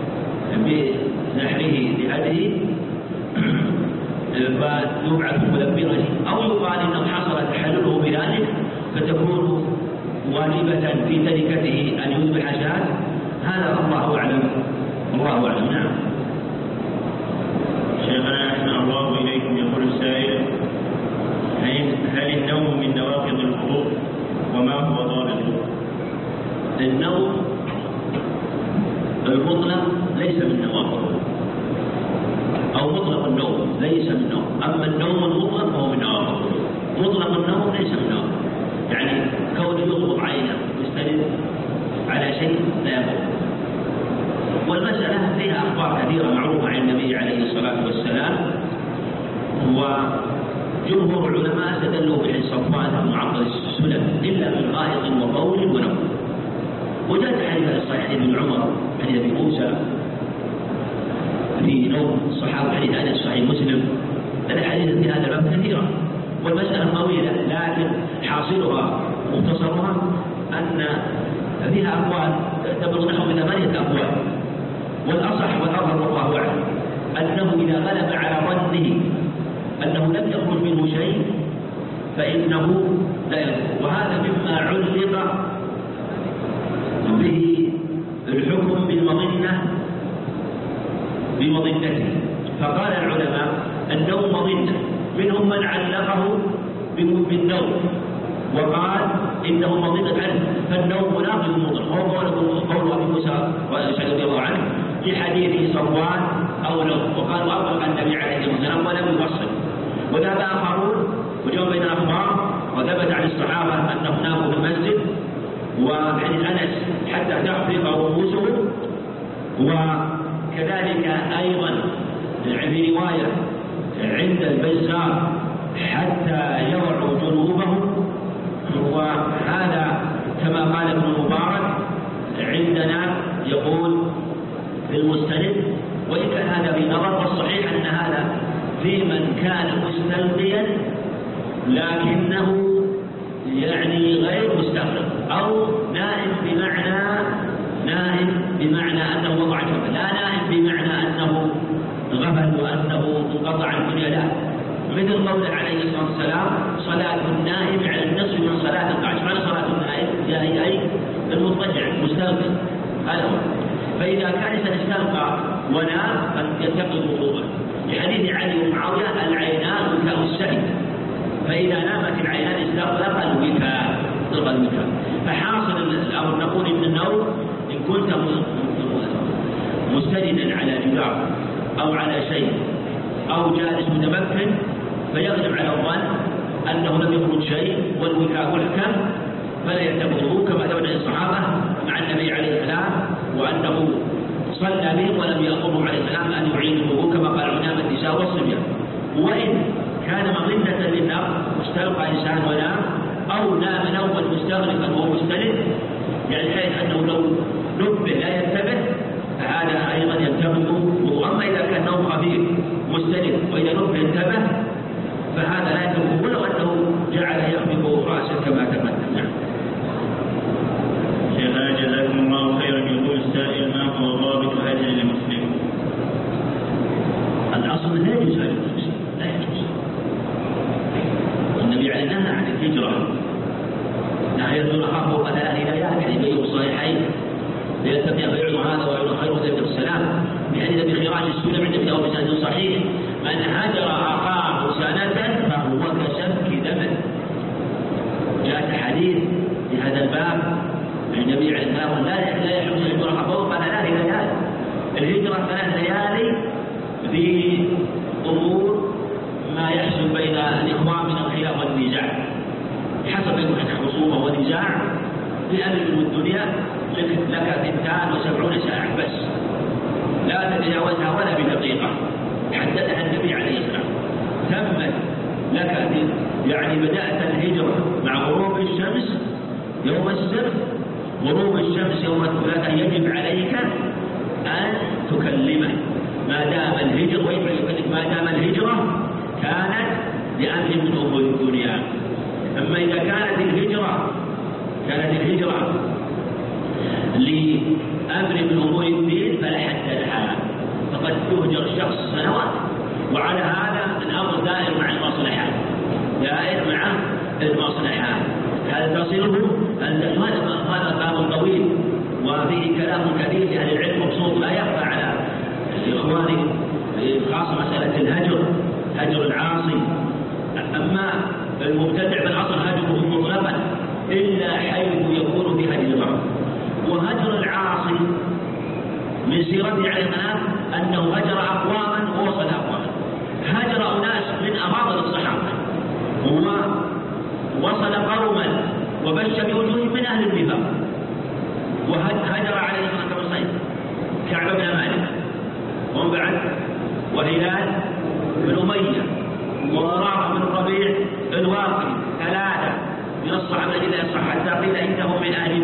بنحره بهديه فيبعث ملبيا، أو يقال إنه حصل تحلله بذلك فتكون واجبة في تركته أن يذبح شاة. هذا الله أعلم. نعم. شيخنا أحسن الله إليكم. يقول السائل: هل النوم من نواقض الوضوء وما هو ضابطه؟ النوم المطلق ليس من نواقض، أو مطلق النوم ليس من نوم. أما النوم المطلق فهو من نواقض. مطلق النوم ليس من نوم، يعني كونه يغمض عينه يستند على شيء لا يغمض. والمسألة فيها أخبار كثيرة معروفة عن النبي عليه الصلاة والسلام، وجمهور العلماء استدلوا بحديث صفوان بن معطل السلم إلا من غائط وبول ونوم. وجاء حديث الصحيح ابن عمر حديث ابي موسى في نوم الصحابة، حديث أنس صحيح مسلم. الأحاديث في هذا الباب كثيرة والمسألة طويلة، لكن حاصلها مختصرها أن فيها أقوال تبلغ نحو من 8 أقوال، والأصح والأظهر والله أعلم أنه إذا غلب على ظنه أنه لم يخرج منه شيء فإنه لا يخرج. وهذا مما علق به الحكم بمظنته. فقال العلماء النوم مظنة، منهم من علقه بالنوم وقال إنه مظنة عنه، فالنوم مناقض مطلق، وهو قول أبي موسى رضي الله عنه في حديث صفوان أو نوم، وقالوا أطلق النبي عليه الصلاة والسلام ولم يفصل. وذهب آخرون وجمع بين الأخبار وثبت عن الصحابة أنهم ناموا في المسجد، وحديث أنس حتى تحفظ رؤوسهم. وكذلك أيضا في رواية عند البزار حتى يضعوا جنوبهم، وهذا كما قال ابن المبارك عندنا يقول في المستند، وإن كان هذا في نظر، والصحيح أن هذا في من كان مستلقيا لكنه غير مستغرق، أو نائم بمعنى أنه وضع جنبه، لا نائم بمعنى أنه غفل وأنه انقطع الدنيا، لا. مثل قوله عليه الصلاة والسلام صلاة النائم على النصف من صلاة القائم. معنى صلاة النائم أي المضطجع مستلقي، هذا هو. فإذا كان استلقى ونام ينتقض وضوءه، لحديث علي ومعاوية العينان وكاء السعي، فإذا نامت العينان استغرق الوكاء. فحاصل الأمر نقول إن النوم إن كنت مستندا على جدار أو على شيء أو جالس متمكن فيغلب على الظن أنه لم يخرج شيء والوكاء محكم فلا ينتقضه، كما ثبت الصحابة مع النبي عليه السلام وأنه صلى بهم ولم يأمرهم عليه السلام أن يعيد الوضوء كما قال علماء النساء والصبيان. وإن كان مظنة للنار استلقى إنسان ونام أو نام نوما مستغرقا وهو مستند، يعني حيث أنه لو نبه لا ينتبه، فهذا أيضا ينتقض خفيف مستند وإذا نبه انتبه فهذا لا يتركه ولو أنه جعل يخفض رأسه كما تقدم. نعم. شيخنا جزاكم الله خيرا. يقول السائل: ما هو ضابط هجر المسلم؟ الأصل لا يجوز هجر المسلم، لا يجوز. النبي عليه نهى عن الهجرة، نهى يزور أخاه فوق 3 ليال، يعني بيع الصحيحين ليلتقي بيع هذا ويعلن خير وزيد السلام بحديث بخراج السلم عند ابن أبي بسند صحيح: من هجر أخاه سنة فهو كسفك دمه. جاء حديث في هذا الباب النبي عليه الصلاة والسلام لا يحرم الهجرة فوق 3 ليال. الهجرة 3 ليالي في أمور ما يحصل بين الإخوان من الخلاف والنزاع، حسب يكون خصومة ونزاع في أمر الدنيا لك 72 ساعة بس، لا تتجاوزها ولا بدقيقة، حددها النبي عليه الصلاة والسلام. تمت لك يعني بدأت الهجرة مع غروب الشمس يوم السبت، غروب الشمس يوم الثلاثاء يجب عليك أن تكلمه ما دام الهجرة، ويجب أن يكلمك ما دام الهجرة كانت لأمر من أمور الدنيا. أما إذا كانت الهجرة لأمر من أمور الدين فلا حد لها، فقد يهجر الشخص سنوات. وعلى هذا الأمر دائر مع المصلحات، هذا تصله هذا باب طويل وفيه كلام كثير لأهل العلم مبسوط لا يخفى على إخواني، خاصة مسألة هجر العاصي. أما المبتدع بالأصل هجره مطلقا إلا حيث يكون بهذه الغرض. وهجر العاصي من سيرته عليه السلام أنه هجر أقواما ووصل أقواما، هجر أناس من أفاضل الصحابة ووصل قوما وبش بوجوههم من أهل النفاق، وهجر عليه الصلاة والسلام كعب بن مالك ومن بعد وهلال بن أمية ومراغ بن الربيع الواقي، 3 من الصحابة إذا صح حتى قيل إنهم من أهل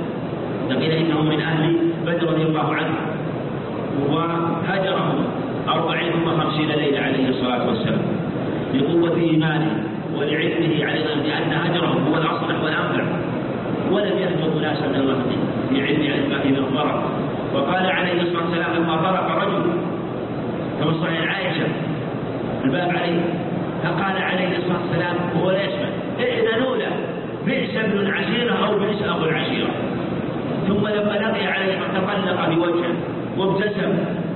بدر رضي الله عنه. وهجرهم 40 و50 ليلة عليه الصلاة والسلام لقوة إيمانه ولعلمه عليه بأن هجرهم هو الأصلح والأنفع، ولم يهجر ناسا من الوقت في علم في الضرر. وقال عليه الصلاة والسلام لما ضرب رجل كما صحيح عائشة الباب عليه، فقال عليه الصلاة والسلام هو لا يسمع: ائذنوا له، بئس ابن العشيرة أو بئس أخو العشيرة. ثم لما لقي عليه تطلق بوجهه وابتسم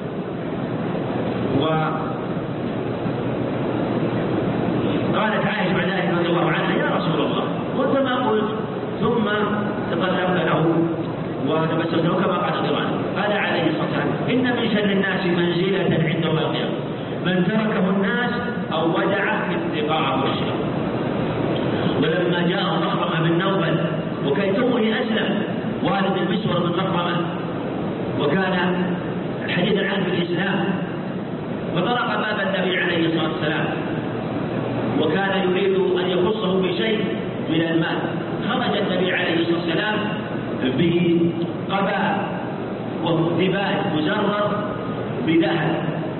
قالت عائشة بعد ذلك رضي الله عنها: يا رسول الله قلت ما قلت، ثم تطلقت له وتبسمت له كما قال رضي الله عنه. قال عليه الصلاة والسلام: إن من شر الناس منزلة عند يوم القيامة من تركه الناس أو ودعه اتقاءه الشر. ولما جاءه مخرمة بن نوبل وكيتمه أسلم والد المسور بن مخرمة وكان حديثا عنه في الإسلام، فطرق باب النبي عليه الصلاة والسلام وكان يريد أن يخصه بشيء من المال. خرج النبي عليه الصلاة والسلام بقباء ودباج مزرر بذهب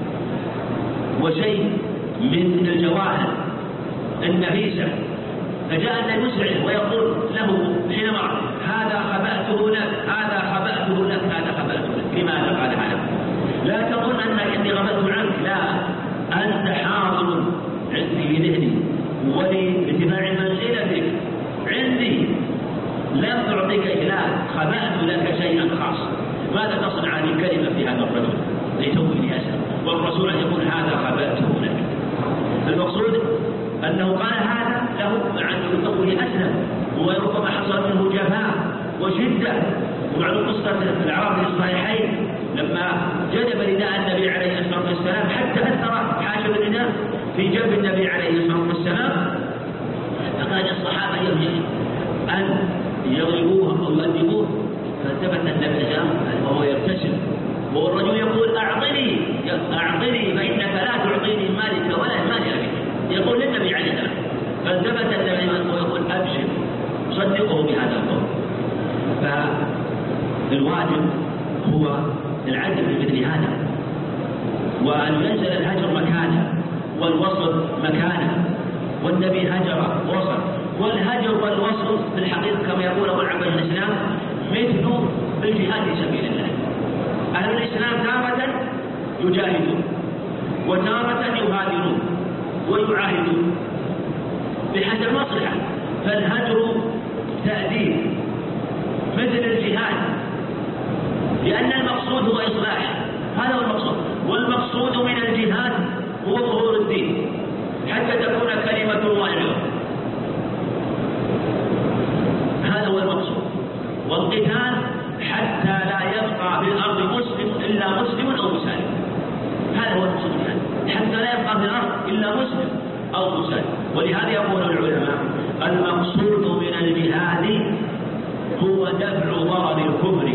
وشيء من الجواهر النفيسة، فجاء النبي يسرعه ويقول له حينما هذا خبأته لك، هذا خبأته لك، هذا خبأته لك. لماذا قال هذا؟ لا تظن أنك إني غبت عنك، لا، أنت حاضر عندي في ذهني ولارتفاع منزلتك عندي، لم أعطيك إلا خبأت لك شيئا خاصا. ماذا تصنع هذه الكلمة في هذا الرجل لتوفني أسأل، والرسول أن يقول هذا خبأته لك؟ المقصود أنه قال هذا له مع أنه يقول أسلم وربما حصل منه جفاء وشدة. ومعلوم قصة الأعراب في الصحيحين لما جذب رداء النبي عليه الصلاة والسلام حتى أثر حاشب الرداء في جنب النبي عليه الصلاة والسلام، فقال الصحابة يرجع أن يضربوه أو يؤدبوه، فالتفت النبي وهو يبتسم والرجل يقول أعطني فإنك لا تعطيني مالك ولا مال أبيك، يقول للنبي عليه الصلاة والسلام. فالتفت النبي ويقول أبشر، صدقه بهذا القول. فالواجب هو العدل في مثل هذا، وأن ينزل مثلا الهجر مكانه والوصل مكانه، والنبي هجر وصل. والهجر والوصل في الحقيقة كما يقول أبو العباس الإسلام مثل الجهاد في سبيل الله. أهل الإسلام تارة يجاهدون وتارة يهاجرون ويعاهدون بحسب المصلحة، فالهجر تأديب مثل الجهاد، لأن المقصود هو إصلاح، هذا هو المقصود. والمقصود من الجهاد هو ظهور الدين حتى تكون كلمة الله العليا، هذا هو المقصود. والقتال حتى لا يبقى في الأرض مسلم إلا مسلم أو مسالم، هذا هو المقصود يعني. حتى لا يبقى في الأرض إلا مسلم أو مسالم. ولهذا يقول العلماء المقصود من الجهاد هو دفع ضرر الكفر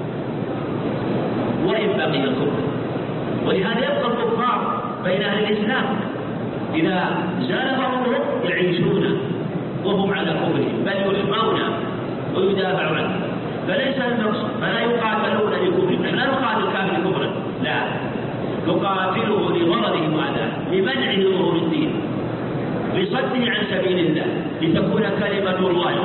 وإن بقي الكفر. ولهذا يبقى الكفار بين أهل الإسلام إذا زال ضررهم يعيشون وهم على كفرهم، بل يحمون ويدافع عنه. فليس المقصود فلا يقاتلون لكفرهم، نحن لا نقاتل كافر كفرا، لا، نقاتله لضرره وأذاه، لمنعه ظهور الدين، لصده عن سبيل الله، لتكون كلمة الله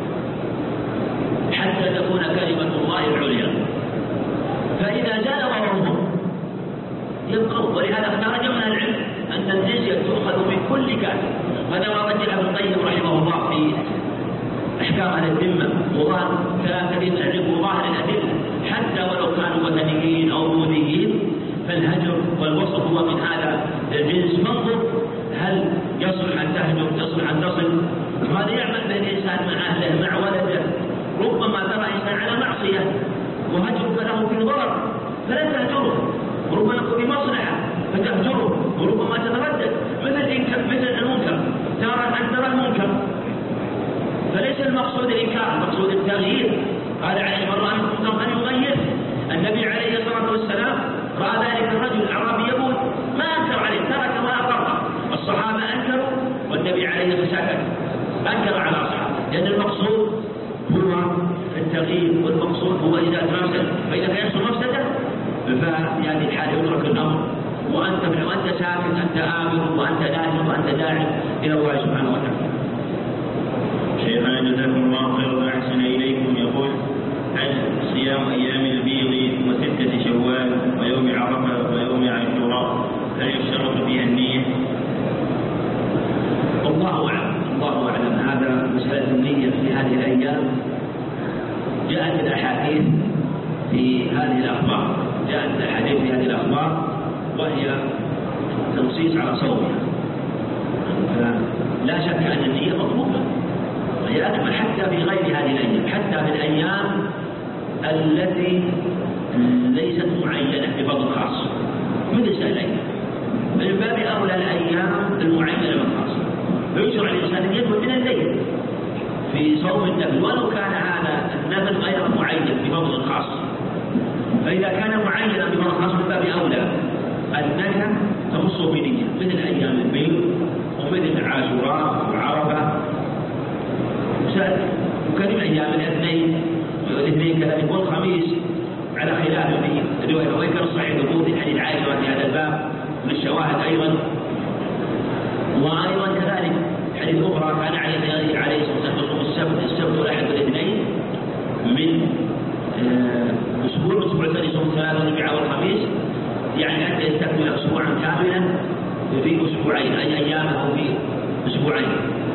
حتى تكون كلمة الله العليا. فإذا زال ضررهم يبقوا. ولهذا اختار جمع العلم أن الجزية تؤخذ من كل كافر. هذا ما رجع ابن القيم رحمه الله في أحكام أهل الذمة، وظاهر كلام كثير تعرفه ظاهر الأدلة، حتى ولو كانوا وثنيين أو بوذيين، فالهجر والوصف هو من هذا الجنس. منظر هل يصلح أن تهجر، يصلح أن تصل، وهذا يعمل بين الإنسان مع أهله مع ولده. ربما ترى إنسان على معصية وهجرك له في ضرر فلا تهجره، وربما يكون في مصلحة فتهجره، وربما تتردد مثل المنكر، ترى أن ترى المنكر. فليس المقصود الإنكار، المقصود التغيير. قال عليه مرة أن يغير. النبي عليه الصلاة والسلام رأى ذلك الرجل الأعرابي يقول ما أنكر عليه، ترك وأقر. الصحابة أنكروا والنبي عليه الصلاة أنكر على أصحابه، لأن المقصود هو التغيير، والمقصود هو إذا تمثل. فإذا كان يحصل مفسدة ففي هذه الحالة يترك الأمر، وأنت ساكت، أنت آمر وأنت لازم وأنت داعي إلى الله سبحانه وتعالى. شيخنا جزاكم الله خيرا وأحسن إليكم. يقول عن صيام أيام البيض وستة شوال ويوم عرفة ويوم عاشوراء هل يشترط فيها النية؟ الله أعلم. هذا مسألة النية في هذه الأيام جاءت الأحاديث في هذه الأخبار، وهي تنصيص على صومها. لا شك أن النية مطلوبة وهي أكمل حتى في غير هذه الأيام، حتى في الأيام التي ليست معينة بفضل خاص مثل سائر الأيام، من باب أولى الأيام المعينة بالخاص. فيشرع الإنسان أن يدخل من الليل في صوم النفل ولو كان هذا النفل غير معين بفضل خاص. فإذا كان معينا بفضل خاص من باب أولى أنك تخصه بنية مثل أيام البيض ومثل عاشوراء وعرفة وكذلك أيام الاثنين كذلك والخميس على خلاف الرواية. وذكر الصحيح ثبوت حديث عائشة في هذا الباب من الشواهد أيضا. وأيضا كذلك حديث أخرى كان عليه الصلاة والسلام السبت والأحد والاثنين من أسبوع الثاني يصوم الثلاثة والأربعاء والخميس، يعني حتى يستكمل أسبوعا كاملا في أسبوعين، أي أيامه في أسبوعين.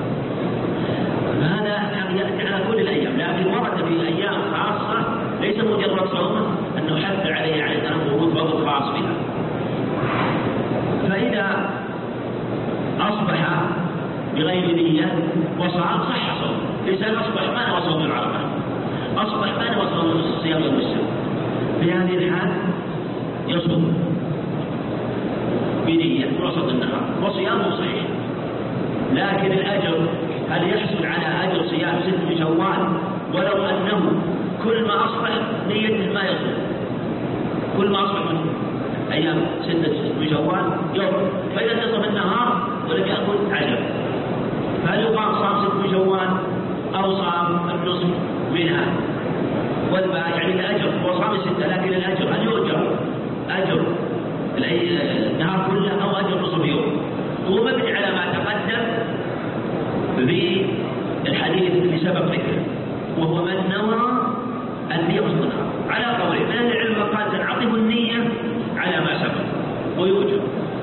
هذا يأتي على كل الأيام، لكن ورد في أيام خاصة ليس مجرد صوم أنه حث عليه على أن ورود فضل خاص بها. فإذا أصبح بغير نية وصام صح صوم، الإنسان أصبح ما هو صوم العرفة، أصبح ما هو صوم الصيام المسلم، في هذه الحال يصوم بنية وسط النهار وصيامه صحيح. لكن الأجر هل يحصل على أجر صيام 6 شوال ولو أنه كل ما أصبح نيته ما يصوم، كل ما أصبح من أيام 6 شوال يوم، فإذا نصف النهار ولم يأكل عجب، فهل يقام صام 6 شوال أو صام النصف منها والباقي؟ يعني الأجر هو صام 6 لكن الأجر هل يؤجر أجر النهار كله أو أجر نصف يوم. هو مبني على ما تقدم بالحديث اللي سبق ذكره، وهو من نوى النية وسط النهار. على قولين من أهل العلم قال تنعطف النية على ما سبق ويوجب،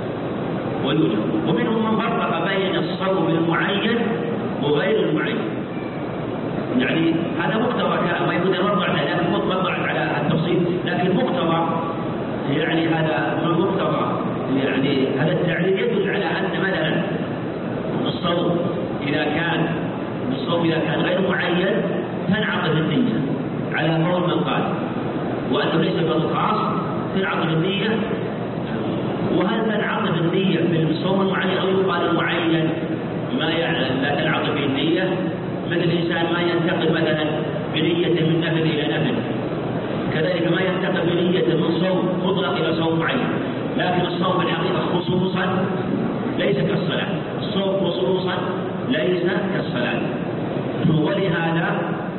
ومنهم من فرق بين الصوم المعين وغير المعين. يعني هذا مقتضى كلام، ما يكون يرضع لكن مطلع على التفصيل، لكن مقتضى يعني هذا مقتضى يعني هذا التعليل يدل على أن مثلا الصوم إذا كان غير معين تنعقد النية على قول من قال، وأنه ليس بالخاص تنعقد النية. وهل تنعقد النية في الصوم المعين أو يقال المعين ما لا تنعقد به النية؟ مثل الإنسان ما ينتقل مثلا بنية من نفل إلى نفل، كذلك ما ينتقل بنية من صوم مطلق إلى صوم معين. لكن الصوم في الحقيقة خصوصا ليس كالصلاة، الصوم خصوصا ليس كالصلاة. ولهذا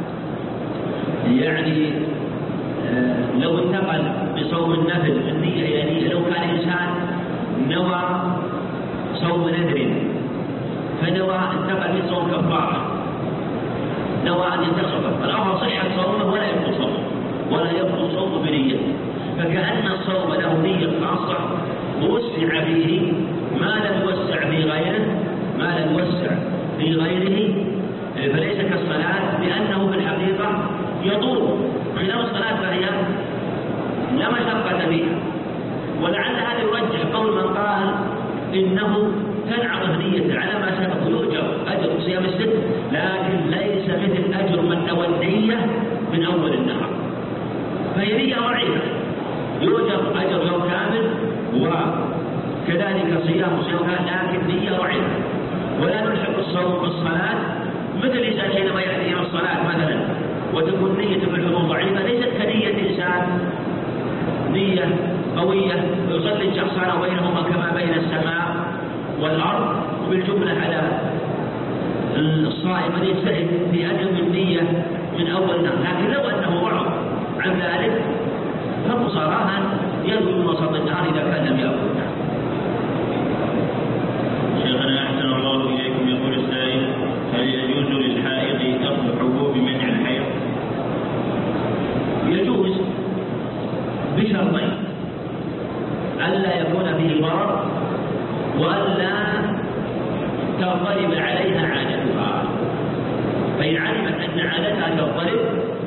يعني لو انتقل بصوم النفل من نية إلى نية، لو كان إنسان نوى صوم نذر فنوى انتقل من صوم كفارة، نوى أن ينتصف الأمر صحة صومه ولا يبطل صومه ولا يبطل صومه بنية، فكأن الصوم له نية خاصة ووسع فيه ما لم يوسع في غيره، فليس كالصلاة، لأنه في الحقيقة يطول خلاف الصلاة فهي لا مشقة فيها. ولعل هذا يرجح قول من قال إنه تنعقد نية على ما سبق ويؤجر أجر صيام الست، لكن ليس مثل أجر من نوى النية من أول النهار، فهي نية ضعيفة يؤجر أجر يوم كامل وكذلك صيام لكن نية ضعيفة. ولا نلحق الصوم بالصلاة، مثل الإنسان حينما يأتي إلى الصلاة مثلا وتكون نية بالحضور ضعيفة ليست كنية إنسان نية قوية يصلي الشخصان وبينهما كما بين السماء والأرض. وبالجملة على الصائم أن يجتهد في أن ينوي النية من أول النهار، لكن لو أنه وعظ عن ذلك فمصاراه ينوي من وسط النهار إذا كان لم يأكل. شيخنا أحسن الله إليكم، يقول السائل: هل يجوز للحائض أخذ حبوب منع الحيض؟ يجوز بشرطين: ألا يكون به ضرر، وألا تضطرب عليها عادتها. فإن علمت أن عادتها تضطرب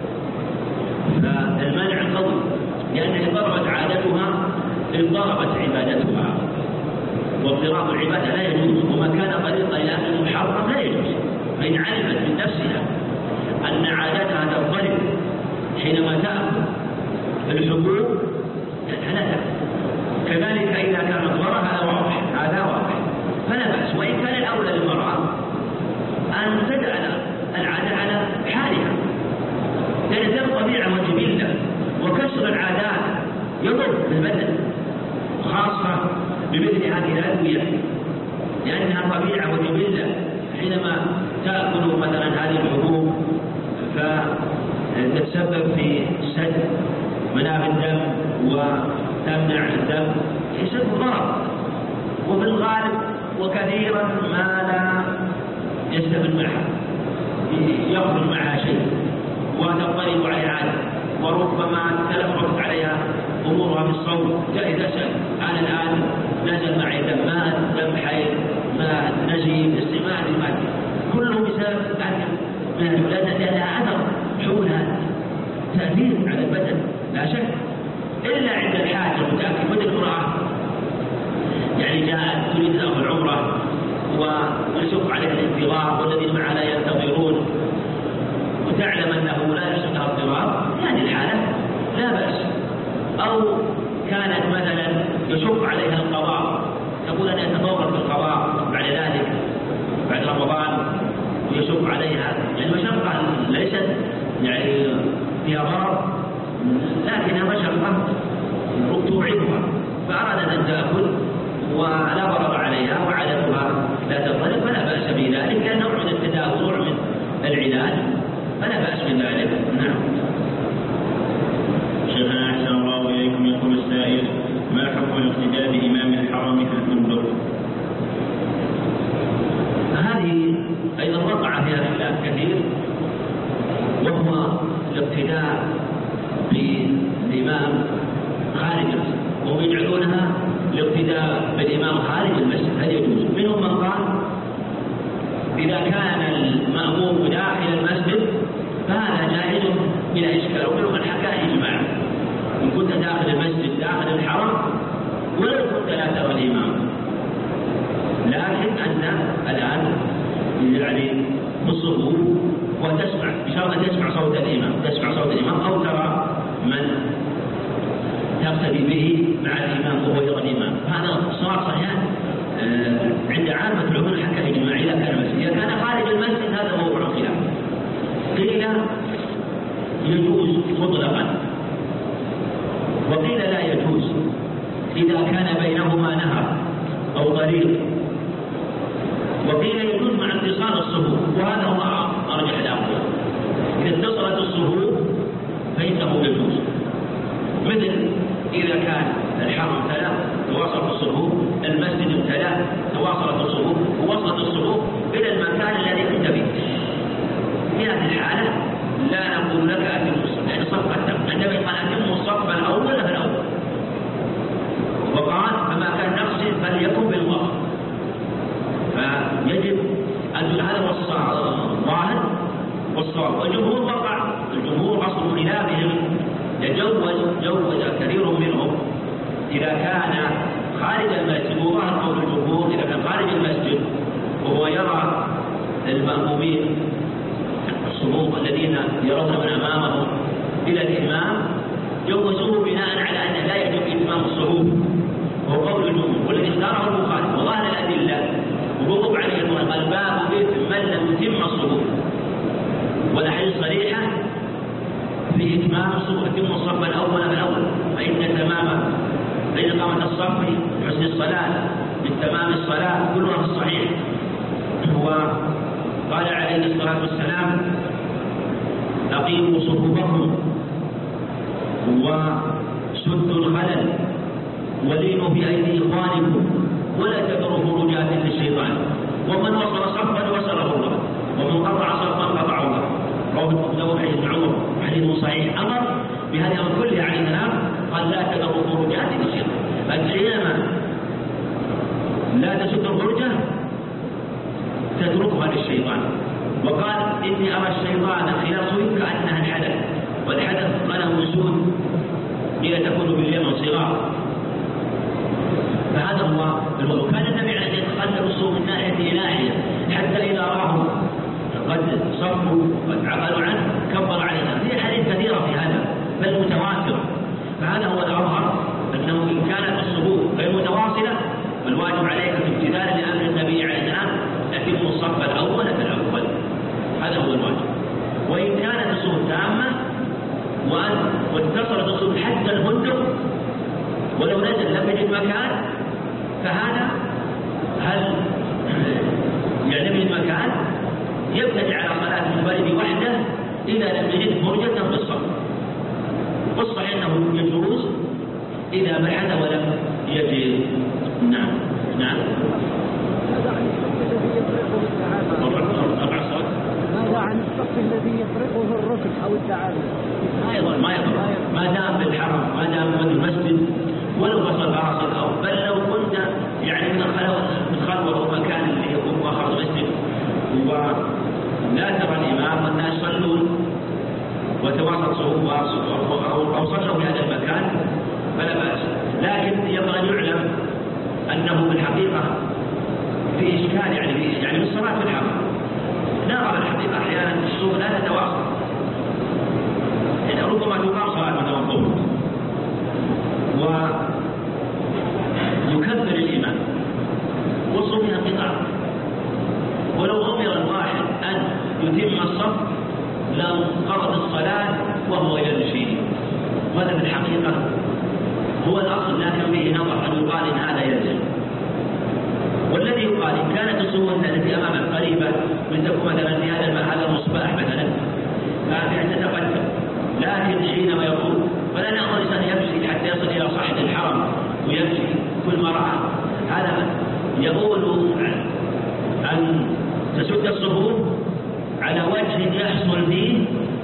فالمنع قوي، لأن إن ضربت عادتها اضطربت عبادتها، واضطراب العبادة لا يجوز، وما كان طريقا إلى أن محرم لا يجوز. فإن علمت من نفسها أن عادتها تضطرب حينما تأخذ الحبوب فلا تأخذ. كذلك إذا كانت ضرر هذا واضح فلا بأس. وإن كان الأولى للمرأة أن تدع العادة على حالها، لأن ذلك طبيعة وجبلة، وكسر العادات يضر بالبدن، خاصة بمثل هذه الأدوية، لأنها طبيعة وجبلة. حينما تأكل مثلا هذه الحبوب فتتسبب في سد منابع الدم وتمنع الدم، يسبب ضرر. وفي الغالب وكثيرا ما لا يستفد معها، يخرج معها شيء وتضطرب عليها عادة، وربما تلفظ عليها أمورها في الصوم. جائز أسأل: أنا الآن نزل معي دم حيض، ماء نزيف، استماع الماء، كله بسبب لأنها أثر حولها تأثير على البدن لا شك، إلا عند الحاجة المتأكد. مثل امرأة يعني جاءت تريد أن تأخذ عمرة ويشق عليها الانتظار والذين معها لا ينتظرون، وتعلم أنه لا يشق اضطرار، هذه الحالة لا بأس. أو كانت مثلا يشق عليها القضاء، تقول أن يتطور في القضاء بعد ذلك بعد رمضان ويشق عليها، يعني مشقة ليست يعني فيها ضرر لكنها مشقة توعبها، فأرادت أن تأكل ولا ضرر عليها وعادتها لا تضطرب فلا بأس بذلك، لأن نوع من التداوي نوع من العلاج فلا بأس بذلك. نعم. شيخنا أحسن الله إليكم، يقول السائل: ما حكم الاقتداء بإمام الحرم في الفندق. هذه أيضا وقع فيها خلاف كثير، وهو الاقتداء بالإمام خارج المسجد، وهم يجعلونها الاقتداء بالإمام خارج المسجد، هل يجوز؟ منهم من قال إذا كان المأموم داخل المسجد فهذا جائز بلا إشكال، ومنهم من حكى إجماع إن كنت داخل المسجد داخل الحرم ولو كنت لا ترى الإمام، لكن أنت الآن يعني في الصفوف وتسمع بشرط أن تسمع صوت الإمام أو ترى من تقتدي به مع الإمام وهو يرى الإمام. هذا صار صحيح عند عامة العلماء حكى إجماع إذا كان المسجد. إذا كان خارج المسجد هذا موضوع خلاف، قيل يجوز مطلقا وقيل لا يجوز إذا كان بينهما نهر أو طريق، وقيل يجوز مع اتصال الصفوف، وهذا هو أرجح الأقوال. إذا اتصلت الصفوف فإنه يجوز، مثل إذا كان الحرم امتلأ تواصلت الصفوف، المسجد امتلأ تواصلت الصفوف، ووصلت الصفوف إلى المكان الذي كنت فيه. في هذه الحالة لا نقول لك أتم الصف، يعني الصف قد تم، النبي قال أتم الصف الأول فالأول، وقال فما كان نقص فليكن بالوقت. فيجب أن هذا هو الظاهر والصواب. والجمهور وقع، الجمهور أصل خلافهم جوز كثير منهم إذا كان خارج المسجد، وظاهر قول الجمهور إذا كان خارج المسجد وهو يرى المأمومين الصفوف الذين يرون من أمامهم إلى الإمام جوزوه بناء على أنه لا يجب إتمام الصفوف، وهو قول الجمهور والذي اختاره البخاري. وظاهر الأدلة ووقف عليه الباب من لم يتم الصفوف، والأحاديث صريحة في إتمام الصفوف، يتم الصف الأول فالأول، فإن تمام بين إقامة الصف حسن الصلاة بالتمام الصلاة كلها في الصحيح. هو قال عليه الصلاة والسلام أقيموا صفوفكم وسدوا الخلل ولينوا بأيدي إخوانكم ولا تذروا خروجات للشيطان، ومن وصل صفا وصله الله، ومن قطع صفا قطعه الله. رواه ابن حديث عمر حديث صحيح. أمر بهذا الأمر كله عليه السلام، قال لا تذروا خروجات للشيطان، حينما لا تسد الخروجة تتركها للشيطان. وقال إني أرى الشيطان خلال صويب كأنها الحدث، والحدث قلم سود إذا تكون باليمن صغار. فهذا هو الوضوء. كان النبي عليه الصلاة والسلام يتخلل الصوم من ناحية إلى ناحية حتى إذا راه قد صفوا قد عقلوا عنه كبر علينا. في حديث كثيرة في هذا بل متواترة. فهذا هو الأظهر أنه إن كانت الصفوف غير متواصلة فالواجب عليك امتثالا لأمر النبي عليه السلام أتم الصف الأول فالأول، هذا هو الواجب. وإن كانت الصفوف تامة واتصلت الصفوف حتى الفندق ولو نزل لم يجد مكان، فهذا هل يعلم المكان يبتدع على صلاة المنفرد وحده إذا لم يجد فرجة في الصف. والصحيح أنه يجوز إذا بحث ولم يجد. نعم. ماذا عن الصف الذي يفرقه الركن أو التعامل؟ ما يضر ما دام بالحرم، ما دام من المسجد، ولو وصل فاصل أو بل لو كنت يعني من الخلوة أو مكان اللي يكون مؤخر المسجد ولا ترى الإمام والناس يصلون وتواصل صفوف أو صلوا في هذا المكان فلا بأس. لكن يبقى أن يعلم أنه بالحقيقة في إشكال يعني بالصلاة في الحرم نرى الحقيقة أحيانا الصفوف لا تتواصل، يعني ربما تقام صلاة مثلا الظهر ويكبر الإمام والصف فيها قطع، ولو أمر الواحد أن يتم الصف لانقضت الصلاة وهو يمشي. وهذا بالحقيقة هو الأصل، لكن فيه نظر أن يقال إن هذا يلزم. والذي يقال إن كانت الصفوف التي أمامك قريبة من تكون مثلا في هذا المصباح مثلا فأن تتقدم، لكن حينما يقول فلا نأمر الإنسان يمشي حتى يصل إلى صاحب الحرم هذا يقول أن تسد الصفوف على وجه يحصل فيه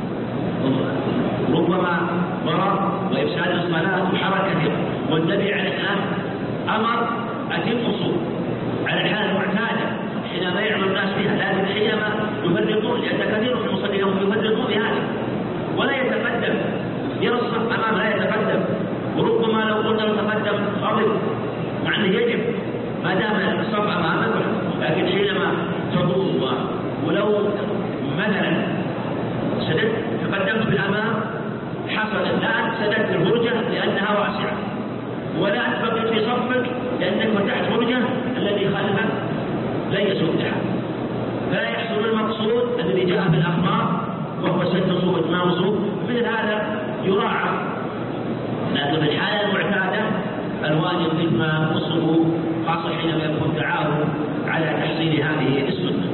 ربما ضرر وإفساد الصلاة وحركة، والنبي عليه السلام أمر أتم الصفوف على الحالة المعتادة حينما يعمل الناس بها، لكن حينما يفرقون، لأن كثير من المصلين يفرقون بهذا ولا يتقدم، يرى الصف أمام لا يتقدم، وربما لو قلنا له تقدم غضب، مع أنه يجب ما دام الصف أمامك، لكن حينما تطوف ولو مثلا سددت تقدمت بالأمام حصل الآن سددت الفرجة لأنها واسعة، ولا أنت بقيت في صفك لأنك فتحت فرجة الذي خلفك لن يسدها، فلا يحصل المقصود الذي جاء بالأخبار وهو سد صوت ما وصول. مثل هذا يراعى، لكن في الحالة المعتادة الواجب الإتمام والصفوف، خاصة حينما يكون تعاون على تحصيل هذه السنة.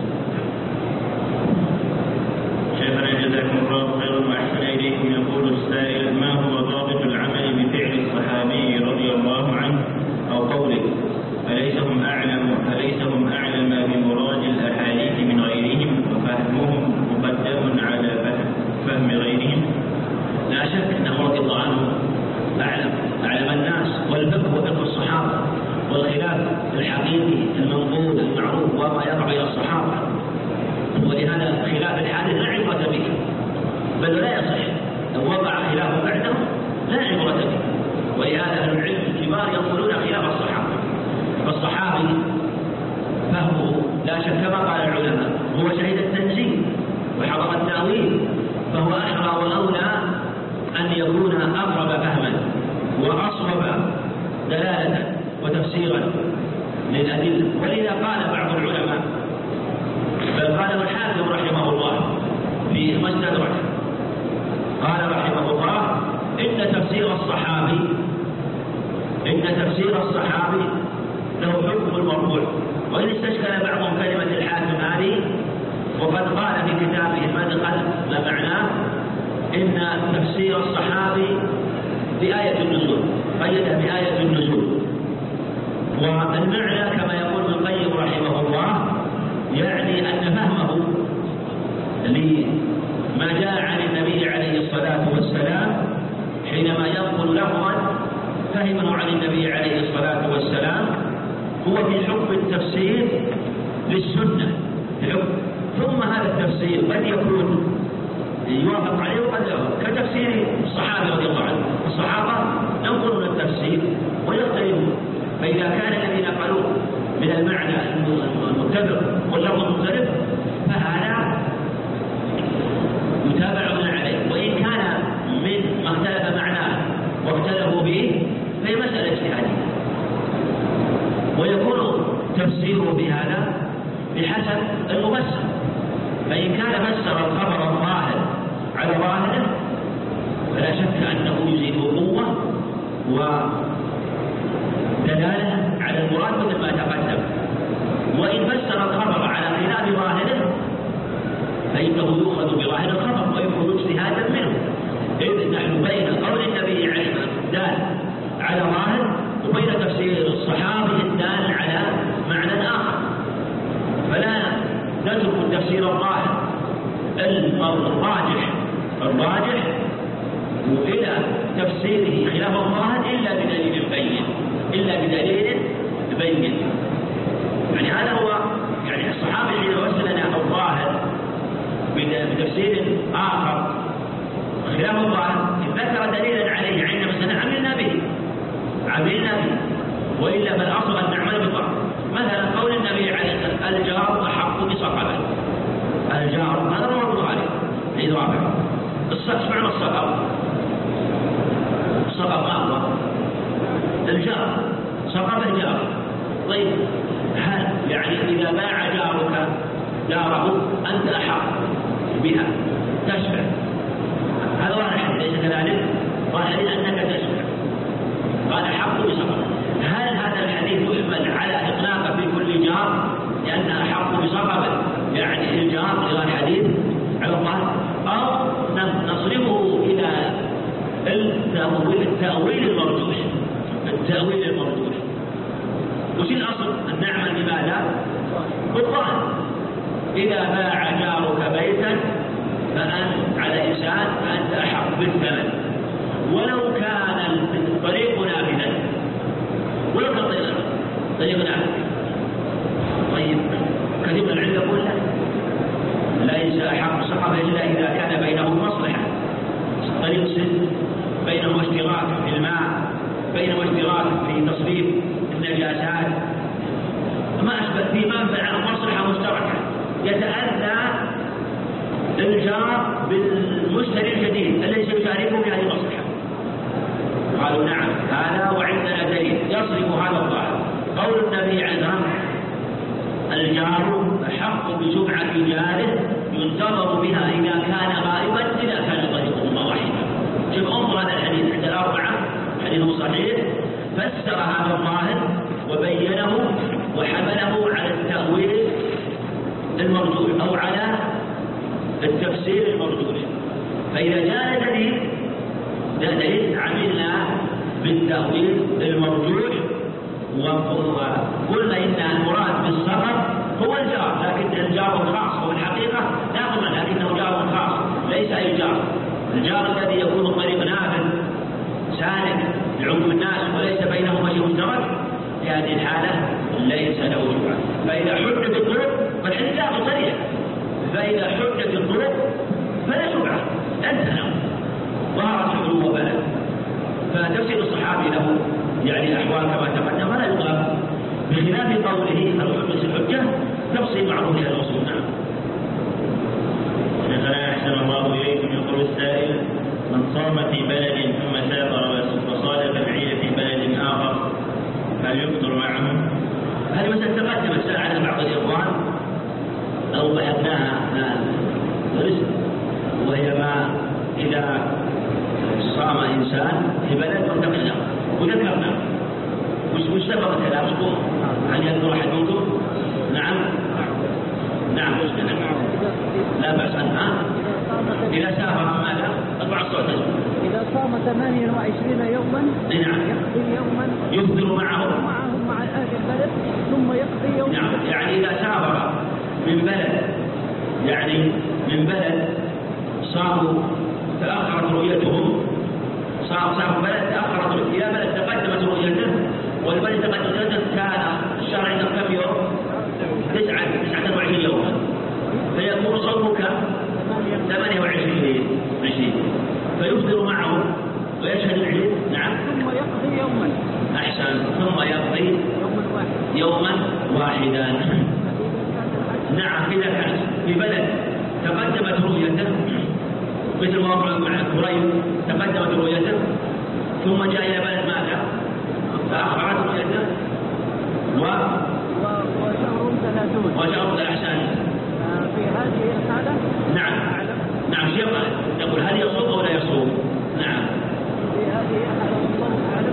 شيخنا جزاكم الله خيرا وأحسن إليكم. يقول السائل: ما هو ضابط العمل بفعل الصحابي رضي الله عنه أو قوله أليس هم أعلم بمراد الأحاديث من غيرهم وفهمهم مقدم على فهم غيرهم؟ لا شك أنه رضي الله عنه أعلم الناس، والفقه وفقه الصحابة، والخلاف الحقيقي المنقول المعروف وما يقع إلى الصحابة، ولهذا خلاف الحادث لا عبرة به، بل لا يصح. لو وقع خلاف بعده لا عبرة به، ولهذا أهل العلم الكبار يقولون خلاف الصحابة. فالصحابي فهمه لا شك كما قال العلماء هو شهيد التنزيل وحضر التأويل، فهو أحرى وأولى أن يكون أقرب فهما وأصوب دلالة وتفسيرا للأدلة. ولذا قال بعض العلماء، بل قال الحاكم رحمه الله في مستدرك، قال رحمه الله: إن تفسير الصحابي له حكم المرفوع. وإن استشكل بعضهم كلمة الحاكم هذه، وقد قال في كتابه المدخل ما معناه إن تفسير الصحابي بآية النزول، قيدها بآية النزول، والمعنى كما يقول ابن القيم رحمه الله يعني أن فهمه لما جاء عن النبي عليه الصلاة والسلام حينما ينقل لفظا فهمه عن النبي عليه الصلاة والسلام هو في حكم التفسير للسنة ثم هذا التفسير قد يكون يوافق عليه وقد لا، كتفسير الصحابة رضي الله عنهم. الصحابة ينقلون التفسير ويختلفون، فإذا كان الذين نقلوه من المعنى المتفق واللفظ المختلف فهذا يتابع من عليه، وإن كان من ما اختلف معناه واختلفوا به فهي مسألة اجتهادية، ويكون تفسيره بهذا بحسب المفسر. فإن كان فسر الخبر الظاهر على ظاهره فلا شك أنه يزيد قوة ودلالة على المراد مثل ما تقدم، وإن فسر الخبر على خلاف ظاهره فإنه يؤخذ بظاهر الخبر ويكون اجتهادا منه، إذ نحن بين قول النبي عليه الدال على ظاهر وبين تفسير الصحابي الدال على معنى آخر، فلا نترك التفسير الظاهر الراجح إلى تفسيره خلاف الظاهر إلا بدليل بين. يعني هذا هو يعني الصحابي الذي وصل لنا الظاهر بتفسير آخر خلاف الظاهر ذكر دليلا عليه عند مثلا عملنا به، وإلا فالأصل أن نعمل بالظاهر. مثلا قول النبي عليه الصلاة الجار أحق بصقبه، الجار هذا هو الله عليه الإضافة. اسمعنا الصقب أقوى، الجار صقبه جار. طيب هل يعني إذا باع جارك داره أنت أحق بها تشبع؟ هذا واحد ليس كذلك، واحد أنك تشبع، قال أحق بصقبه. هل هذا الحديث يحمل على إطلاقه في كل جار لأن أحق بصقبه يعني الجار إلى الحديث على الله، أو نصرفه إلى التأويل المرجوح؟ وش الأصل أن نعمل بماذا؟ بالظاهر. إذا باع جارك بيتا فأنت على إنسان فأنت أحق بالثمن ولو كان الطريق نافذا، ولو كان طريق نافذ. طيب كثير من العلم يقول ليس أحق الصحابة إلا إذا كان بينهم مصلحة، طريق سد، بينهم اشتراك في الماء، بينهم اشتراك في تصريف النجاسات، ما أشبه في منفعة مصلحة مشتركة يتأذى الجار بالمشتري الجديد الذي سيشاركه في هذه المصلحة. قالوا نعم هذا وعندنا دليل يصرف هذا الظاهر. قول النبي عنه الجار أحق بسمعة جاره ينتظر بها إذا كان غائبا إذا كان طريقهما واحدا. شوف انظر هذا الحديث عند الأربعة حديث صحيح فسر هذا الظاهر وبينه وحمله على التأويل المرجوح أو على التفسير المرجوح. فإذا جاء دليل عملنا بالتأويل المرجوح وقلنا إن المراد بالسفر هو الجار، لكن الجار الخاص هو الحقيقة لا ضمن لكنه جار خاص ليس أي جار. الجار الذي يكون الطريق نافذ سالك لعموم الناس وليس بينهما شيء مشترك في هذه الحالة ليس له شبهة. فإذا حجت الطرق فالحديث جاء صريح، فإذا حجت الطرق فلا شبهة انتهى ظهرت حلول وبلد. فتفسير الصحابي له يعني أحوال كما تقدم ولا يقال بخلاف قوله الحجة الحجة تفصيل معروف لها الوصول. نعم. شيخنا أحسن الله إليكم يقول السائل من صام في بلد ثم سافر وصادف العيد في بلد آخر هل يفطر معه؟ هذه مسألة تقدمت سأل عنها بعض الإخوان أو بحثناها درس، وهي ما إذا صام إنسان في بلد وانتقل وذكرنا مش سبب الكلام مشكور هل يذكر أحد منكم؟ نعم نعم لا بأس عنها. إذا سافر ماذا؟ أربع الصوت إذا صام 28 يوما نعم يقضي يوما يفطر معهم مع أهل البلد ثم يقضي يوما. نعم يعني إذا سافر من بلد صاروا تأخرت رؤيتهم صار بلد تأخرت إلى بلد تقدمت رؤيته والبلد تقدمت رؤيته كان الشهر عنده كم يوم؟ 29 يوما فيكون صومه كم؟ 28 فيفطر معه ويشهد العيد. نعم ثم يقضي يوما. أحسن ثم يقضي يوما واحدا. نعم إذا كان في بلد تقدمت رؤيته مثل ما وقع مع قريب تقدمت رؤيته ثم جاء إلى بلد ماذا؟ فأخرت رؤيته وشهر 30 أحسن. في هذه الحالة نعم شيخ يقول هل يصوم أو لا يصوم؟ نعم في هذه الحالة الله أعلم.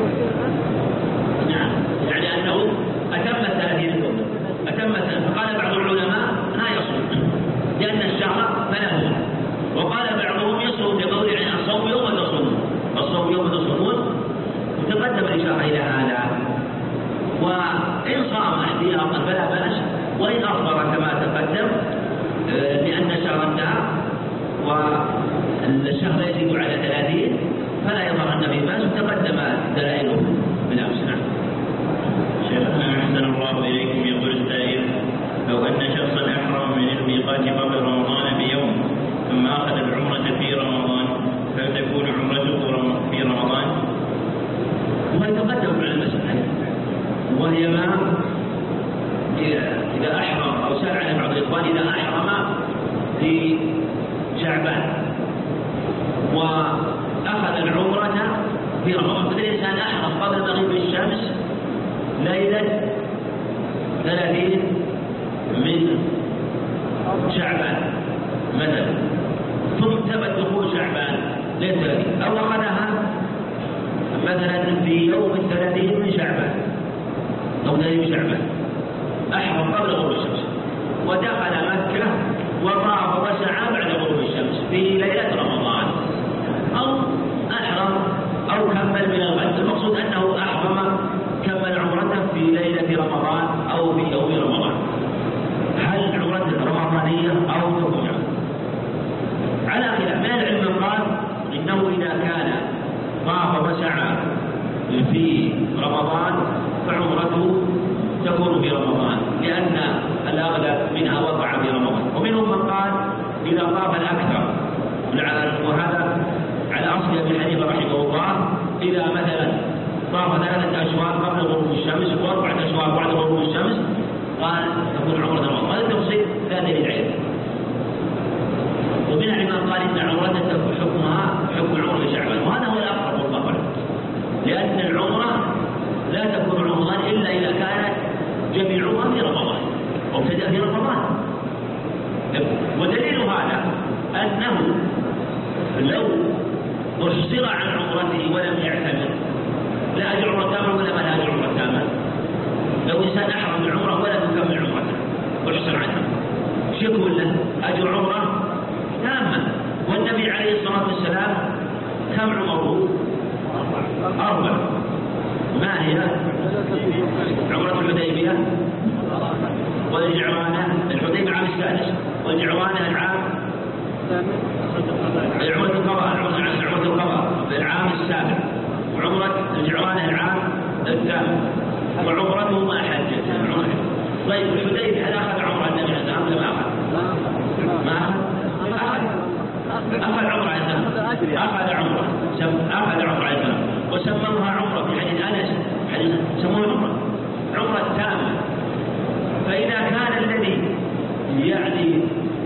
نعم يعني أنه أتم 30 فقال بعض العلماء لا يصوم لأن الشهر 30 وقال بعضهم يصوم بقول يعني الصوم يوم تصومون وتقدم الإشارة إلى هذا. وإن صام احتياطا فلا بأس وإن أفطر كما تقدم لأن الشهر انتهى والشهر يزيد على 30 فلا يظهر أن في بأس وتقدم دلائله بالأمس. نعم. شيخنا أحسن الله إليكم يقول السائل لو أن شخصا أحرم من الميقات قبل رمضان بيوم ثم أخذ العمرة في رمضان هل تكون عمرته في رمضان؟ ويتقدم على المسألة وهي ما إذا أحرم أو سأل عن بعض الإخوان إذا أحرم في شعبان وأخذ العمرة في رمضان مثل الإنسان أحرم قبل مغيب الشمس ليلة 30 من شعبان مثلا ثم ثبت دخول شعبان ليلة 30 أو أخذها مثلا في يوم 30 من شعبان أو 30 شعبان أحرم قبل غروب الشمس ودخل مكة وطاف وسعى بعد غروب الشمس في ليلة رمضان أو أحرم أو كمل من الغد. المقصود أنه أحرم كمل عمرته في في ليلة رمضان أو في يوم رمضان، هل عمرته رمضانية أو تكون على خلاف. من العلم قال إنه إذا كان طاف وسعى في رمضان فعمرته تكون في رمضان، لأن الأغلب منها وقع في رمضان. ومنهم من قال إذا طاف الأكثر، وهذا على أصل ابن حنيفة رحمه الله، إذا مثلا طاف 3 أشواط قبل غروب الشمس و4 أشواط بعد غروب الشمس قال تكون عمرة رمضان. هذا التفصيل لا دليل عليه. ومن العلماء قال إن عمرته حكمها حكم عمرة شعبان، وهذا هو الأقرب والله أعلم، لأن العمرة لا تكون رمضان إلا إذا كانت جميعها في رمضان أو ابتدأ في رمضان. ودليل هذا أنه لو أحصر عن عمرته ولم يعتمر لا أجر عمرة تامة ولا ما لا أجر عمرة تامة. لو إنسان أحرم بالعمرة ولم يكمل عمرته أحصر عنها شو يقول له؟ أجر عمرة تامة. والنبي عليه الصلاة والسلام كم عمره؟ 4. ما هي؟ عمرة الحديبية والجعرانة. الحديبية عام السادس والجعرانة العام عمرة القضاء العام السابع، وعمرة الجعرانة العام الثامن، وعمرته ما حجت. طيب الحديبية هل أخذ عمرة النبي عليه الصلاة والسلام؟ ما أخذ عمرة عليه السلام، أخذ عمرة عليه السلام وسموها عمرة في حديث أنس، سموها عمرة تامة. فإذا كان الذي يعني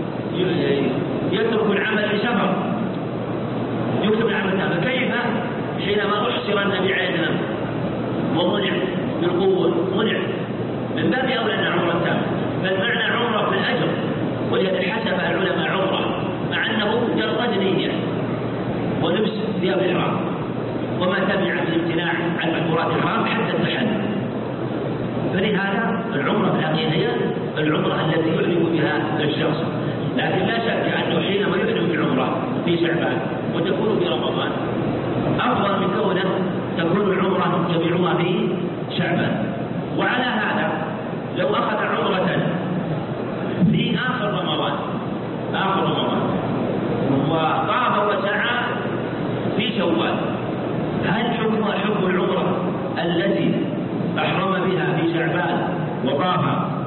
يترك العمل لسفر يكتب العمل تامة، كيف حينما أحصر النبي عليه السلام ومنع بالقوة منع من باب أولى أن عمرة تامة، فالمعنى عمرة في الأجر. ولهذا حسب العلماء عمرة مع أنه مجرد نية ولبس ثياب الإحرام وما تبع الامتناع عن محظورات الحرام حتى التحلل. فلهذا العمرة في الحقيقة هي العمرة التي يعلم بها الشخص. لكن لا شك أنه حينما يعلم بالعمرة في شعبان وتكون في رمضان أفضل من كونه تكون العمرة جميعها في شعبان. وعلى هذا لو أخذ عمرة في آخر رمضان وطاف وسعى في شوال، هل حكمها حكم العمرة التي أحرم بها في شعبان وطاف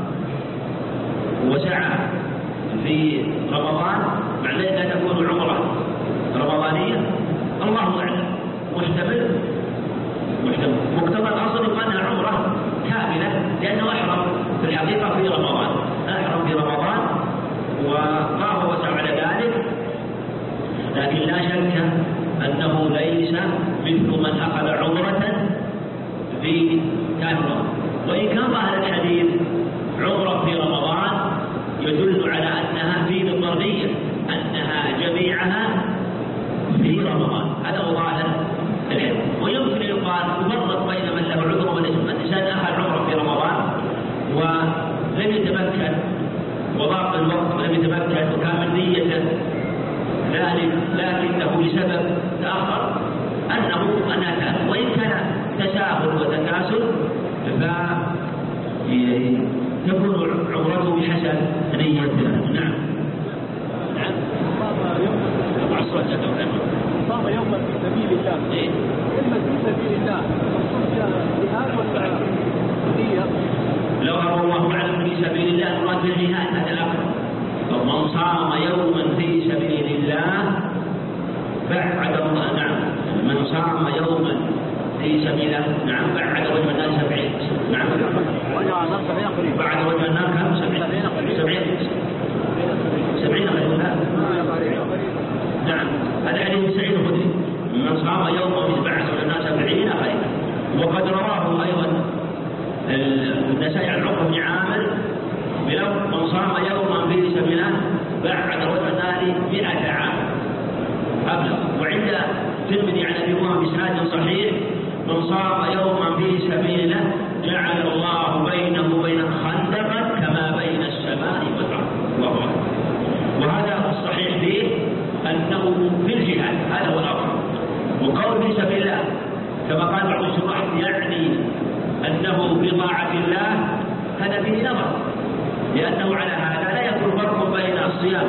وسعى في رمضان مع ذلك لا تكون عمرة رمضانية؟ الله أعلم. محتمل مقتضى الأصل أنها عمرة كاملة، لأنه أحرم في الحقيقة في رمضان، وطاف وسعى على ذلك. لكن لا شك أنه ليس مثل من أخذ عمرة في كامل. وإن كان أهل الحديث عمرة في رمضان يدل على أنها في الضربية، أنها جميعها في رمضان. هذا هو ظاهر العلم. ويمكن أن يقال يفرق بين من له عذر وليس. الإنسان أخذ عمرة في رمضان ولم يتمكن وضاق الوقت ولم يتمكن وكان من نيته ذلك، لكنه لسبب تأخر أنها تأخر. وإن كان تساهل وتكاسل فتكون عمرته بحسب نيته. نعم. صام يوما في سبيل الله. كلمة في سبيل الله جهاد ولا نية؟ لو أمر الله أعلم في سبيل الله مراد بالجهاد هذا الأمر. من صام يوما في سبيل الله بعد الله. نعم. من صام يوما في سبيل الله نعم بعد وجه النار 70. نعم. بعد وجه النار كم؟ 70 خيرا. نعم. هذا حديث سعيد الخدري من صام يوما بعد وجه النار 70 خيرا. وقد رواه أيضا النسائي عن عقبة بن عامر بلفظ من صام يوما في سبيل الله بعد وجه النار 100 عام. وعند الترمذي عن ابي هريره باسناد صحيح من صام يوما في سبيل الله جعل الله بينه وبين خندقا كما بين السماء والارض. وهذا الصحيح فيه انه في الجهاد، هذا هو الافضل. وقول في سبيل الله كما قال بعض الشراح يعني انه نفسه بطاعة الله هذا فيه نظر، لأنه على هذا لا يكون فرق بين الصيام،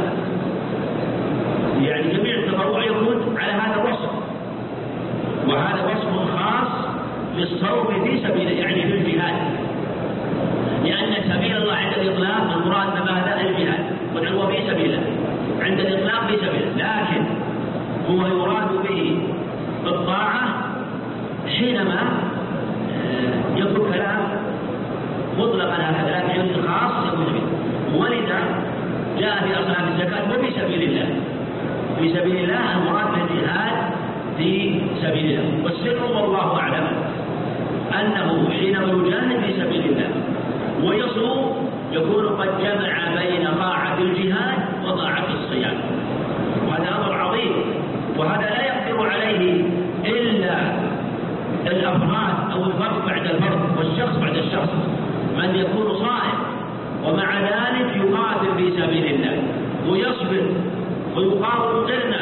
يعني جميع التطوع يكون على هذا الوصف، وهذا وصف خاص للصوم في سبيل يعني في الجهاد، لأن سبيل الله عند الإطلاق المراد ماذا؟ الجهاد، وهو في سبيله عند الإطلاق في سبيله، لكن هو يراد به بالطاعة حينما يكون كلام مطلقا هكذا، لكن الخاص يكون سبيل. ولذا جاء في أصحاب الزكاة وفي سبيل الله، في سبيل الله المراد بالجهاد في سبيل الله، والسر والله أعلم أنه حينما يجاهد في سبيل الله ويصوم يكون قد جمع بين طاعة الجهاد وطاعة الصيام، وهذا أمر عظيم، وهذا لا يقدر عليه إلا الأفراد أو الفرد بعد الفرد والشخص بعد الشخص، من يكون صائم ومع ذلك يقاتل في سبيل الله ويصبر ويقاوم قرنه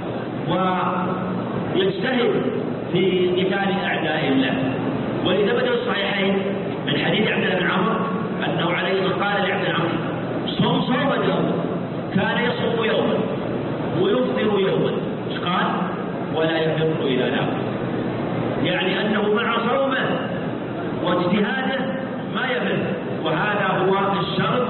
ويجتهد في قتال أعداء الله. ولذا بدأ الصحيحين من حديث عبد الله بن عمرو أنه عليه قال لعبد الله صم صوم يوما كان يصوم يوما ويفطر يوما، قال ولا يفطر إلى نار، يعني أنه مع صومه واجتهاده ما يفطر، وهذا هو الشرط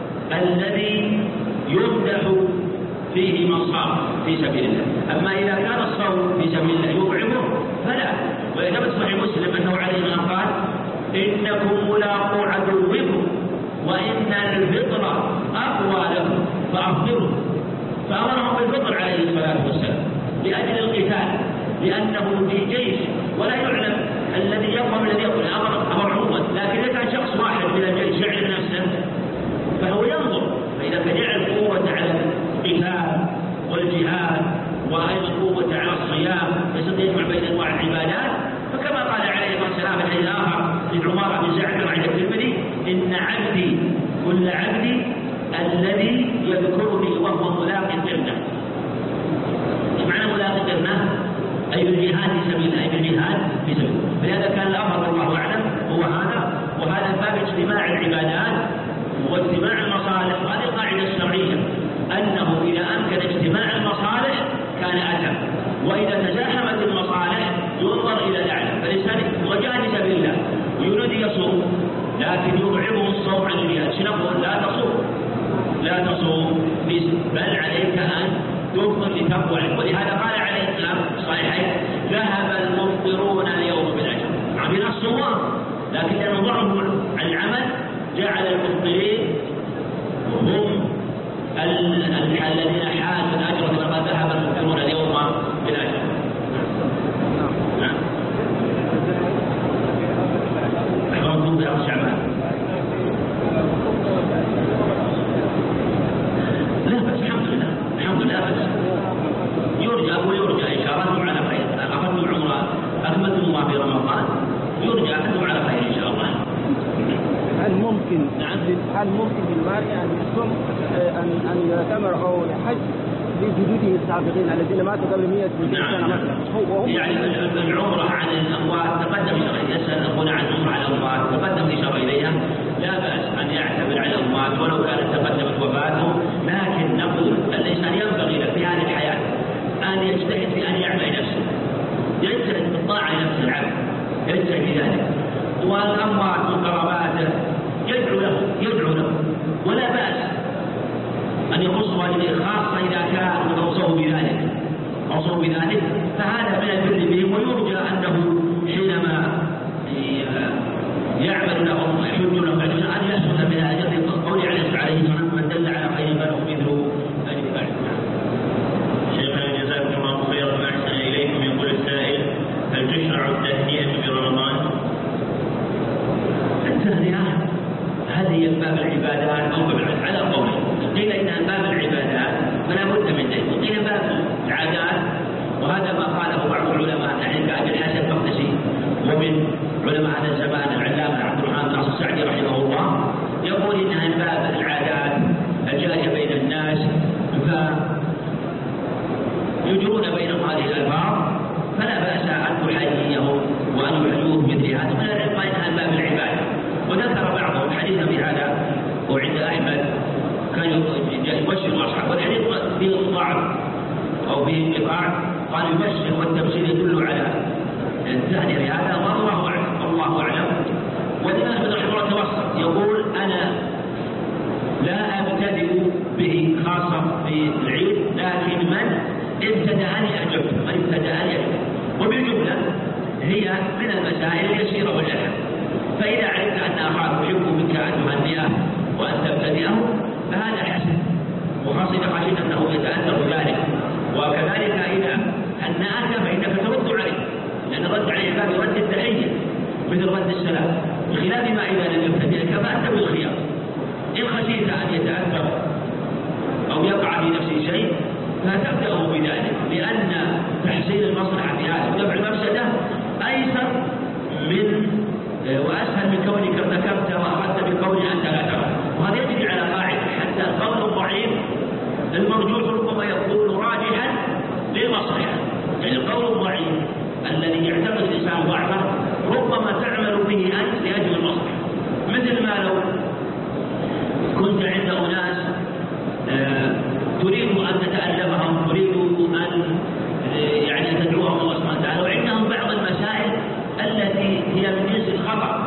الذي يمدح فيه من صام في سبيل الله. أما إذا كان الصوم في سبيل الله يطعمه فلا. وإذا صحيح مسلم أنه عليه قال إنكم ملاقو عدوكم وإن الفطر أقوى لكم فأفطروا، فأمرهم بالفطر عليه الصلاة والسلام لأجل القتال، لأنه في جيش ولا يعلم الذي يقوم الذي يقول أمر عموما، لكن إذا كان شخص واحد من الجيش يعرف نفسه فهو ينظر، فإذا كان يعرف قوة على القتال والجهاد وأيضا قوة على الصيام يستطيع يجمع بين أنواع العبادات، فكما قال عليه الصلاة والسلام في الحديث الآخر لعمارة بن سعد عند الترمذي إن عبدي كل عبدي الذي يذكرني وهو ملاق قرنه. ايش معنى ملاق قرنه؟ أي بالجهاد في سبيل الله، أي بالجهاد في سبيل الله. فلهذا كان الأمر والله أعلم هو هذا، وهذا باب اجتماع العبادات واجتماع المصالح، وهذه القاعدة الشرعية أنه إذا أمكن اجتماع المصالح كان أتم، وإذا تزاحمت المصالح ينظر إلى الأعلى. فالإنسان وجاهد في سبيل الله ويريد يصوم لكن يبعده الصوم عن الجهاد، شنقول لا تصوم بل عليك أن تفطر لتقوى، ولهذا قال عليه السلام صحيحين ذهب المفطرون اليوم بالأجر، عمل الصوم لكن لأنه ضعفوا عن العمل جعل المفطرين هم الذين حازوا الأجر كما ذهب المفطرون اليوم بالأجر. نعم. أحبابكم بأرض شعبان لا بس الحمد لله بس يرجى إن شاء الله أنتم على خير، أخذتم عمره أكملتم الله في رمضان، يرجى أنتم على خير إن شاء الله. هل ممكن للمارئ أن يصوم أن يعتمر أو يحج لجدوده السابقين الذين ماتوا قبل 100 سنة مثلا؟ يعني العمرة عن الأموات تقدم شرعيا، يسأل أخونا عن العمرة على الأموات تقدم لشرعيا، لا بأس أن يعتمر على الأموات ولو كانت تقدمت وفاته، لكن نقول الإنسان ينبغي له في هذه الحياة أن يجتهد في أن يعمل نفسه، يجتهد بالطاعة لنفس العبد، يجتهد في ذلك، والأموات وقراباته يدعو له ولا بأس أن يخص والديه، خاصة إذا كانوا أوصوا بذلك فهذا من البر بهم، ويرجى أنه حينما يعمل لهم ويحج لهم أن يحصل من أجر قول عليه وسلم من دل على خير فله مثله أجر فاعل. شيخنا جزاكم الله خيرا وأحسن إليكم. يقول السائل هل تشرع التهنئة برمضان؟ التهنئة هل هي باب العبادات أو باب على قولين؟ قيل إنها باب العبادات فلا بد من ذلك، وقيل باب العادات، وهذا ما قاله بعض العلماء يعني كأبي الحسن المقدسي ومن علماء هذا الزمان العلامة عبد الرحمن ناصر السعدي رحمه الله، يقول إنها باب العادات الجارية بين الناس يجرون بينهم هذه الألفاظ، فلا بأس أن تحييهم وأن يحيوه مثل هذا من العلم إنها باب العبادة. وعند أحمد كان يبشر أصحابه، والحديث فيه ضعف أو فيه انقطاع، قال يبشر والتبشير يدل على الثاني لهذا، والله أعلم. والإمام أحمد رحمه الله توسط يقول أنا لا أبتدئ به خاصة في العيد، لكن من ابتدأني أعجبه، وبالجملة هي من المسائل اليسيرة والأهم. فإذا علمت أن أخاك يحب منك أن تهنئه وأن تبتدئه فهذا حسن، وخاصة إذا خشيت أنه يتأثر ذلك. وكذلك إذا هنأك فإنك ترد عليه، لأن الرد عليه باب رد التحية مثل رد السلام، بخلاف ما إذا لم يبتدئك فأنت بالخيار. إن خشيت أن يتأثر أو يقع في نفسه شيء فتبدأه بذلك، لأن تحصيل المصلحة في هذا ودفع المفسدة أيسر وأسهل من كونك ارتكبت وأخذت بقول أنت لا ترى. وهذا يجري على قاعدة، حتى القول الضعيف المرجوح ربما يكون راجحا للمصلحة. يعني القول الضعيف الذي يعتقد الإنسان ضعفه ربما تعمل به أنت لأجل المصلحة. مثل ما لو كنت عند أناس تريد أن تتألفهم، تريد أن تدعوهم الله سبحانه وتعالى، وعندهم بعض المسائل التي هي من جنس الخطأ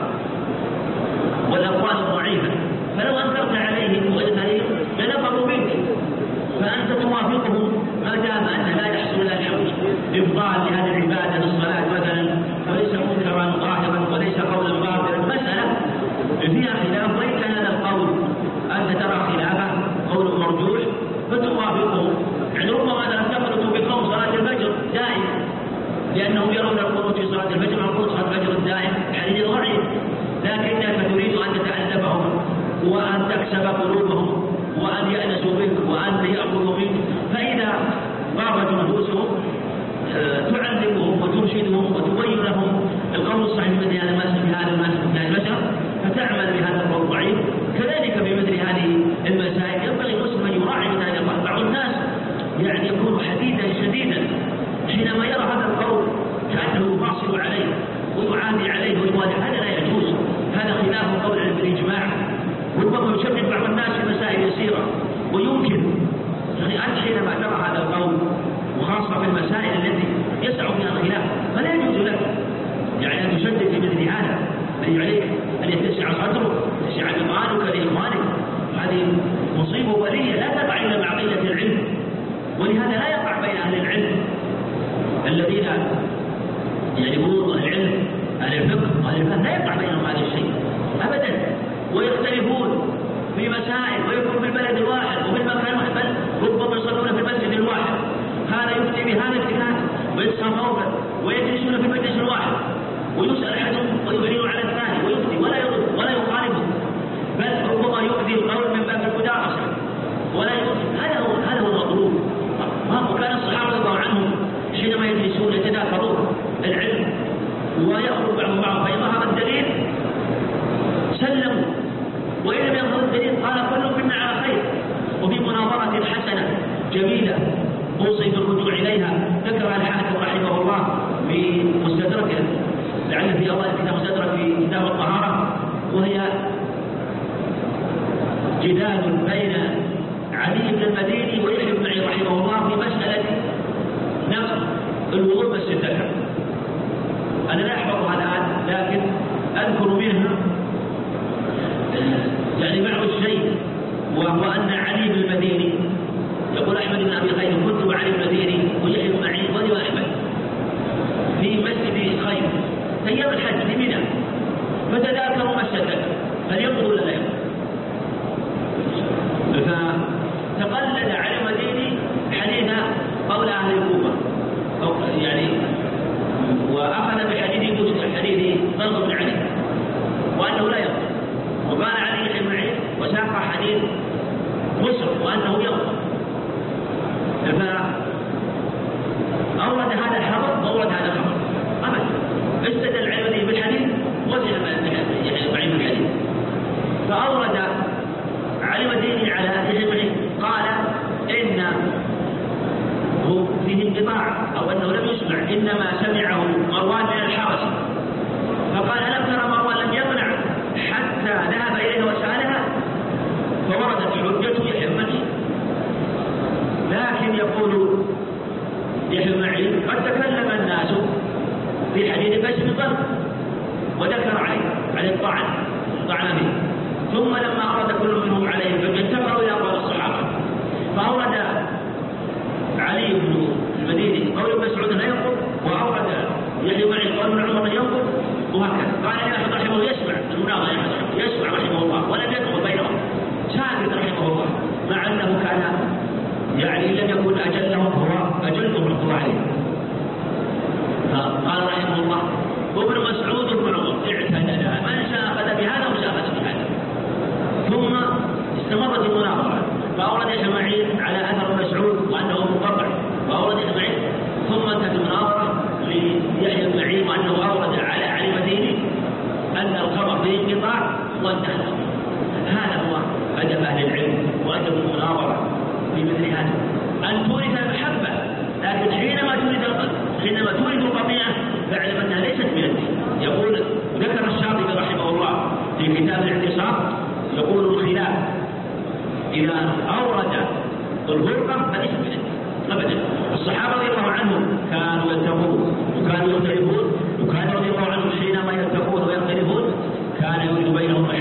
والأقوال الضعيفة، فلو أنكرت عليهم وقلت عليهم لنفروا منك، فأنت توافقهم ما دام أن لا يحصل لهم إفضال لهذه العبادة للصلاة مثلا، فليس منكرا ظاهرا وليس قولا باطلا. المسألة فيها خلاف، وإن كان هذا القول أنت ترى خلافه قول مرجوح فتوافقه. يعني ربما لا تخلط بقوم صلاة الفجر دائما، لأنهم يرون القنوت في صلاة الفجر والقنوت صلاة الفجر الدائم حديث ضعيف، لكنك تريد أن تتألفهم وأن تكسب قلوبهم وأن يأنسوا بك وأن يأخذوا منك، فإذا غابت نفوسهم تعلمهم وترشدهم وتبين لهم القول الصحيح من هذا المسألة، فتعمل بهذا القول الضعيف. كذلك بمثل هذه المسائل ينبغي المسلم أن يراعي من هذا القول. بعض الناس يكون حديدا شديدا حينما يرى هذا القول كأنه يفاصل عليه ويعادي عليه ويوالي، هذا لا يجوز، هذا خلاف قول بالإجماع. ربما يشدد بعض الناس في مسائل يسيرة ويمكن أنت حينما ترى هذا القول، وخاصة في المسائل التي يسع فيها الخلاف، فلا يجوز لك أن تشدد في مثل هذا، بل عليك أن يتسع صدرك، يتسع إيمانك لإخوانك. هذه مصيبة ولية لا تقع إلا مع قلة العلم، ولهذا لا يقع بين أهل العلم الذين يقولون العلم أهل الفقه وأهل الفهم، لا يقع بينهم هذا الشيء أبدا، ويختلفون في مسائل ويكون في البلد الواحد وفي المكان الواحد، بل ربما يصلون في المسجد الواحد، هذا يفتي بهذا الكتاب ويتصافون ويجلسون في المجلس الواحد، ويسأل أحدهم ويعلن على الثاني ويفتي ولا يرد ولا يخالفه، بل ربما يؤذي القول من باب المدارسة ولا يؤذي. هذا هو المطلوب. وكان الصحابة رضي الله عنهم حينما يجلسون يتذاكرون العلم ويأخذ بعضهم بعض، فإن ظهر الدليل سلموا، وإن لم يظهر الدليل قال كل منا على خير. وفي مناظرة حسنة جميلة أوصي بالرجوع إليها ذكرها الحاكم رحمه الله في مستدركه، لعل في أول كتاب مستدرك في كتاب الطهارة، وهي جدال بين علي بن المديني ويحيى بن معين رحمه الله في مسألة نقض الوضوء بس الذكر. أنا لا أحفظها الآن، لكن أذكر منها بعض الشيء، وهو أن علي بن المديني يقول أحمد بن أبي خير كنت وعلي بن المديني ويحيى بن معين وأبي أحمد في مسجد خير أيام الحج في منى، فتذاكروا مسجدا هل يقضوا ولا لا يقضوا، فتقلد علي المديني حديث قول أهل الكوفة وأخذ بحديث طلق بن علي وأنه لا يقضي، وقال علي بن معين وساق حديث مسلم وأنه يقضي، فأورد هذا الخبر وأورد هذا الخبر أبدا، استدل علي بالحديث وزن معين بالحديث، فأورد علي المديني على يحيى قال إنه فيه انقطاع أو أنه لم يسمع، إنما سمعه مروان من الحرس، فقال ألم ترى مروان لم يمنع حتى ذهب إليه وسألها، الظن وذكر عليه الطعن به. ثم لما أراد كل منهم عليه فاتفقوا إلى أقوال الصحابة، فأورد علي بن المديني قول ابن مسعود لا ينقض، وأورد يحيى معي قول ابن عمر لا ينقض، وهكذا. قال أحمد رحمه الله يسمع المناظرة، يسمع رحمه الله ولم يدخل بينهم، ساكت رحمه الله، مع أنه كان يعني لم يكن أجلهم هو أجلهم القضاء عليه. فقال رحمه الله وابن مسعود وابن عمر اعتدنا، من شاء أخذ بهذا وشاء أخذ بهذا. ثم استمرت المناظرة، فأورد يحيى معين على أثر مسعود وأنه منقطع، فأورد يحيى معين، ثم انتهت المناظرة ليحيى معين وأنه أورد على علي المديني أن الخبر فيه انقطاع وانتهى. هذا هو أدب أهل العلم وأدب المناظرة في مثل هذا، أن تورث المحبة، لكن حينما تورث القطيعة فاعلم أنها ليست من الدين. يقول ذكر الشاطبي رحمه الله في كتاب الاعتصام، يقول الخلاف إذا أورد الفرقة فليس من الدين أبدا. الصحابة رضي الله عنهم كانوا يتقون وكانوا يختلفون، وكان رضي الله عنهم حينما يتقون ويختلفون كان يوجد بينهم